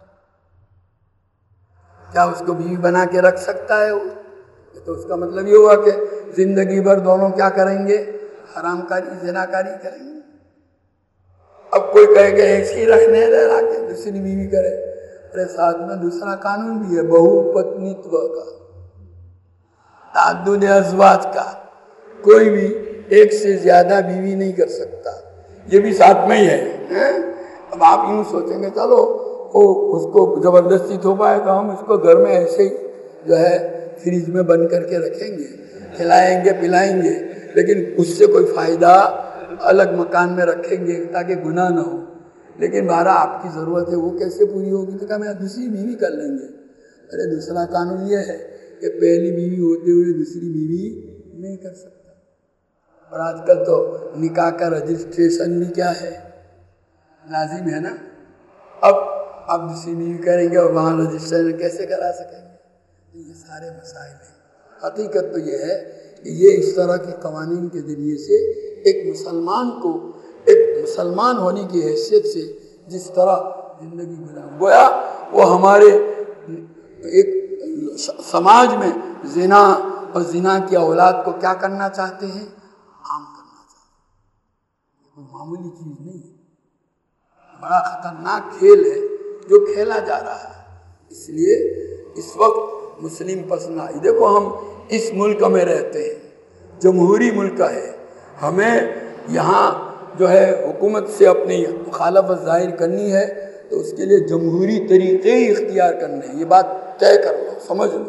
क्या उसको बीवी बना के रख सकता है वो? तो उसका मतलब ये हुआ कि जिंदगी भर दोनों क्या करेंगे, हरामकारी, ज़िनाकारी करेंगे। अब कोई कहेगा ऐसे ही रखने रह के दूसरी बीवी करे, अरे साथ में दूसरा कानून भी है, बहुपत्नीत्व का, ताद्दुद अज़वाज का, कोई भी एक से ज्यादा बीवी नहीं कर सकता, ये भी साथ में ही है। अब आप यूँ सोचेंगे चलो वो उसको ज़बरदस्ती थोपाए तो हम उसको घर में ऐसे ही जो है फ्रिज में बंद करके रखेंगे, खिलाएंगे पिलाएंगे, लेकिन उससे कोई फ़ायदा, अलग मकान में रखेंगे ताकि गुनाह ना हो। लेकिन बारह आपकी ज़रूरत है, वो कैसे पूरी होगी? तो कहा मैं दूसरी बीवी कर लेंगे। अरे दूसरा कानून ये है कि पहली बीवी होते हुए दूसरी बीवी नहीं कर सकता। और आजकल तो निकाह का रजिस्ट्रेशन भी क्या है, लाजिम है ना। अब आप दूसरी बीवी करेंगे और वहाँ रजिस्ट्रेशन कैसे करा सकेंगे? ये सारे मसाइल हैं। हकीकत तो ये है कि ये इस तरह के कवानीन के ज़रिए से एक मुसलमान को, एक मुसलमान होने की हैसियत से जिस तरह ज़िंदगी गुजारा, गोया वो हमारे एक समाज में ज़िना और ज़िना की औलाद को क्या करना चाहते हैं, आम करना चाहते हैं। मामूली चीज़ नहीं है, बड़ा ख़तरनाक खेल है जो खेला जा रहा है। इसलिए इस वक्त मुस्लिम पसंद, देखो हम इस मुल्क में रहते हैं, जमहूरी मुल्क है, हमें یہاں جو ہے حکومت سے اپنی مخالفت ظاہر کرنی ہے تو اس کے لیے جمہوری طریقے ہی اختیار کرنے ہیں، یہ بات طے کر لو، سمجھ لو۔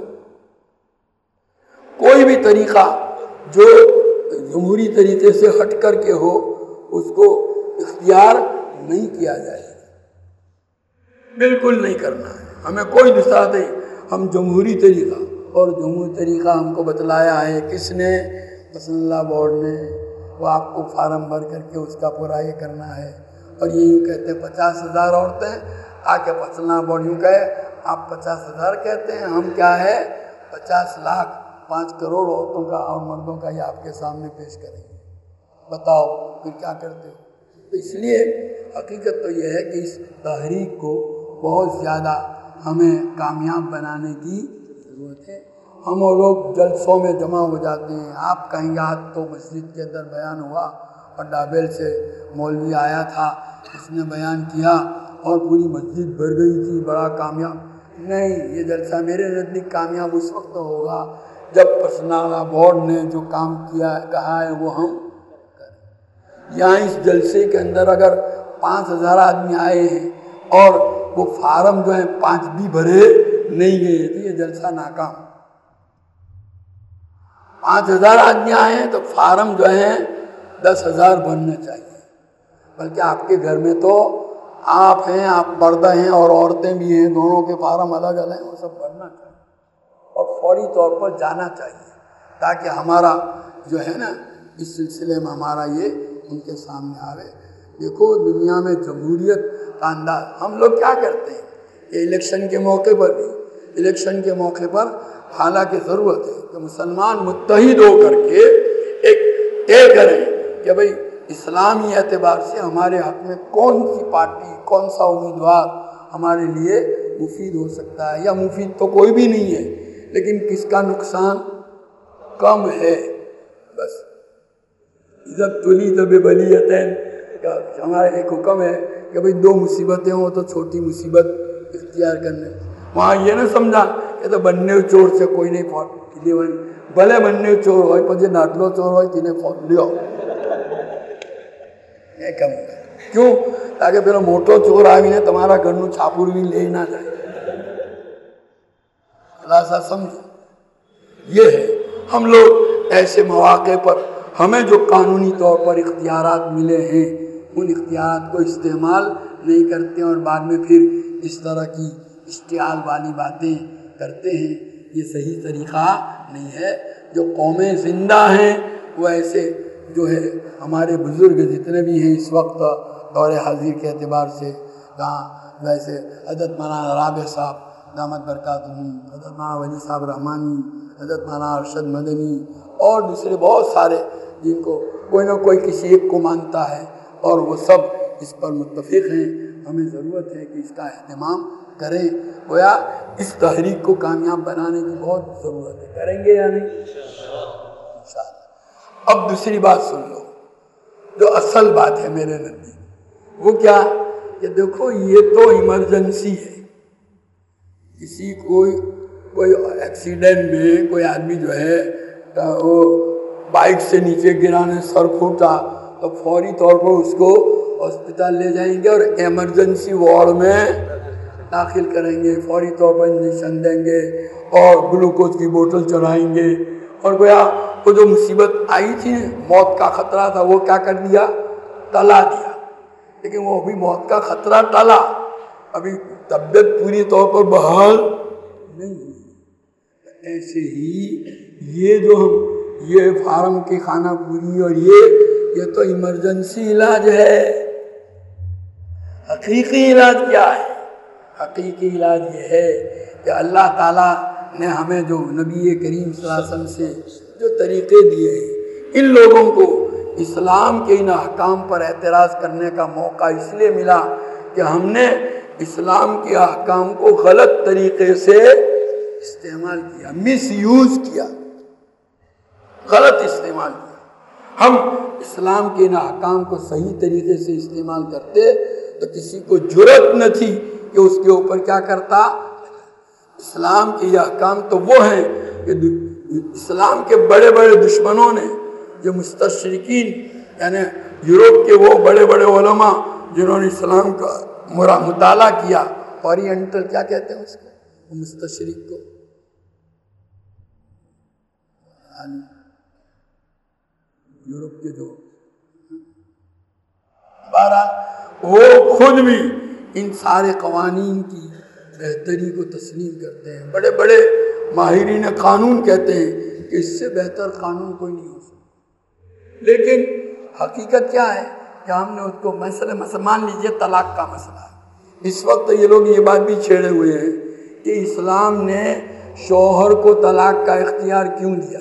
کوئی بھی طریقہ جو جمہوری طریقے سے ہٹ کر کے ہو اس کو اختیار نہیں کیا جائے گا، بالکل نہیں کرنا ہے، ہمیں کوئی دوسرا نہیں، ہم جمہوری طریقہ، اور جمہوری طریقہ ہم کو بتلایا ہے کس نے؟ رسول اللہ بورڈ نے، وہ آپ کو فارم بھر کر کے اس کا پورا یہ کرنا ہے، اور یہ یوں کہتے ہیں 50,000 عورتیں آ کے پسندہ بورڈ یوں کہے، آپ 50,000 کہتے ہیں، ہم کیا ہے 50 لاکھ 5 کروڑ عورتوں کا اور مردوں کا یہ آپ کے سامنے پیش کریں گے، بتاؤ پھر کیا کرتے ہو؟ تو اس لیے حقیقت تو یہ ہے کہ اس تحریک کو بہت زیادہ ہمیں کامیاب بنانے کی ضرورت ہے۔ ہم اور لوگ جلسوں میں جمع ہو جاتے ہیں، آپ کہیں گے آج تو مسجد کے اندر بیان ہوا اور ڈابیل سے مولوی آیا تھا، اس نے بیان کیا اور پوری مسجد بھر گئی تھی، بڑا کامیاب۔ نہیں، یہ جلسہ میرے نزدیک کامیاب اس وقت ہوگا جب پسنالہ بورڈ نے جو کام کیا کہا ہے وہ ہم کریں۔ یہاں اس جلسے کے اندر اگر 5,000 آدمی آئے ہیں اور وہ فارم جو ہیں 5 بھی بھرے نہیں گئے تو یہ جلسہ ناکام۔ 5,000 آدمی آئے ہیں تو فارم جو ہیں 10,000 بھرنے چاہیے، بلکہ آپ کے گھر میں تو آپ ہیں، آپ مرد ہیں اور عورتیں بھی ہیں، دونوں کے فارم الگ الگ ہیں، وہ سب بھرنا چاہیے اور فوری طور پر جانا چاہیے تاکہ ہمارا جو ہے نا اس سلسلے میں ہمارا یہ ان کے سامنے آوے۔ دیکھو دنیا میں جمہوریت کا انداز ہم لوگ کیا کرتے ہیں، یہ الیکشن کے موقع پر بھی، الیکشن کے موقع پر حالانکہ ضرورت ہے کہ مسلمان متحد ہو کر کے ایک طے کریں کہ بھئی اسلامی اعتبار سے ہمارے حق میں کون سی پارٹی، کون سا امیدوار ہمارے لیے مفید ہو سکتا ہے، یا مفید تو کوئی بھی نہیں ہے لیکن کس کا نقصان کم ہے۔ بس جب تلی تب بلیتین، ہمارا ایک حکم ہے کہ بھئی 2 مصیبتیں ہوں تو چھوٹی مصیبت اختیار کرنے، وہاں یہ نہ سمجھا کہ تو بننے چور سے کوئی نہیں فوٹ بھلے بننے چور ہوئے پجے ناٹلو چور ہوئے تینہیں فوٹ لیو، یہ کم ہے۔ کیوں؟ تاکہ پھر موٹو چور آئی نے تمہارا گھرنو چھاپور بھی لے نہ جائے۔ خلاصہ سمجھو یہ ہے، ہم لوگ ایسے مواقع پر ہمیں جو قانونی طور پر اختیارات ملے ہیں ان اختیارات کو استعمال نہیں کرتے اور بعد میں پھر اس طرح کی اشتعال والی باتیں کرتے ہیں، یہ صحیح طریقہ نہیں ہے۔ جو قومیں زندہ ہیں وہ ایسے جو ہے ہمارے بزرگ جتنے بھی ہیں اس وقت دور حاضر کے اعتبار سے، جہاں ویسے حضرت مولانا رابع صاحب دامت برکاتہم، حضرت مولانا ولی صاحب رحمانی، حضرت مولانا ارشد مدنی اور دوسرے بہت سارے جن کو کوئی نہ کوئی کسی ایک کو مانتا ہے اور وہ سب اس پر متفق ہیں، ہمیں ضرورت ہے کہ اس کا اہتمام کریں، گویا اس تحریک کو کامیاب بنانے کی بہت ضرورت ہے۔ کریں گے یا نہیں؟ انشاءاللہ۔ اب دوسری بات سن لو جو اصل بات ہے میرے نزدیک، وہ کیا کہ دیکھو یہ تو ایمرجنسی ہے، کسی کوئی ایکسیڈنٹ میں کوئی آدمی جو ہے وہ بائک سے نیچے گرانے سر پھوٹا تو فوری طور پر اس کو ہاسپٹل لے جائیں گے اور ایمرجنسی وارڈ میں داخل کریں گے، فوری طور پر انجیکشن دیں گے اور گلوکوز کی بوتل چڑھائیں گے، اور گویا وہ جو مصیبت آئی تھی موت کا خطرہ تھا وہ کیا کر دیا، ٹلا دیا، لیکن وہ ابھی موت کا خطرہ ٹلا، ابھی طبیعت پوری طور پر بحال نہیں ہوئی۔ ایسے ہی یہ جو یہ فارم کی خانہ پوری اور یہ تو ایمرجنسی علاج ہے۔ حقیقی علاج کیا ہے؟ حقیقی علاج یہ ہے کہ اللہ تعالیٰ نے ہمیں جو نبی کریم صلی اللہ علیہ وسلم سے جو طریقے دیے ہیں، ان لوگوں کو اسلام کے ان احکام پر اعتراض کرنے کا موقع اس لیے ملا کہ ہم نے اسلام کے احکام کو غلط طریقے سے استعمال کیا، مس یوز کیا، غلط استعمال کیا۔ ہم اسلام کے ان احکام کو صحیح طریقے سے استعمال کرتے تو کسی کو جرأت نہ تھی کہ اس کے اوپر کیا کرتا۔ اسلام کے یہ احکام تو وہ ہیں کہ اسلام کے بڑے بڑے دشمنوں نے جو مستشرقین یعنی یورپ کے وہ بڑے بڑے علماء جنہوں نے اسلام کا مطالعہ کیا، اورینٹل کیا کہتے ہیں اس کو، مستشرق کو، یورپ کے جو بہرحال وہ خود بھی ان سارے قوانین کی بہتری کو تسلیم کرتے ہیں. بڑے بڑے ماہرین قانون کہتے ہیں کہ اس سے بہتر قانون کوئی نہیں ہو سکتا. لیکن حقیقت کیا ہے کہ ہم نے اس کو مسئلہ مان لیجئے طلاق کا مسئلہ ہے. اس وقت یہ لوگ یہ بات بھی چھیڑے ہوئے ہیں کہ اسلام نے شوہر کو طلاق کا اختیار کیوں دیا.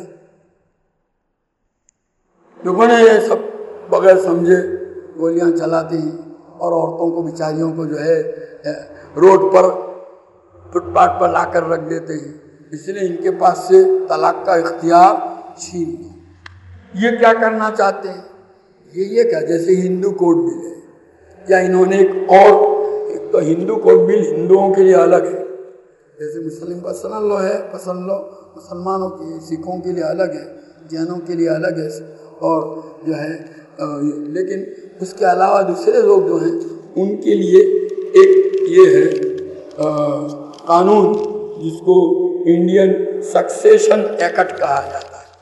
جو یہ سب بغیر سمجھے گولیاں چلاتے ہیں اور عورتوں کو بیچاریوں کو جو ہے روڈ پر فٹ پاتھ پر لا کر رکھ دیتے ہیں، اس لیے ان کے پاس سے طلاق کا اختیار چھین لیا. یہ کیا کرنا چاہتے ہیں؟ یہ کیا جیسے ہندو کوڈ بل ہے، یا انہوں نے ایک تو ہندو کوڈ بل ہندوؤں کے لیے الگ ہے، جیسے مسلم پرسنل لا ہے، پرسنل لا مسلمانوں کے، سکھوں کے لیے الگ ہے، جینوں کے لیے الگ ہے، اور جو ہے لیکن اس کے علاوہ دوسرے لوگ جو ہیں ان کے لیے ایک یہ ہے قانون جس کو انڈین سکسیشن ایکٹ کہا جاتا ہے.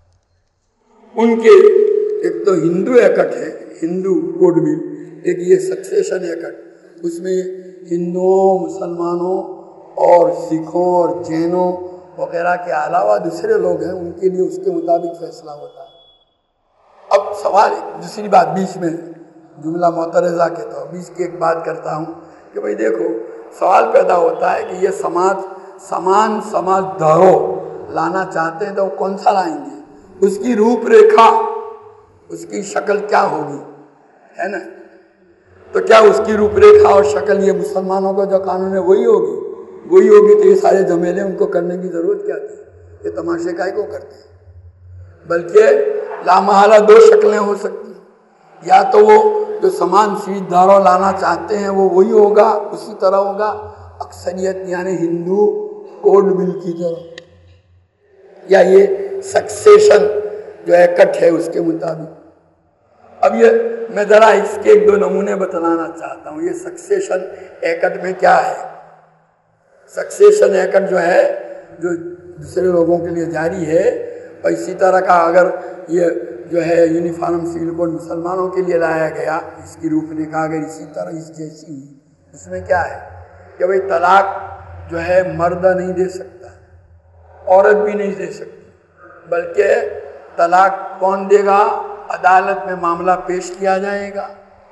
ان کے ایک تو ہندو ایکٹ ہے، ہندو کوڈ بل، ایک یہ سکسیشن ایکٹ، اس میں ہندوؤں، مسلمانوں اور سکھوں اور جینوں وغیرہ کے علاوہ دوسرے لوگ ہیں ان کے لیے اس کے مطابق فیصلہ ہوتا ہے. اب سوال دوسری بات بیچ میں جملہ معترضہ کے طور بیچ کی ایک بات کرتا ہوں کہ بھئی دیکھو سوال پیدا ہوتا ہے کہ یہ سمان سماج دھارو لانا چاہتے ہیں تو وہ کون سا لائیں گے؟ اس کی روپ ریکھا، اس کی شکل کیا ہوگی، ہے نا؟ تو کیا اس کی روپ ریکھا اور شکل یہ مسلمانوں کا جو قانون ہے وہی ہوگی تو یہ سارے جھمیلے ان کو کرنے کی ضرورت کیا تھی؟ یہ تماشے کائی کو کرتے ہیں؟ بلکہ لامحالہ دو شکلیں ہو سکتی ہیں، یا تو وہ جو سمان سیدھ دھارو لانا چاہتے ہیں وہ وہی ہوگا، اسی طرح ہوگا اکثریت یعنی ہندو کوڈ بل کی طرح، یا یہ سکسیشن جو ایکٹ ہے اس کے مطابق. اب یہ میں ذرا اس کے ایک دو نمونے بتلانا چاہتا ہوں. یہ سکسیشن ایکٹ میں کیا ہے؟ سکسیشن ایکٹ جو ہے جو دوسرے لوگوں کے لیے جاری ہے، اور اسی طرح کا اگر یہ جو ہے یونیفارم سول کوڈ مسلمانوں کے لیے لایا گیا، اس کی روپ ریکھا اگر اسی طرح اس جیسی ہی، اس میں کیا ہے کہ بھئی طلاق جو ہے مرد نہیں دے سکتا، عورت بھی نہیں دے سکتی، بلکہ طلاق کون دے گا؟ عدالت میں معاملہ پیش کیا جائے گا،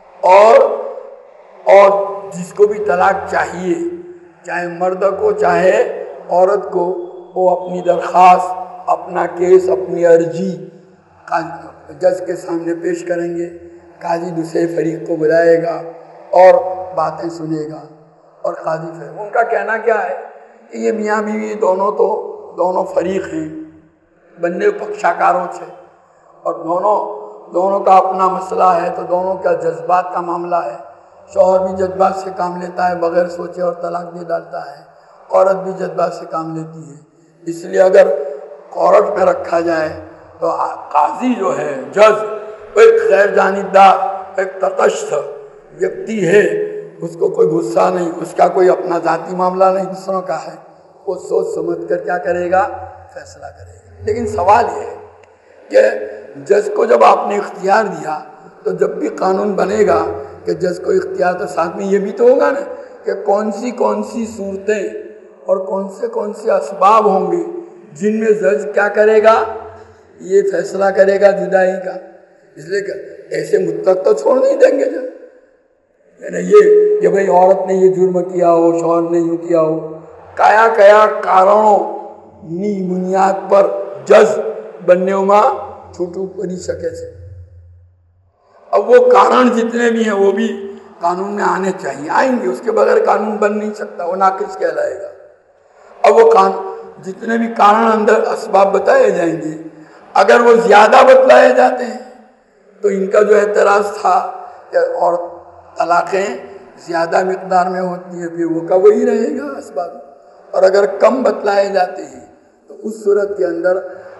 اور جس کو بھی طلاق چاہیے، چاہے مرد کو چاہے عورت کو، وہ اپنی درخواست، اپنا کیس، اپنی عرضی جج کے سامنے پیش کریں گے. قاضی دوسرے فریق کو بلائے گا اور باتیں سنے گا، اور قاضی فریق ان کا کہنا کیا ہے کہ یہ میاں بیوی دونوں فریق ہیں، بننے پکشاکاروں سے، اور دونوں کا اپنا مسئلہ ہے، تو دونوں کا جذبات کا معاملہ ہے. شوہر بھی جذبات سے کام لیتا ہے بغیر سوچے اور طلاق دے ڈالتا ہے، عورت بھی جذبات سے کام لیتی ہے. اس لیے اگر کورٹ میں رکھا جائے تو قاضی جو ہے، جج، ایک غیر جانبدار، ایک تٹسٹھ ویکتی ہے، اس کو کوئی غصہ نہیں، اس کا کوئی اپنا ذاتی معاملہ نہیں، دوسروں کا ہے، وہ سوچ سمجھ کر کیا کرے گا؟ فیصلہ کرے گا. لیکن سوال یہ ہے کہ جج کو جب آپ نے اختیار دیا تو جب بھی قانون بنے گا کہ جج کو اختیار، تو ساتھ میں یہ بھی تو ہوگا نا کہ کون سی صورتیں اور کون سے اسباب ہوں گے جن میں جج کیا کرے گا؟ یہ فیصلہ کرے گا جدائی کا. اس لیے کہ ایسے مطلق تو چھوڑ نہیں دیں گے جج، یعنی یہ کہ بھئی عورت نے یہ جرم کیا ہو، شوہر نے یوں کیا ہو، کیا کارنوں نی بنیاد پر جج بننے میں چھوٹو بنی سکے سے. اب وہ کارن جتنے بھی ہیں وہ بھی قانون میں آنے چاہیے، آئیں گے، اس کے بغیر قانون بن نہیں سکتا، وہ ناقص کہلائے گا. اب وہ جتنے بھی کارن اندر اسباب بتائے جائیں گے، اگر وہ زیادہ بتلائے جاتے ہیں تو ان کا جو اعتراض تھا کہ اور طلاقیں زیادہ مقدار میں ہوتی ہیں، پھر وہ کا وہی رہے گا اسباب. اور اگر کم بتلائے جاتے ہیں تو اس صورت کے اندر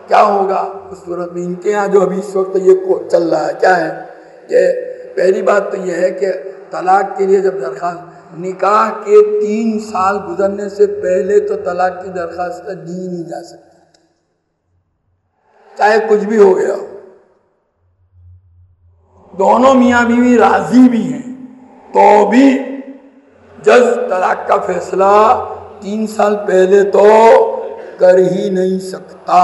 کیا ہوگا اس صورت میں؟ ان کے یہاں جو ابھی اس وقت یہ چل رہا ہے کیا ہے کہ پہلی بات تو یہ ہے کہ طلاق کے لیے جب درخواست، نکاح کے 3 سال گزرنے سے پہلے تو طلاق کی درخواست دی نہیں جا سکتی، چاہے کچھ بھی ہو گیا ہو، دونوں میاں بیوی راضی بھی ہیں تو بھی جج طلاق کا فیصلہ 3 سال پہلے تو کر ہی نہیں سکتا۔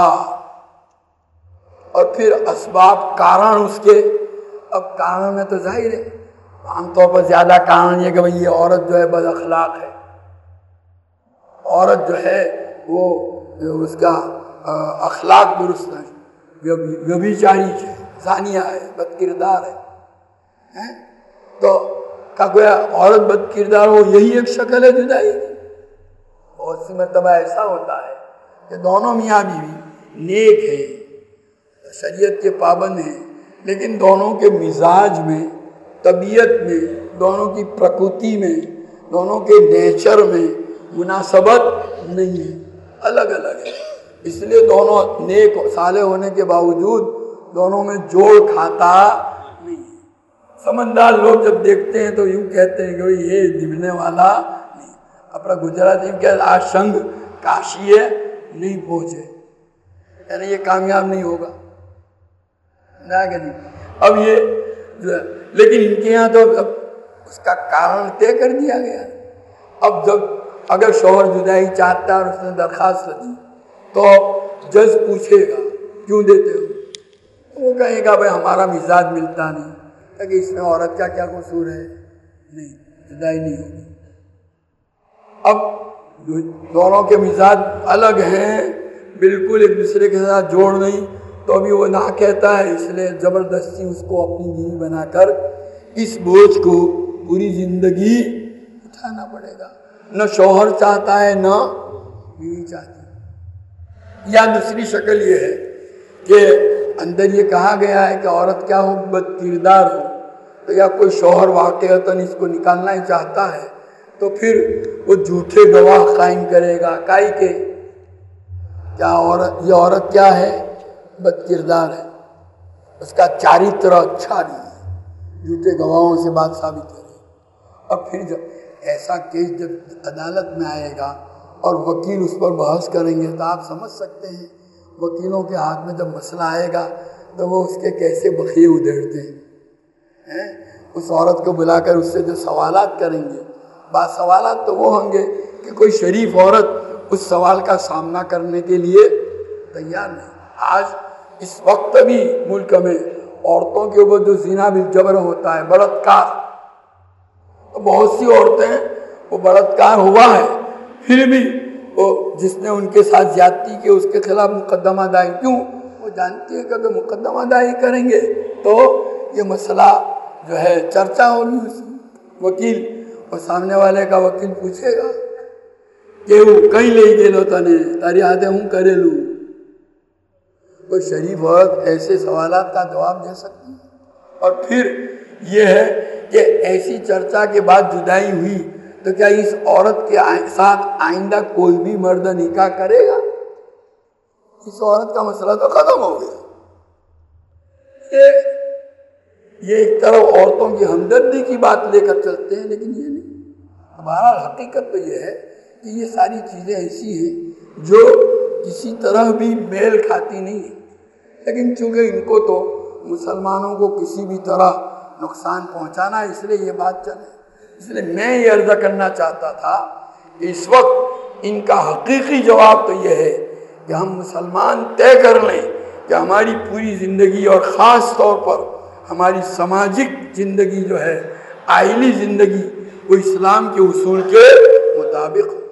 اور پھر اسباب کارن اس کے، اب کارن میں تو ظاہر ہے عام طور پر زیادہ کارن یہ کہ بھئی یہ عورت جو ہے بد اخلاق ہے، عورت جو ہے وہ اس کا اخلاق درست ہے، ویبچاری ہے، زانیہ ہے، بد کردار ہے، تو کیا گویا عورت بد کردار ہو یہی ایک شکل ہے جدائی کی؟ بہت سی مرتبہ ایسا ہوتا ہے کہ دونوں میاں بیوی نیک ہیں، شریعت کے پابند ہیں، لیکن دونوں کے مزاج میں، طبیعت میں، دونوں کی پرکرتی میں، دونوں کے نیچر میں مناسبت نہیں ہے، الگ الگ ہے، اس لیے دونوں نیک صالح ہونے کے باوجود دونوں میں جوڑ کھاتا نہیں ہے۔ سمجھدار لوگ جب دیکھتے ہیں تو یوں کہتے ہیں کہ یہ نبھنے والا نہیں، اپنا گجراتی میں کہتے آج سنگ کاشی ہے نہیں پہنچے، یعنی یہ کامیاب نہیں ہوگا نہ کہ نہیں۔ اب یہ جو ہے لیکن ان کے یہاں تو اب اس کا کارن طے کر دیا گیا۔ اب جب اگر شوہر جدائی چاہتا ہے اور اس نے درخواست دی تو جج پوچھے گا کیوں دیتے ہو، وہ کہے گا بھائی ہمارا مزاج ملتا نہیں، کہ اس میں عورت کا کیا قصور ہے، نہیں جدائی نہیں ہوگی۔ اب دونوں کے مزاج الگ ہیں، بالکل ایک دوسرے کے ساتھ جوڑ نہیں، تو ابھی وہ نہ کہتا ہے، اس لیے زبردستی اس کو اپنی بیوی بنا کر اس بوجھ کو پوری زندگی اٹھانا پڑے گا، نہ شوہر چاہتا ہے نہ بیوی چاہتی ہے۔ یا دوسری شکل یہ ہے کہ اندر یہ کہا گیا ہے کہ عورت کیا ہو، بد کردار ہو، تو یا کوئی شوہر واقعتاً اس کو نکالنا ہی چاہتا ہے تو پھر وہ جھوٹے گواہ قائم کرے گا، کائی کے کیا یہ عورت کیا ہے، بد کردار ہے، اس کا چارتر اچھا نہیں ہے، جھوٹے گواہوں سے بات ثابت کرے۔ اور پھر جب ایسا کیس جب عدالت میں آئے گا اور وکیل اس پر بحث کریں گے تو آپ سمجھ سکتے ہیں وکیلوں کے ہاتھ میں جب مسئلہ آئے گا تو وہ اس کے کیسے بخیے ادھیڑتے ہیں۔ اس عورت کو بلا کر اس سے جو سوالات کریں گے، بعض سوالات تو وہ ہوں گے کہ کوئی شریف عورت اس سوال کا سامنا کرنے کے لیے تیار نہیں۔ آج اس وقت بھی ملک میں عورتوں کے اوپر جو زنا بالجبر ہوتا ہے، بلاత్کار، بہت سی عورتیں وہ بلاత్کار ہوا ہے پھر بھی وہ جس نے ان کے ساتھ زیادتی کی اس کے خلاف مقدمہ دائر، کیوں؟ وہ جانتی ہے کہ اگر مقدمہ دائر کریں گے تو یہ مسئلہ جو ہے چرچا ہوگی، اس وکیل اور سامنے والے کا وکیل پوچھے گا کہ وہ کہیں لے گئے تنے تاری ہاتھیں ہوں کرے لوں۔ کوئی شریف عورت ایسے سوالات کا جواب دے سکتی ہے؟ اور پھر یہ ہے کہ ایسی چرچا کے بعد جدائی ہوئی تو کیا اس عورت کے ساتھ آئندہ کوئی بھی مرد نکاح کرے گا؟ اس عورت کا مسئلہ تو ختم ہو گیا۔ یہ ایک طرف عورتوں کی ہمدردی کی بات لے کر چلتے ہیں، لیکن یہ نہیں۔ ہمارا حقیقت تو یہ ہے کہ یہ ساری چیزیں ایسی ہیں جو کسی طرح بھی میل کھاتی نہیں ہیں، لیکن چونکہ ان کو تو مسلمانوں کو کسی بھی طرح نقصان پہنچانا ہے، اس لیے یہ بات چلے۔ اس لیے میں یہ عرض کرنا چاہتا تھا کہ اس وقت ان کا حقیقی جواب تو یہ ہے کہ ہم مسلمان طے کر لیں کہ ہماری پوری زندگی اور خاص طور پر ہماری سماجک زندگی جو ہے، آئلی زندگی، وہ اسلام کے اصول کے مطابق ہو۔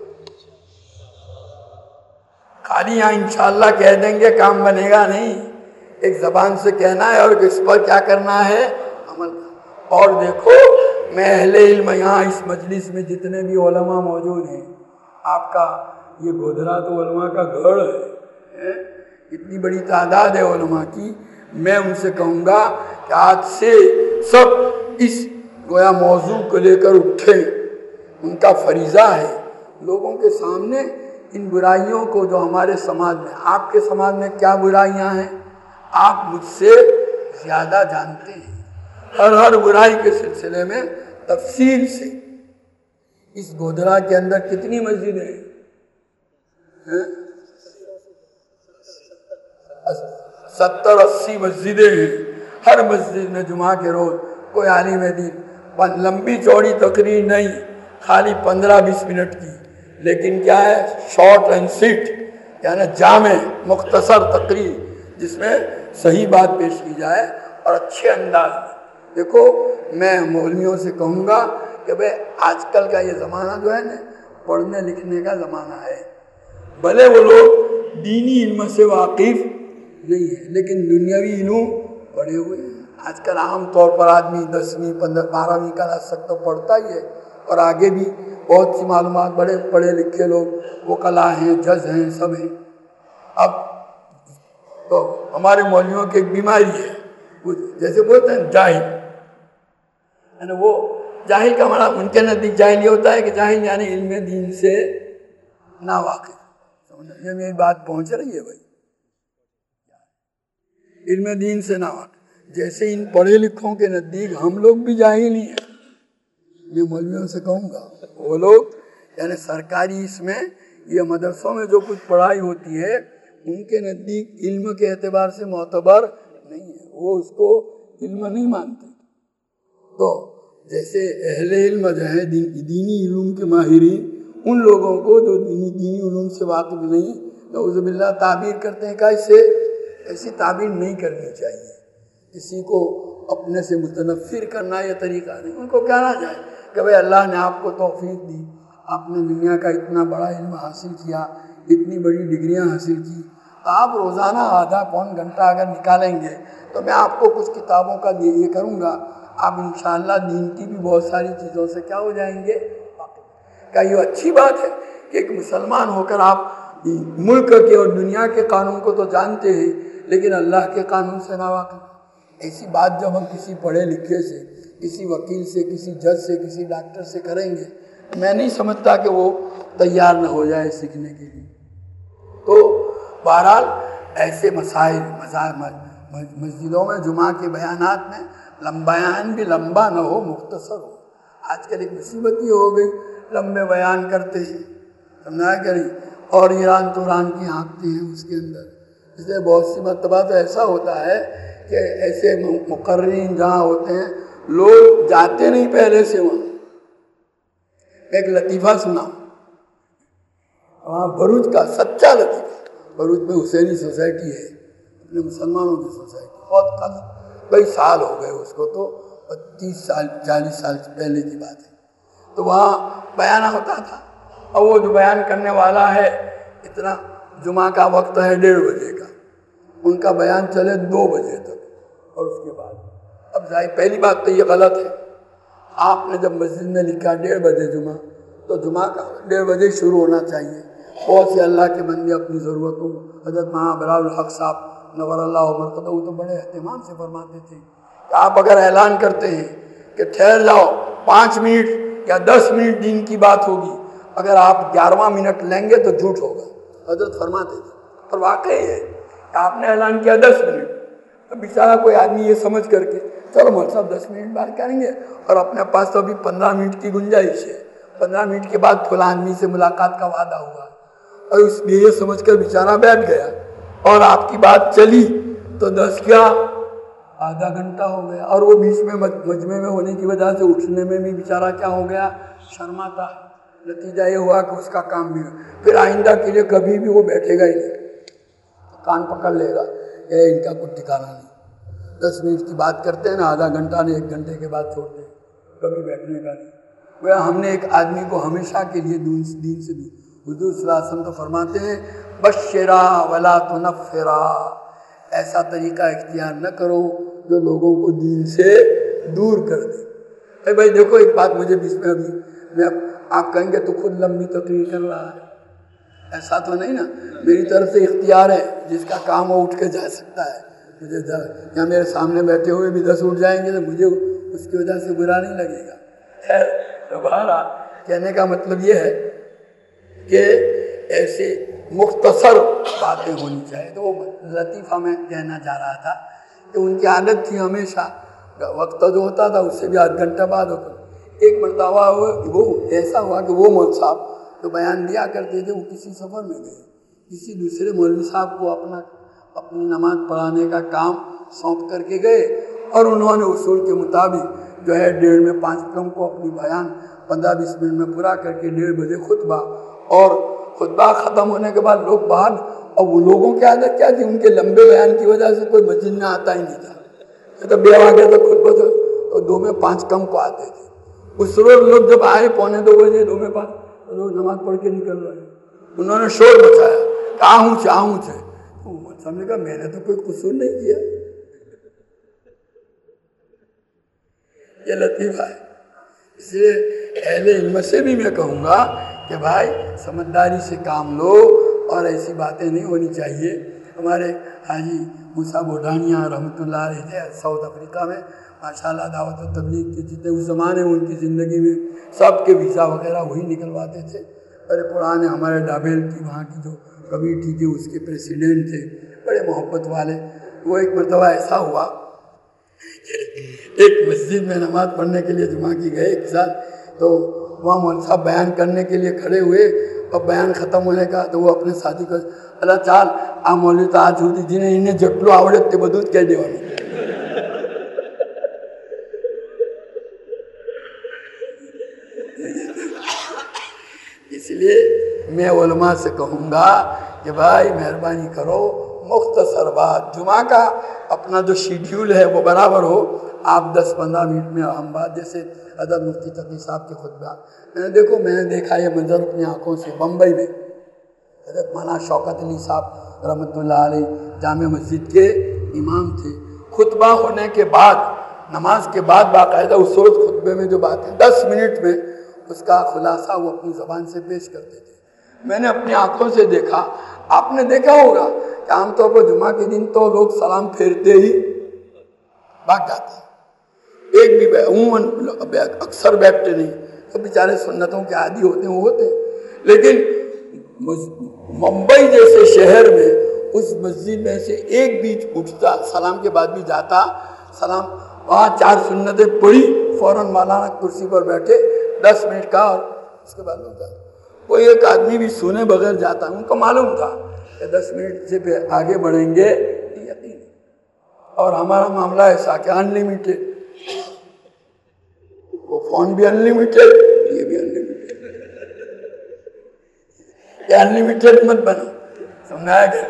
خالی یہاں انشاءاللہ کہہ دیں گے کام بنے گا نہیں، ایک زبان سے کہنا ہے اور اس پر کیا کرنا ہے، عمل کرنا۔ اور دیکھو میں اہل علم یہاں اس مجلس میں جتنے بھی علماء موجود ہیں، آپ کا یہ گودھرا تو علماء کا گھر ہے، اتنی بڑی تعداد ہے علماء کی، میں ان سے کہوں گا کہ آج سے سب اس گویا موضوع کو لے کر اٹھیں۔ ان کا فریضہ ہے لوگوں کے سامنے ان برائیوں کو جو ہمارے سماج میں، آپ کے سماج میں کیا برائیاں ہیں آپ مجھ سے زیادہ جانتے ہیں، ہر برائی کے سلسلے میں تفصیل سے۔ اس گودرا کے اندر کتنی مسجدیں ہیں؟ 70-80 مسجدیں ہیں۔ ہر مسجد میں جمعہ کے روز کوئی عالم دین لمبی چوڑی تقریر نہیں، خالی 15-20 منٹ کی، لیکن کیا ہے، شارٹ اینڈ سویٹ، یعنی جامع مختصر تقریر جس میں صحیح بات پیش کی جائے اور اچھے انداز میں۔ دیکھو میں مولویوں سے کہوں گا کہ بھئی آج کل کا یہ زمانہ جو ہے نا، پڑھنے لکھنے کا زمانہ ہے، بھلے وہ لوگ دینی علم سے واقف نہیں ہے لیکن دنیاوی علوم پڑھے ہوئے ہیں۔ آج کل عام طور پر آدمی 10ویں 12ویں کلاس تک تو پڑھتا ہی ہے، اور آگے بھی بہت سی معلومات، بڑے پڑھے لکھے لوگ وکلا ہیں، جج ہیں، سب ہیں۔ اب تو ہمارے مولویوں کی ایک بیماری ہے، جیسے بولتے ہیں جاہل، یعنی وہ جاہل کا معنی ان کے نزدیک جاہل یہ ہوتا ہے کہ جاہل یعنی علم دین سے ناواقف۔ یہ میری بات پہنچ رہی ہے بھائی، علم دین سے ناواقف، جیسے ان پڑھے لکھوں کے نزدیک ہم لوگ بھی جاہل ہی ہیں۔ میں مولویوں سے کہوں گا وہ لوگ یعنی سرکاری اس میں یہ مدرسوں میں جو کچھ پڑھائی ہوتی ہے ان کے نزدیک علم کے اعتبار سے معتبر نہیں ہے، وہ اس کو علم نہیں مانتے۔ تو جیسے اہل علم جو ہے دینی علوم کے ماہرین، ان لوگوں کو جو دینی علوم سے واقف نہیں، نعوذ باللہ تعبیر کرتے ہیں کہ ایسی تعبیر نہیں کرنی چاہیے، کسی کو اپنے سے متنفر کرنا یہ طریقہ نہیں۔ ان کو کہنا جائے کہ بھئی اللہ نے آپ کو توفیق دی، آپ نے دنیا کا اتنا بڑا علم حاصل کیا، اتنی بڑی ڈگریاں حاصل کی، تو آپ روزانہ آدھا پون گھنٹہ اگر نکالیں گے تو میں آپ کو کچھ کتابوں کا یہ کروں گا، آپ انشاءاللہ دین کی بھی بہت ساری چیزوں سے کیا ہو جائیں گے۔ کیا یہ اچھی بات ہے کہ ایک مسلمان ہو کر آپ ملک کے اور دنیا کے قانون کو تو جانتے ہیں لیکن اللہ کے قانون سے ناواقف؟ ایسی بات جب ہم کسی پڑھے لکھے سے، کسی وکیل سے، کسی جج سے، کسی ڈاکٹر سے کریں گے، میں نہیں سمجھتا کہ وہ تیار نہ ہو جائے سیکھنے کے لیے۔ تو بہرحال ایسے مسائل مسجدوں میں جمعہ کے بیانات میں بیان بھی لمبا نہ ہو، مختصر ہو۔ آج کل ایک مصیبت یہ ہو گئی، لمبے بیان کرتے ہیں، سمجھا کہ نہیں، اور ایران توران کی ہانکتے ہیں اس کے اندر۔ اس لیے بہت سی مرتبہ تو ایسا ہوتا ہے کہ ایسے مقررین جہاں ہوتے ہیں لوگ جاتے نہیں پہلے سے وہاں۔ ایک لطیفہ سنا وہاں بھروچ کا، سچا لطیفہ، بھروچ میں حسینی سوسائٹی ہے، اپنے مسلمانوں کی سوسائٹی، بہت کئی سال ہو گئے اس کو، تو 30 سال 40 سال پہلے کی بات ہے۔ تو وہاں بیان ہوتا تھا، اور وہ جو بیان کرنے والا ہے اتنا، جمعہ کا وقت ہے 1:30 بجے کا، ان کا بیان چلے 2 بجے تک، اور اس کے بعد اب ظاہر پہلی بات تو یہ غلط ہے، آپ نے جب مسجد میں لکھا 1:30 بجے جمعہ، تو جمعہ کا 1:30 بجے شروع ہونا چاہیے۔ بہت سے اللہ کے بندے اپنی ضرورتوں، حضرت مولانا بلال الحق صاحب نور اللہ مرقدہ تو بڑے اہتمام سے فرماتے تھے کہ آپ اگر اعلان کرتے ہیں کہ ٹھہر جاؤ 5 منٹ یا 10 منٹ دین کی بات ہوگی، اگر آپ 11واں منٹ لیں گے تو جھوٹ ہوگا، حضرت فرماتے تھے۔ اور واقعی ہے کہ آپ نے اعلان کیا 10 منٹ، اب بیچارہ کوئی آدمی یہ سمجھ کر کے چلو مول صاحب 10 منٹ بات کریں گے، اور اپنے پاس تو ابھی 15 منٹ کی گنجائش ہے، 15 منٹ کے بعد فلاں آدمی سے ملاقات کا وعدہ ہوا، اور اس لیے یہ سمجھ کر بیچارہ بیٹھ گیا، اور آپ کی بات چلی تو 10 کیا آدھا گھنٹہ ہو گیا، اور وہ بیچ میں مجمع میں ہونے کی وجہ سے اٹھنے میں بھی بیچارہ کیا ہو گیا، شرماتا۔ نتیجہ یہ ہوا کہ اس کا کام بھی ہوا۔ پھر آئندہ کے لیے کبھی بھی وہ بیٹھے گا ہی نہیں، کان پکڑ لے گا، ان کا کچھ ٹھکانا نہیں۔ 10 منٹ کی بات کرتے ہیں نا، آدھا گھنٹہ نے 1 گھنٹے کے بعد چھوڑتے ہیں، کبھی بیٹھنے کا نہیں۔ وہ ہم نے ایک آدمی کو ہمیشہ کے لیے دین سے دور، حضور صلی اللہ علیہ وسلم تو فرماتے ہیں بشرا ولا تنفرا، ایسا طریقہ اختیار نہ کرو جو لوگوں کو دین سے دور کر دے۔ بھائی دیکھو ایک بات مجھے بیچ میں ابھی آپ کہیں گے تو خود لمبی تقریر کر رہا ہے، ایسا تو نہیں نا، میری طرف سے اختیار ہے، جس کا کام وہ اٹھ کے جا سکتا ہے۔ مجھے یا میرے سامنے بیٹھے ہوئے بھی 10 اٹھ جائیں گے تو مجھے اس کی وجہ سے برا نہیں لگے گا۔ خیر دوبارہ کہنے کا مطلب یہ ہے کہ ایسے مختصر باتیں ہونی چاہیے. تو وہ لطیفہ میں کہنا چاہ رہا تھا کہ ان کی عادت تھی ہمیشہ وقت جو ہوتا تھا اس سے بھی آدھ گھنٹہ بعد ہوتا. ایک مرتبہ وہ ایسا ہوا کہ وہ مولوی صاحب جو بیان دیا کرتے تھے وہ کسی سفر میں گئے, کسی دوسرے مولوی صاحب کو اپنی نماز پڑھانے کا کام سونپ کر کے گئے, اور انہوں نے اصول کے مطابق جو ہے 1:30 میں 5 کم کو اپنی بیان 15-20 منٹ میں پورا کر کے 1:30 بجے خطبہ, اور خطبہ ختم ہونے کے بعد لوگ باہر, اور وہ لوگوں کی عادت کیا تھی, ان کے لمبے بیان کی وجہ سے کوئی مسجد میں آتا ہی نہیں تھا. تو بے آ گیا تو خطبہ تو 2 میں 5 کم کو آتے تھے. اس روز لوگ جب آئے 2:45 بجے 2 میں 5 لوگ نماز پڑھ کے نکل رہے ہیں. انہوں نے شور مچایا کہ آؤں چھے. سب نے کہا میں نے تو کوئی قصور نہیں کیا. یہ لطیفہ ہے. اس لیے اہل علم سے بھی میں کہوں گا کہ بھائی سمجھداری سے کام لو اور ایسی باتیں نہیں ہونی چاہیے. ہمارے حاجی موسیٰ بوڈھانیہ رحمۃ اللہ علیہ تھے ساؤتھ افریقہ میں, ماشاءاللہ دعوت و تبلیغ کے جتنے اس زمانے میں ان کی زندگی میں سب کے ویزا وغیرہ وہی نکلواتے تھے. بڑے پرانے ہمارے ڈابیل کی وہاں کی جو کمیٹی تھی اس کے پریسیڈنٹ تھے, بڑے محبت والے. وہ ایک مرتبہ ایسا ہوا ایک مسجد میں نماز پڑھنے کے لیے جمعہ کی گئے ایک ساتھ, تو وہاں مولوی صاحب بیان کرنے کے لیے کھڑے ہوئے, اور بیان ختم ہونے کا تو وہ اپنے ساتھی کو اللہ چال آ مولوی تو آج ہوتی جنہیں انہیں جٹلو آوڑتے بدود کہہ دیوانے. اس لیے میں علماء سے کہوں گا کہ بھائی مہربانی کرو مختصر بات, جمعہ کا اپنا جو شیڈیول ہے وہ برابر ہو. آپ 10-15 منٹ میں اہم بات, جیسے حضرت مفتی تقی صاحب کے خطبہ میں نے دیکھا یہ منظر اپنی آنکھوں سے. بمبئی میں حضرت مولانا شوکت علی صاحب رحمۃ اللہ علیہ جامع مسجد کے امام تھے. خطبہ ہونے کے بعد نماز کے بعد باقاعدہ اس روز خطبے میں جو باتیں 10 منٹ میں اس کا خلاصہ وہ اپنی زبان سے پیش کرتے تھے. میں نے اپنی آنکھوں سے دیکھا. آپ نے دیکھا ہوگا کہ عام طور پر جمعہ کے دن تو لوگ سلام پھیرتے ہی بھاگ جاتے ہیں, ایک بھی عموماً اکثر بیٹھتے نہیں, تو بیچارے سنتوں کے عادی ہوتے ہیں وہ ہوتے ہیں. لیکن ممبئی جیسے شہر میں اس مسجد میں سے ایک بھی اٹھتا, سلام کے بعد بھی جاتا, سلام وہاں 4 سنتیں پڑھی, فوراً مولانا کرسی پر بیٹھے 10 منٹ کا, اور اس کے بعد لوگ جاتے. کوئی ایک آدمی بھی سنے بغیر جاتا. ان کو معلوم تھا کہ 10 منٹ سے آگے بڑھیں گے یقین. اور ہمارا معاملہ ایسا کہ انلمیٹڈ, وہ فون بھی انلمیٹڈ, یہ بھی انلمیٹڈ. یہ انلمیٹڈ مت بنو, سمجھایا کہ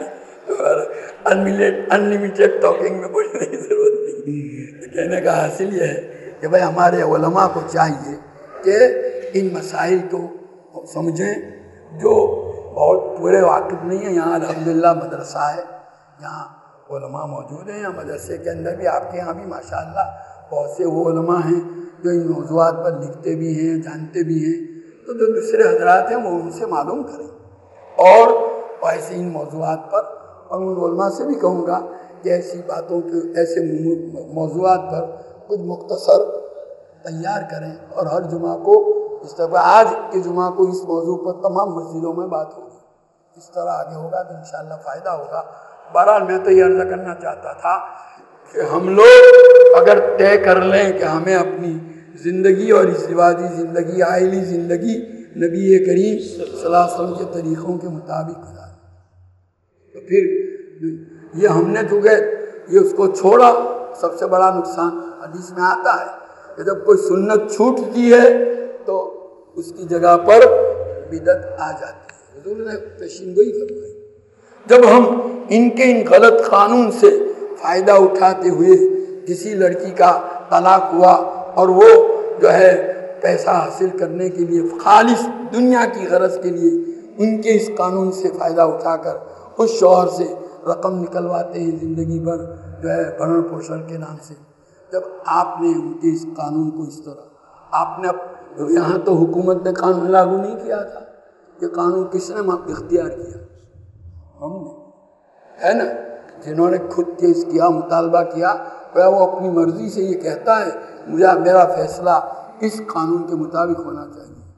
انلمیٹڈ ٹاکنگ میں بولنے کی ضرورت نہیں. کہنے کا حاصل یہ ہے کہ بھائی ہمارے علماء کو چاہیے کہ ان مسائل کو سمجھیں. جو بہت پورے واقف نہیں ہیں, یہاں الحمدللہ مدرسہ ہے, یہاں علماء موجود ہیں. یہاں مدرسے کے اندر بھی آپ کے یہاں بھی ماشاءاللہ بہت سے وہ علماء ہیں جو ان موضوعات پر لکھتے بھی ہیں, جانتے بھی ہیں. تو جو دوسرے حضرات ہیں وہ ان سے معلوم کریں, اور ایسے ان موضوعات پر, اور ان علماء سے بھی کہوں گا کہ ایسی باتوں کے ایسے موضوعات پر کچھ مختصر تیار کریں, اور ہر جمعہ کو اس طرح آج کے جمعہ کو اس موضوع پر تمام مسجدوں میں بات ہوگی. اس طرح آگے ہوگا تو انشاءاللہ فائدہ ہوگا. بہرحال میں تو یہ عرض کرنا چاہتا تھا کہ ہم لوگ اگر طے کر لیں کہ ہمیں اپنی زندگی اور ازدواجی زندگی, عائلی زندگی نبی کریم صلی اللہ علیہ وسلم کے طریقوں کے مطابق گزاریں, تو پھر یہ ہم نے چونکہ یہ اس کو چھوڑا, سب سے بڑا نقصان حدیث میں آتا ہے کہ جب کوئی سنت چھوٹتی ہے تو اس کی جگہ پر بدعت آ جاتی ہے. حضور نے پیشین گوئی فرمائی. جب ہم ان کے ان غلط قانون سے فائدہ اٹھاتے ہوئے کسی لڑکی کا طلاق ہوا اور وہ جو ہے پیسہ حاصل کرنے کے لیے خالص دنیا کی غرض کے لیے ان کے اس قانون سے فائدہ اٹھا کر اس شوہر سے رقم نکلواتے ہیں زندگی بھر جو ہے بھرن پوشن کے نام سے. جب آپ نے ان کے اس قانون کو اس طرح آپ نے یہاں تو حکومت نے قانون لاگو نہیں کیا تھا, یہ قانون کس نے اختیار کیا؟ ہم نے, ہے نا. جنہوں نے خود کیس کیا, مطالبہ کیا, وہ اپنی مرضی سے یہ کہتا ہے مجھے میرا فیصلہ اس قانون کے مطابق ہونا چاہیے.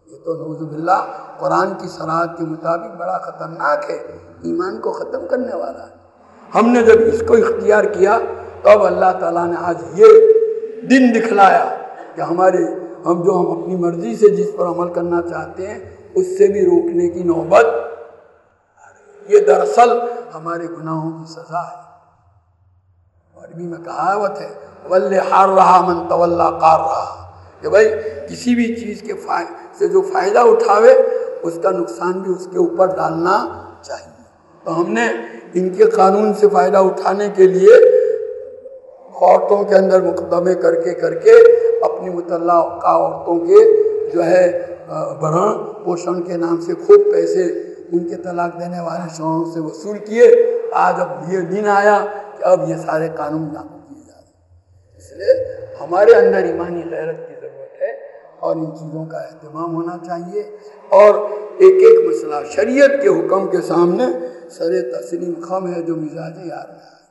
یہ تو نعوذ باللہ قرآن کی صراحت کے مطابق بڑا خطرناک ہے، ایمان کو ختم کرنے والا ہے۔ ہم نے جب اس کو اختیار کیا تو اب اللہ تعالیٰ نے آج یہ دن دکھلایا کہ ہم اپنی مرضی سے جس پر عمل کرنا چاہتے ہیں اس سے بھی روکنے کی نوبت، یہ دراصل ہمارے گناہوں کی سزا ہے۔ عربی میں کہاوت ہے وَلِّ حَارَّهَا مَن تَوَلَّا قَارَّهَا، کہ بھائی کسی بھی چیز کے سے جو فائدہ اٹھاوے اس کا نقصان بھی اس کے اوپر ڈالنا چاہیے۔ تو ہم نے ان کے قانون سے فائدہ اٹھانے کے لیے عورتوں کے اندر مقدمے کر کے اپنی مطلقہ عورتوں کے جو ہے بھرن پوشن کے نام سے خوب پیسے ان کے طلاق دینے والے شوہروں سے وصول کیے۔ آج اب یہ دن آیا کہ اب یہ سارے قانون لاگو کیے جا رہے ہیں۔ اس لیے ہمارے اندر ایمانی غیرت کی ضرورت ہے اور ان چیزوں کا اہتمام ہونا چاہیے، اور ایک ایک مسئلہ شریعت کے حکم کے سامنے سر تسلیم خم ہے جو مزاج یار میں ہے۔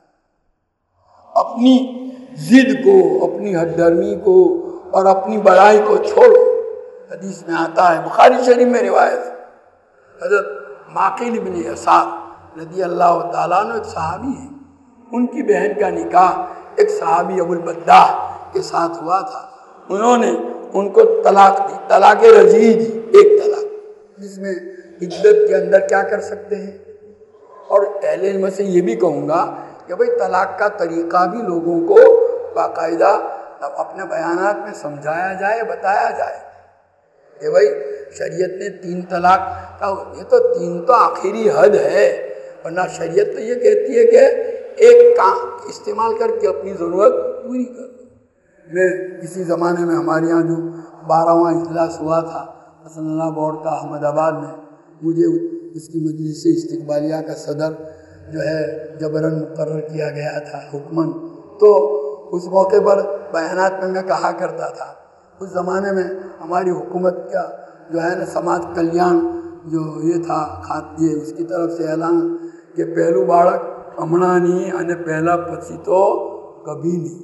اپنی ضد کو، اپنی ہٹ درمی کو اور اپنی بڑائی کو چھوڑو۔ حدیث میں آتا ہے، بخاری شریف میں روایت ہے، حضرت معقل بن یسار رضی اللہ تعالیٰ عنہ ایک صحابی ہے، ان کی بہن کا نکاح ایک صحابی ابو البداح کے ساتھ ہوا تھا۔ انہوں نے ان کو طلاق دی، طلاق رجعی دی، ایک طلاق، جس میں عدت کے اندر کیا کر سکتے ہیں۔ اور اہل علم سے یہ بھی کہوں گا کہ بھئی طلاق کا طریقہ بھی لوگوں کو باقاعدہ اپنے بیانات میں سمجھایا جائے، بتایا جائے کہ بھئی شریعت نے 3 طلاق کا، یہ تو 3 تو آخری حد ہے، ورنہ شریعت تو یہ کہتی ہے کہ ایک کام استعمال کر کے اپنی ضرورت پوری کر دو۔ میں کسی زمانے میں ہمارے یہاں جو 12واں اجلاس ہوا تھا حسن اللہ بورڈ کا احمد آباد میں، مجھے اس کی مجلس استقبالیہ کا صدر جو ہے جبراً مقرر کیا گیا تھا حکماً، تو اس موقع پر بیانات میں کہا کرتا تھا، اس زمانے میں ہماری حکومت کا جو ہے نا سماج کلیان جو یہ تھا یہ اس کی طرف سے اعلان کہ پہلو باڑک ہمنا نہیں اور پہلا پچی تو کبھی نہیں،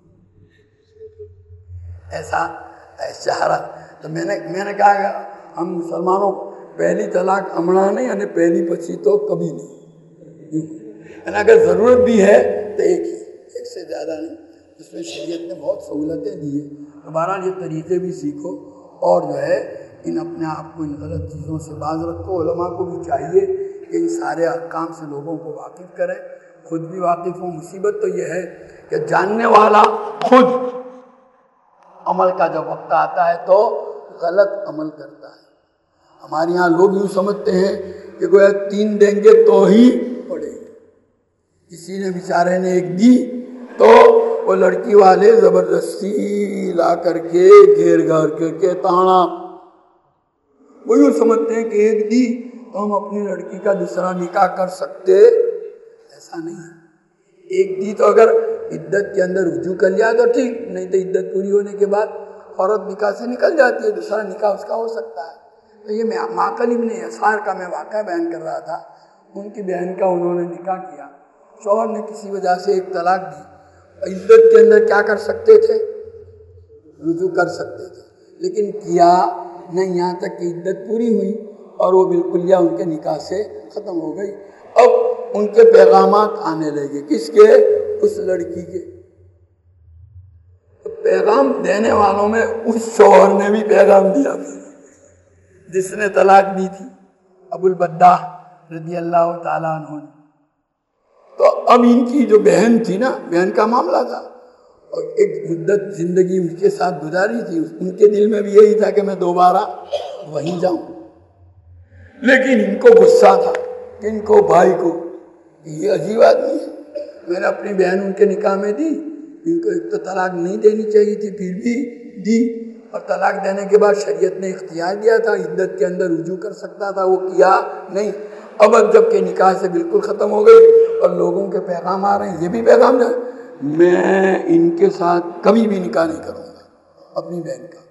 ایسا اشارہ۔ تو میں نے کہا کہ ہم مسلمانوں پہلی طلاق امڑا نہیں یعنی پہلی پچی تو کبھی نہیں، اگر ضرورت بھی ہے تو ایک سے زیادہ نہیں۔ اس میں شریعت نے بہت سہولتیں دی ہیں، تو بہرحال یہ طریقے بھی سیکھو اور جو ہے ان اپنے آپ کو ان غلط چیزوں سے باز رکھو۔ علماء کو بھی چاہیے کہ ان سارے احکام سے لوگوں کو واقف کریں، خود بھی واقف ہوں۔ مصیبت تو یہ ہے کہ جاننے والا خود عمل کا جب وقت آتا ہے تو غلط عمل کرتا ہے۔ ہمارے یہاں لوگ یوں سمجھتے ہیں کہ گویا 3 دیں گے تو ہی پڑے گی، کسی نے بیچارے نے 1 دی تو وہ لڑکی والے زبردستی لا کر کے گھیر گھر کر کے تانا، وہ یوں سمجھتے ہیں کہ 1 دی تو ہم اپنی لڑکی کا دوسرا نکاح کر سکتے، ایسا نہیں ہے۔ 1 دی تو اگر عدت کے اندر رجوع کر لیا تو ٹھیک، نہیں تو عدت پوری ہونے کے بعد عورت نکاح سے نکل جاتی ہے، دوسرا نکاح اس کا ہو سکتا ہے۔ تو یہ معقل ابن یسار کا میں واقعہ بیان کر رہا تھا، ان کی بہن کا انہوں نے نکاح کیا، شوہر نے کسی وجہ سے 1 طلاق دی، عدت کے اندر کیا کر سکتے تھے، رجوع کر سکتے تھے، لیکن کیا نہیں، یہاں تک کہ عدت پوری ہوئی اور وہ بالکل ان کے نکاح سے ختم ہو گئی۔ اب ان کے پیغامات آنے لگے، کس کے؟ اس لڑکی کے۔ پیغام دینے والوں میں اس شوہر نے بھی پیغام دیا جس نے طلاق دی تھی، ابو البداح رضی اللہ تعالیٰ عنہ نے۔ تو اب ان کی جو بہن تھی نا، بہن کا معاملہ تھا اور ایک مدت زندگی ان کے ساتھ گزاری تھی، ان کے دل میں بھی یہی تھا کہ میں دوبارہ وہیں جاؤں، لیکن ان کو غصہ تھا، ان کو بھائی کو، یہ عجیب آدمی ہے، میں نے اپنی بہن ان کے نکاح میں دی، ان کو ایک تو طلاق نہیں دینی چاہیے تھی پھر بھی دی، اور طلاق دینے کے بعد شریعت نے اختیار دیا تھا عدت کے اندر رجوع کر سکتا تھا، وہ کیا نہیں۔ اب جب کہ نکاح سے بالکل ختم ہو گئی اور لوگوں کے پیغام آ رہے ہیں، یہ بھی پیغام دے میں ان کے ساتھ کبھی بھی نکاح نہیں کروں گا اپنی بہن کا۔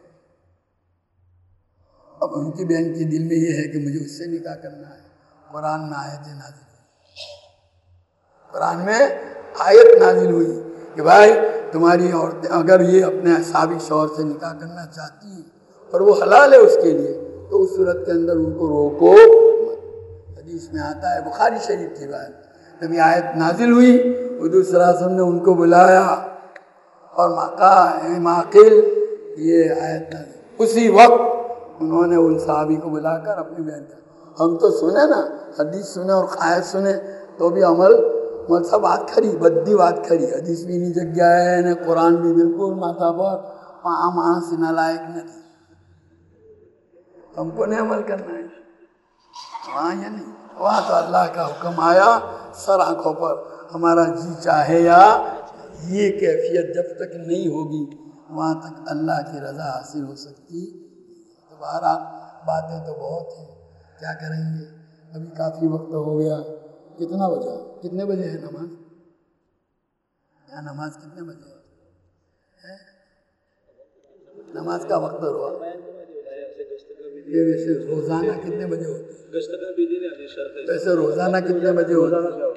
اب ان کی بہن کے دل میں یہ ہے کہ مجھے اس سے نکاح کرنا ہے۔ قرآن میں آیت نازل ہوئی، قرآن میں آیت نازل ہوئی کہ بھائی تمہاری عورتیں اگر یہ اپنے سابق شوہر سے نکاح کرنا چاہتی ہیں اور وہ حلال ہے اس کے لیے، تو اس صورت کے اندر ان کو روکو مت۔ حدیث میں آتا ہے، بخاری شریف کی بات، جب یہ آیت نازل ہوئی حضور صلی اللہ علیہ وسلم نے ان کو بلایا اور کہا اے معقل یہ آیت نازل، اسی وقت انہوں نے ان صحابی کو بلا کر اپنی بیان کیا۔ ہم تو سنے نا، حدیث سنے اور قائد سنے تو بھی عمل سب بات کھری، بدی بات کھری، حدیث بھی نہیں جگ گیا ہے نہ قرآن بھی بالکل ماتھا پر وہاں سے نالائق نہ تھی۔ ہم کو نہیں عمل کرنا ہے وہاں، یا نہیں وہاں تو اللہ کا حکم آیا سر آنکھوں پر، ہمارا جی چاہے یا یہ کیفیت جب تک نہیں ہوگی وہاں تک اللہ کی رضا حاصل ہو سکتی۔ تو بہرحال باتیں تو بہت ہیں، کیا کریں گے، ابھی کافی وقت ہو گیا۔ کتنا بجا، کتنے بجے ہے نماز؟ یہاں نماز کتنے بجے ہے؟ نماز کا وقت ہوا؟ یہ ویسے روزانہ کتنے بجے ہوتی ہے؟ ویسے روزانہ کتنے بجے ہوتا ہے؟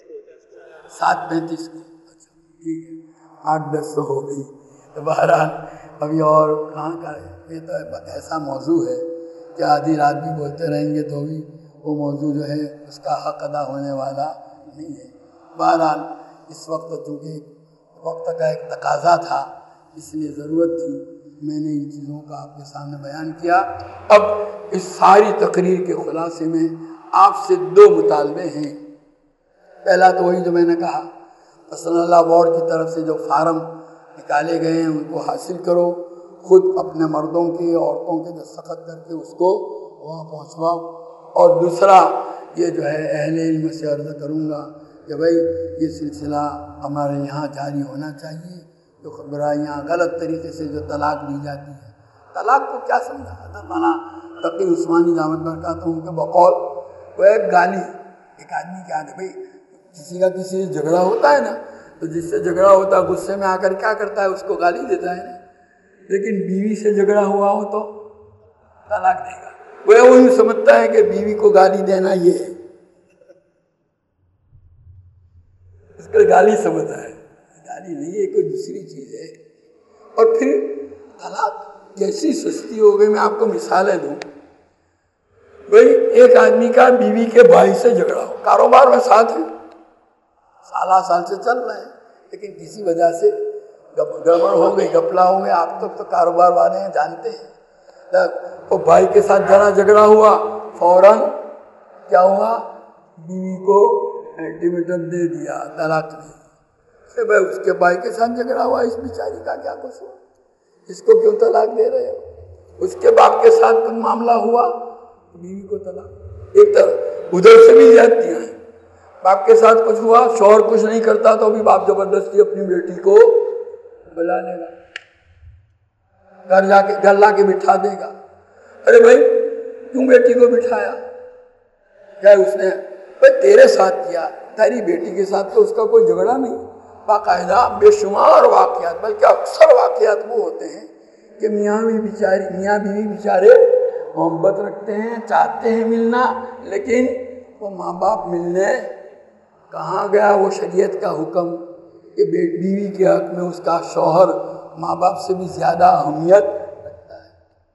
7:35 کو۔ اچھا ٹھیک ہے، 8-10 تو ہو گئی۔ تو بہرحال ابھی اور کہاں کا ہے، یہ تو ایسا موضوع ہے کہ آدھی رات بھی بولتے رہیں گے تو بھی وہ موضوع جو ہے اس کا حق ادا ہونے والا نہیں ہے۔ بہرحال اس وقت چونکہ وقت کا ایک تقاضا تھا، اس لیے ضرورت تھی، میں نے ان چیزوں کا آپ کے سامنے بیان کیا۔ اب اس ساری تقریر کے خلاصے میں آپ سے 2 مطالبے ہیں۔ پہلا تو وہی جو میں نے کہا، پرسنل لاء بورڈ کی طرف سے جو فارم نکالے گئے ہیں ان کو حاصل کرو، خود اپنے مردوں کے عورتوں کے دستخط کر کے اس کو وہاں پہنچواؤ۔ اور دوسرا یہ جو ہے اہل علم سے عرض کروں گا کہ بھائی یہ سلسلہ ہمارے یہاں جاری ہونا چاہیے۔ جو برائیاں غلط طریقے سے جو طلاق دی جاتی ہے، طلاق کو کیا سمجھا؟ حضرت مولانا تقی عثمانی دامت برکاتہم کے بقول وہ ایک گالی، ایک آدمی کیا ہے بھائی کسی کا کسی سے جھگڑا ہوتا ہے نا، تو جس سے جھگڑا ہوتا ہے غصے میں آ کر کیا کرتا ہے، اس کو گالی دیتا ہے نا۔ لیکن بیوی سے جھگڑا ہوا ہو تو طلاق دے گا، وہ وہی سمجھتا ہے کہ بیوی کو گالی دینا یہ ہے، اس کو گالی سمجھتا ہے، گالی نہیں ہے، کوئی دوسری چیز ہے۔ اور پھر طلاق کیسی سستی ہو گئی، میں آپ کو مثالیں دوں۔ بھائی ایک آدمی کا بیوی کے بھائی سے جھگڑا ہو، کاروبار میں ساتھ ہیں، سال سے چل رہے ہیں، لیکن کسی وجہ سے گڑبڑ ہو گئی، گپلا ہو گیا، آپ تو کاروبار والے ہیں جانتے ہیں، وہ بھائی کے ساتھ ذرا جھگڑا ہوا، فوراً کیا ہوا، بیوی کو الٹیمیٹم دے دیا، طلاق دے دی۔ بھائی اس کے بھائی کے ساتھ جھگڑا ہوا، اس بیچاری کا کیا قصور، اس کو کیوں طلاق دے رہے ہو؟ اس کے باپ کے ساتھ کوئی معاملہ ہوا، بیوی کو طلاق۔ ایک طرف ادھر سے بھی زیادتیاں ہیں، باپ کے ساتھ کچھ ہوا، شوہر کچھ نہیں کرتا تو بھی باپ زبردستی اپنی بیٹی کو بلا لے گا، گھر لا کے بٹھا دے گا۔ ارے بھائی کیوں بیٹی کو بٹھایا؟ کیا اس نے بھائی تیرے ساتھ کیا، تیری بیٹی کے ساتھ تو اس کا کوئی جھگڑا نہیں۔ باقاعدہ بے شمار واقعات، بلکہ اکثر واقعات وہ ہوتے ہیں کہ میاں بیوی بیچارے محبت رکھتے ہیں، چاہتے ہیں ملنا، لیکن وہ ماں باپ ملنے کہاں گیا؟ وہ شریعت کا حکم کہ بیوی کے حق میں اس کا شوہر ماں باپ سے بھی زیادہ اہمیت رکھتا ہے۔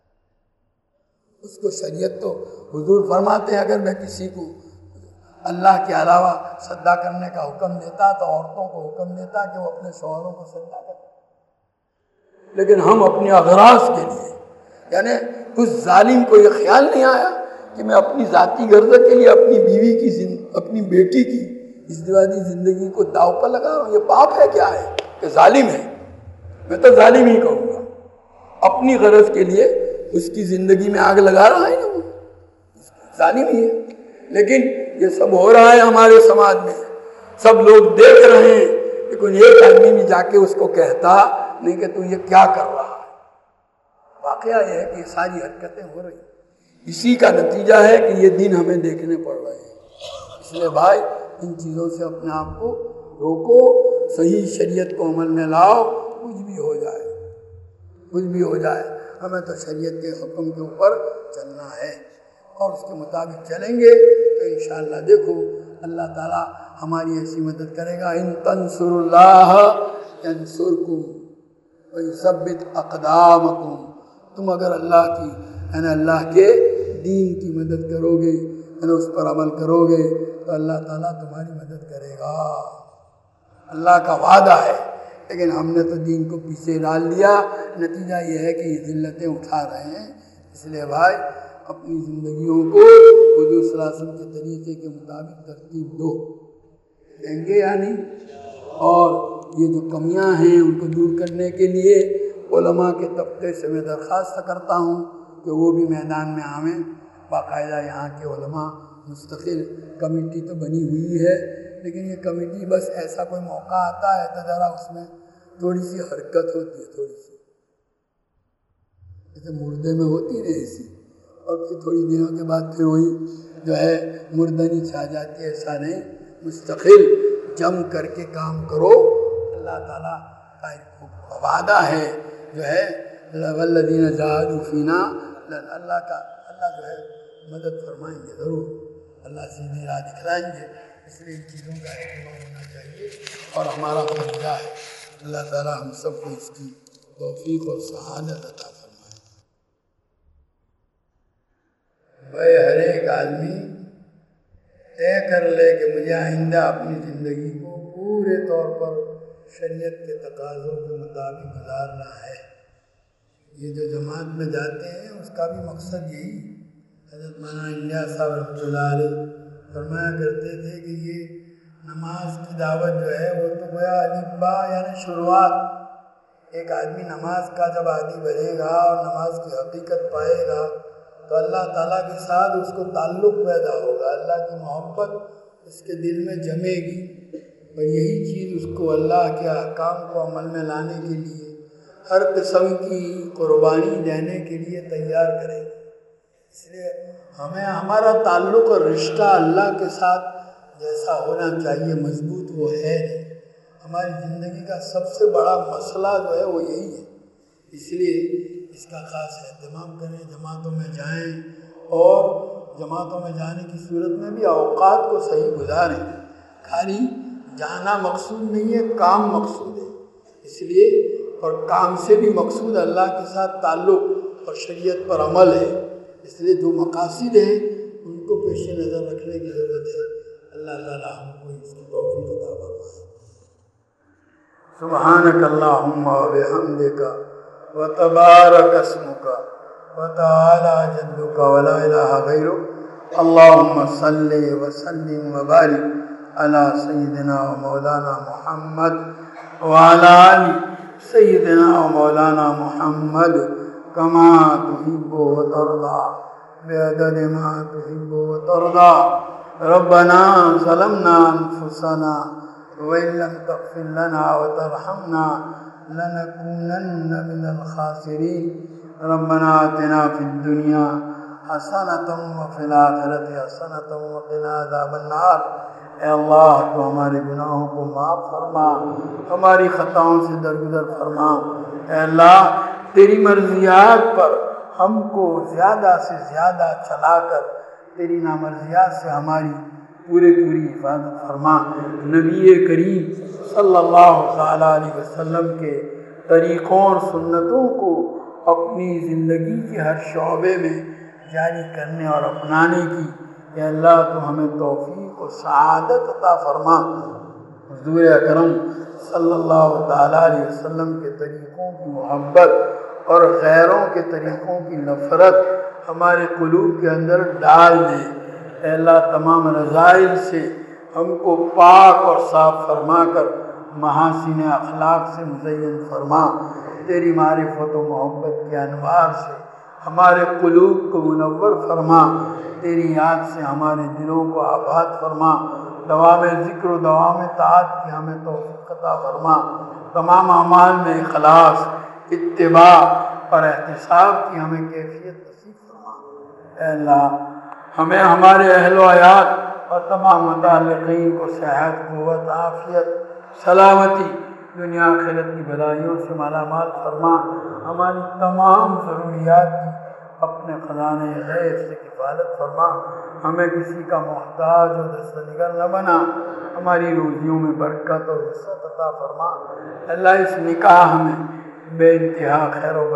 اس کو شریعت تو حضور فرماتے ہیں اگر میں کسی کو اللہ کے علاوہ سجدہ کرنے کا حکم دیتا تو عورتوں کو حکم دیتا کہ وہ اپنے شوہروں کو سجدہ کریں، لیکن ہم اپنے اغراض کے لیے، یعنی اس ظالم کو یہ خیال نہیں آیا کہ میں اپنی ذاتی غرض کے لیے اپنی بیوی کی اپنی بیٹی کی ازدواجی زندگی کو داؤ پر لگا رہا ہوں۔ یہ پاپ ہے کیا ہے کہ ظالم ہے؟ میں تو ظالم ہی کہوں گا، اپنی غرض کے لیے اس کی زندگی میں آگ لگا رہا ہے نا، وہ ظالم ہی ہے۔ لیکن یہ سب ہو رہا ہے ہمارے سماج میں، سب لوگ دیکھ رہے ہیں، لیکن ایک آدمی بھی جا کے اس کو کہتا نہیں کہ تو یہ کیا کر رہا ہے۔ واقعہ یہ ہے کہ یہ ساری حرکتیں ہو رہی ہیں، اسی کا نتیجہ ہے کہ یہ دن ہمیں دیکھنے پڑ رہے ہیں۔ اس لیے بھائی ان چیزوں سے اپنے آپ کو روکو، صحیح شریعت کو عمل میں لاؤ، کچھ بھی ہو جائے ہمیں تو شریعت کے حکم کے اوپر چلنا ہے، اور اس کے مطابق چلیں گے تو انشاءاللہ دیکھو اللہ تعالیٰ ہماری ایسی مدد کرے گا۔ ان تنصروا اللہ ینصرکم ویثبت اقدامکم تم اگر اللہ کی یعنی اللہ کے دین کی مدد کرو گے، یعنی اس پر عمل کرو گے تو اللہ تعالیٰ تمہاری مدد کرے گا، اللہ کا وعدہ ہے۔ لیکن ہم نے تو دین کو پیچھے ڈال دیا، نتیجہ یہ ہے کہ یہ ذلتیں اٹھا رہے ہیں۔ اس لیے بھائی اپنی زندگیوں کو حضور صلی اللہ علیہ وسلم کے طریقے کے مطابق ترتیب دو، دیں گے یا نہیں؟ اور یہ جو کمیاں ہیں ان کو دور کرنے کے لیے علماء کے طبقے سے میں درخواست کرتا ہوں کہ وہ بھی میدان میں آویں۔ باقاعدہ یہاں کے علماء مستقل کمیٹی تو بنی ہوئی ہے، لیکن یہ کمیٹی بس ایسا کوئی موقع آتا ہے تو ذرا اس میں تھوڑی سی حرکت ہوتی ہے، تھوڑی سی جیسے مردے میں ہوتی ہے ایسی، اور پھر تھوڑی دنوں کے بعد پھر وہی جو ہے مردنی چھا جاتی ہے۔ ایسا نہیں، مستقل جم کر کے کام کرو۔ اللہ تعالیٰ کا وعدہ ہے جو ہے والذین جاہدوا فینا، اللہ جو ہے مدد فرمائیں گے ضرور، اللہ سیدھی راہ دکھلائیں گے۔ اس لیے ان چیزوں کا اہتمام ہونا چاہیے اور ہمارا فریضہ ہے۔ اللہ تعالیٰ ہم سب کو اس کی توفیق اور سعادت عطا فرمائے۔ بھائی ہر ایک آدمی طے کر لے کہ مجھے آئندہ اپنی زندگی کو پورے طور پر شریعت کے تقاضوں کے مطابق گزارنا ہے۔ یہ جو جماعت میں جاتے ہیں اس کا بھی مقصد یہی ہے۔ حضرت مولانا الیاس صاحب رحمۃ اللہ علیہ فرمایا کرتے تھے کہ یہ نماز کی دعوت جو ہے وہ تو گویا الف با یعنی شروعات۔ ایک آدمی نماز کا جب عادی بنے گا اور نماز کی حقیقت پائے گا تو اللہ تعالیٰ کے ساتھ اس کو تعلق پیدا ہوگا، اللہ کی محبت اس کے دل میں جمے گی، اور یہی چیز اس کو اللہ کے احکام کو عمل میں لانے کے لیے ہر قسم کی قربانی دینے کے لیے تیار کرے گی۔ اس لیے ہمیں ہمارا تعلق اور رشتہ اللہ کے ساتھ جیسا ہونا چاہیے مضبوط وہ ہے نہیں۔ ہماری زندگی کا سب سے بڑا مسئلہ جو ہے وہ یہی ہے۔ اس لیے اس کا خاص اہتمام کریں، جماعتوں میں جائیں، اور جماعتوں میں جانے کی صورت میں بھی اوقات کو صحیح گزاریں۔ خالی جانا مقصود نہیں ہے، کام مقصود ہے۔ اس لیے اور کام سے بھی مقصود اللہ کے ساتھ تعلق اور شریعت پر عمل ہے۔ اس لیے جو مقاصد ہیں ان کو پیش نظر رکھنے کی ضرورت ہے۔ اللہ تعالیٰ ہم کو اس کی توفیق عطا فرمائے۔ سبحانک اللہم و بحمدک وتبارک اسمک وتعالی جدک ولا الہ غیرک، اللہم صلی وسلم وبارک علی سیدنا و مولانا محمد وعلی آل سیدنا و مولانا محمد کما تحب و ترضى بعدد ما تحب و ترضى۔ ربنا ظلمنا انفسنا وإن لم تغفر لنا وترحمنا لنكونن من الخاسرين۔ ربنا آتنا في الدنيا حسنة وفي الآخرة حسنة وقنا عذاب النار۔ اے اللہ تو ہمارے گناہوں کو معاف فرما، ہماری خطاؤں سے درگزر فرما۔ اے اللہ تیری مرضیات پر ہم کو زیادہ سے زیادہ چلا کر تیری نامرضیات سے ہماری پوری حفاظت فرما۔ نبی کریم صلی اللہ تعالیٰ علیہ وسلم کے طریقوں اور سنتوں کو اپنی زندگی کے ہر شعبے میں جاری کرنے اور اپنانے کی اے اللہ تو ہمیں توفیق و سعادت عطا فرما۔ حضور اکرم صلی اللہ تعالیٰ علیہ وسلم کے طریقوں کی محبت اور غیروں کے طریقوں کی نفرت ہمارے قلوب کے اندر ڈال دے۔ اے اللہ تمام رذائل سے ہم کو پاک اور صاف فرما کر محاسن اخلاق سے مزین فرما۔ تیری معرفت و محبت کے انوار سے ہمارے قلوب کو منور فرما۔ تیری یاد سے ہمارے دلوں کو آباد فرما۔ دوام ذکر و دوام طاعت کی ہمیں توفیق عطا فرما۔ تمام اعمال میں اخلاص، اتباع اور احتساب کی ہمیں کیفیت نصیب فرما۔ اے اللہ ہمیں ہمارے اہل و عیال اور تمام متعلقین کو صحت، قوت، عافیت، سلامتی، دنیا آخرت کی بھلائیوں سے مالا مال فرما۔ ہماری تمام ضروریات کی اپنے خزانے غیب سے کفالت فرما۔ ہمیں کسی کا محتاج و دستنگر نہ بنا۔ ہماری روزیوں میں برکت اور وسعت عطا فرما۔ اللہ اس نکاح میں بے انتہا خیر و برکت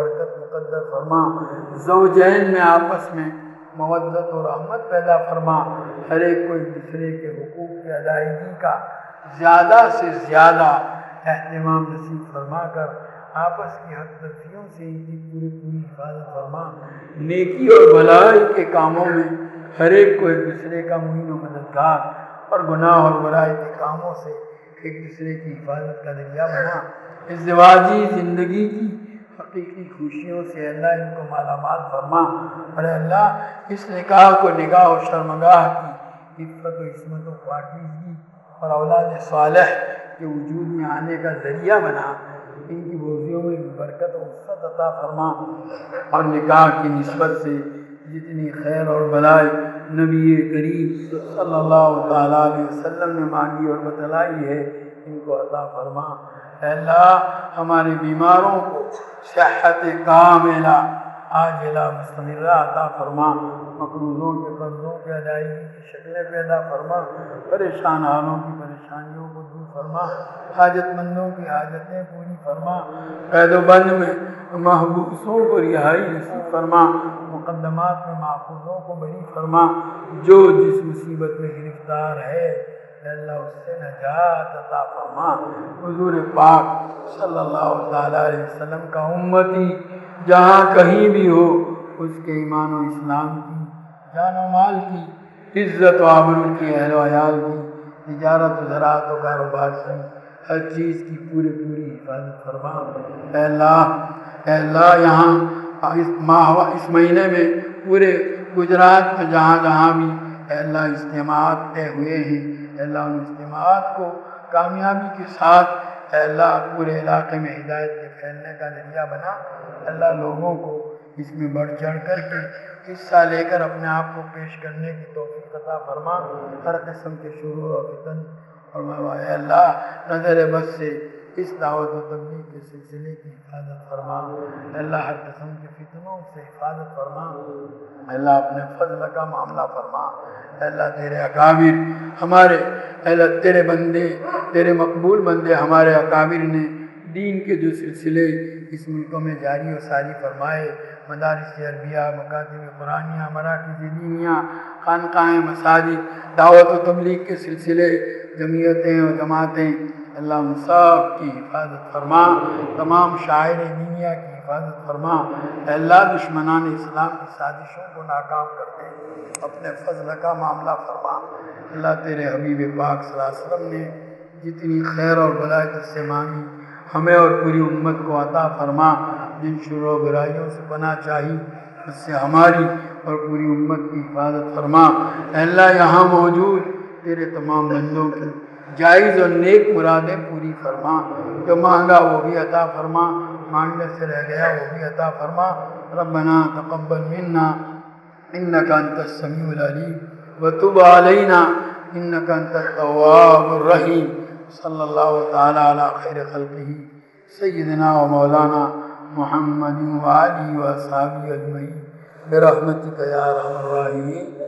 مقدر فرما، زوجین میں آپس میں مودت و رحمت پیدا فرما، ہر ایک کو ایک دوسرے کے حقوق کی ادائیگی کا زیادہ سے زیادہ اہتمام نصیب فرما کر آپس کی حق تلفیوں سے ان کی پوری حفاظت فرما، نیکی اور بھلائی کے کاموں میں ہر ایک کو ایک دوسرے کا معین و مددگار، اور گناہ اور برائی کے کاموں سے ایک دوسرے کی حفاظت کا ذریعہ بنا۔ ازدواجی زندگی کی حقیقی خوشیوں سے اللہ ان کو مالا مال فرما، اور اللہ اس نکاح کو نگاہ و شرمگاہ کی عفت و عصمت و پاکیزگی اور اولاد صالح کے وجود میں آنے کا ذریعہ بنا، ان کی بوزیوں میں برکت و وسعت عطا فرما، اور نکاح کی نسبت سے جتنی خیر اور بلائی نبی کریم صلی اللہ تعالیٰ علیہ وسلم نے مانگی اور بتلائی ہے ان کو عطا فرما۔ اے اللہ ہمارے بیماروں کو صحت کاملہ عاجلہ مستمرہ عطا فرما، مقروضوں کے قرضوں کی ادائیگی کی شکلیں پیدا فرما، پریشان حالوں کی پریشانیوں کو دور فرما، حاجت مندوں کی حاجتیں پوری فرما، قید و بند میں محبوسوں کو رہائی نصیب فرما، مقدمات میں محفوظوں کو بری فرما، جو جس مصیبت میں گرفتار ہے اے اللہ اس سے نجات عطا فرما۔ حضور پاک صلی اللہ تعالیٰ علیہ وسلم کا امتی جہاں کہیں بھی ہو، اس کے ایمان و اسلام کی، جان و مال کی، عزت و آبرو کی، اہل و عیال کی، تجارت و زراعت و کاروبار کی، ہر چیز کی پوری حفاظت فرما۔ اے اللہ یہاں اس مہینے میں پورے گجرات میں جہاں بھی اے اللہ اجتماعات طے ہوئے ہیں، اے اللہ ان اجتماعات کو کامیابی کے ساتھ اے اللہ پورے علاقے میں ہدایت کے پھیلنے کا ذریعہ بنا۔ اللہ لوگوں کو اس میں بڑھ چڑھ کر کے حصہ لے کر اپنے آپ کو پیش کرنے کی توفیق عطا فرما، ہر قسم کے شرور و فتن اور اے اللہ نظر بد سے اس دعوت و تبلیغ کے سلسلے کی حفاظت فرما، اے اللہ ہر قسم کے فتنوں سے حفاظت فرما، اے اللہ اپنے فضل کا معاملہ فرما، اے اللہ تیرے اکابر ہمارے اے اللہ تیرے بندے، تیرے مقبول بندے ہمارے اکابر نے دین کے جو سلسلے اس ملکوں میں جاری و ساری فرمائے، مدارس عربیہ، مکاتب قرآنیہ، مراکز دینیہ، خانقاہیں، مساجد، دعوت و تبلیغ کے سلسلے، جمعیتیں اور جماعتیں، اللہ ان سب کی حفاظت فرما، تمام شاعر دینیہ کی حفاظت فرما، اے اللہ دشمنان اسلام کی سازشوں کو ناکام کر دے، اپنے فضل کا معاملہ فرما۔ اللہ تیرے حبیب پاک صلی اللہ علیہ وسلم نے جتنی خیر اور بلائی تجھ سے مانگی ہمیں اور پوری امت کو عطا فرما، جن شرور و برائیوں سے پناہ چاہی اس سے ہماری اور پوری امت کی حفاظت فرما۔ اے اللہ یہاں موجود تیرے تمام بندوں کی جائز اور نیک مرادیں پوری فرما، جو مانگا وہ بھی عطا فرما، مانگنے سے رہ گیا وہ بھی عطا فرما۔ ربنا تقبل منا انک انت السمیع العلیم وتب علینا انک انت التواب الرحیم۔ صلی اللہ تعالی علی خیر خلقہ سیدنا و مولانا محمد وآلہ و اصحابہ اجمعین برحمتک یا ارحم الراحمین۔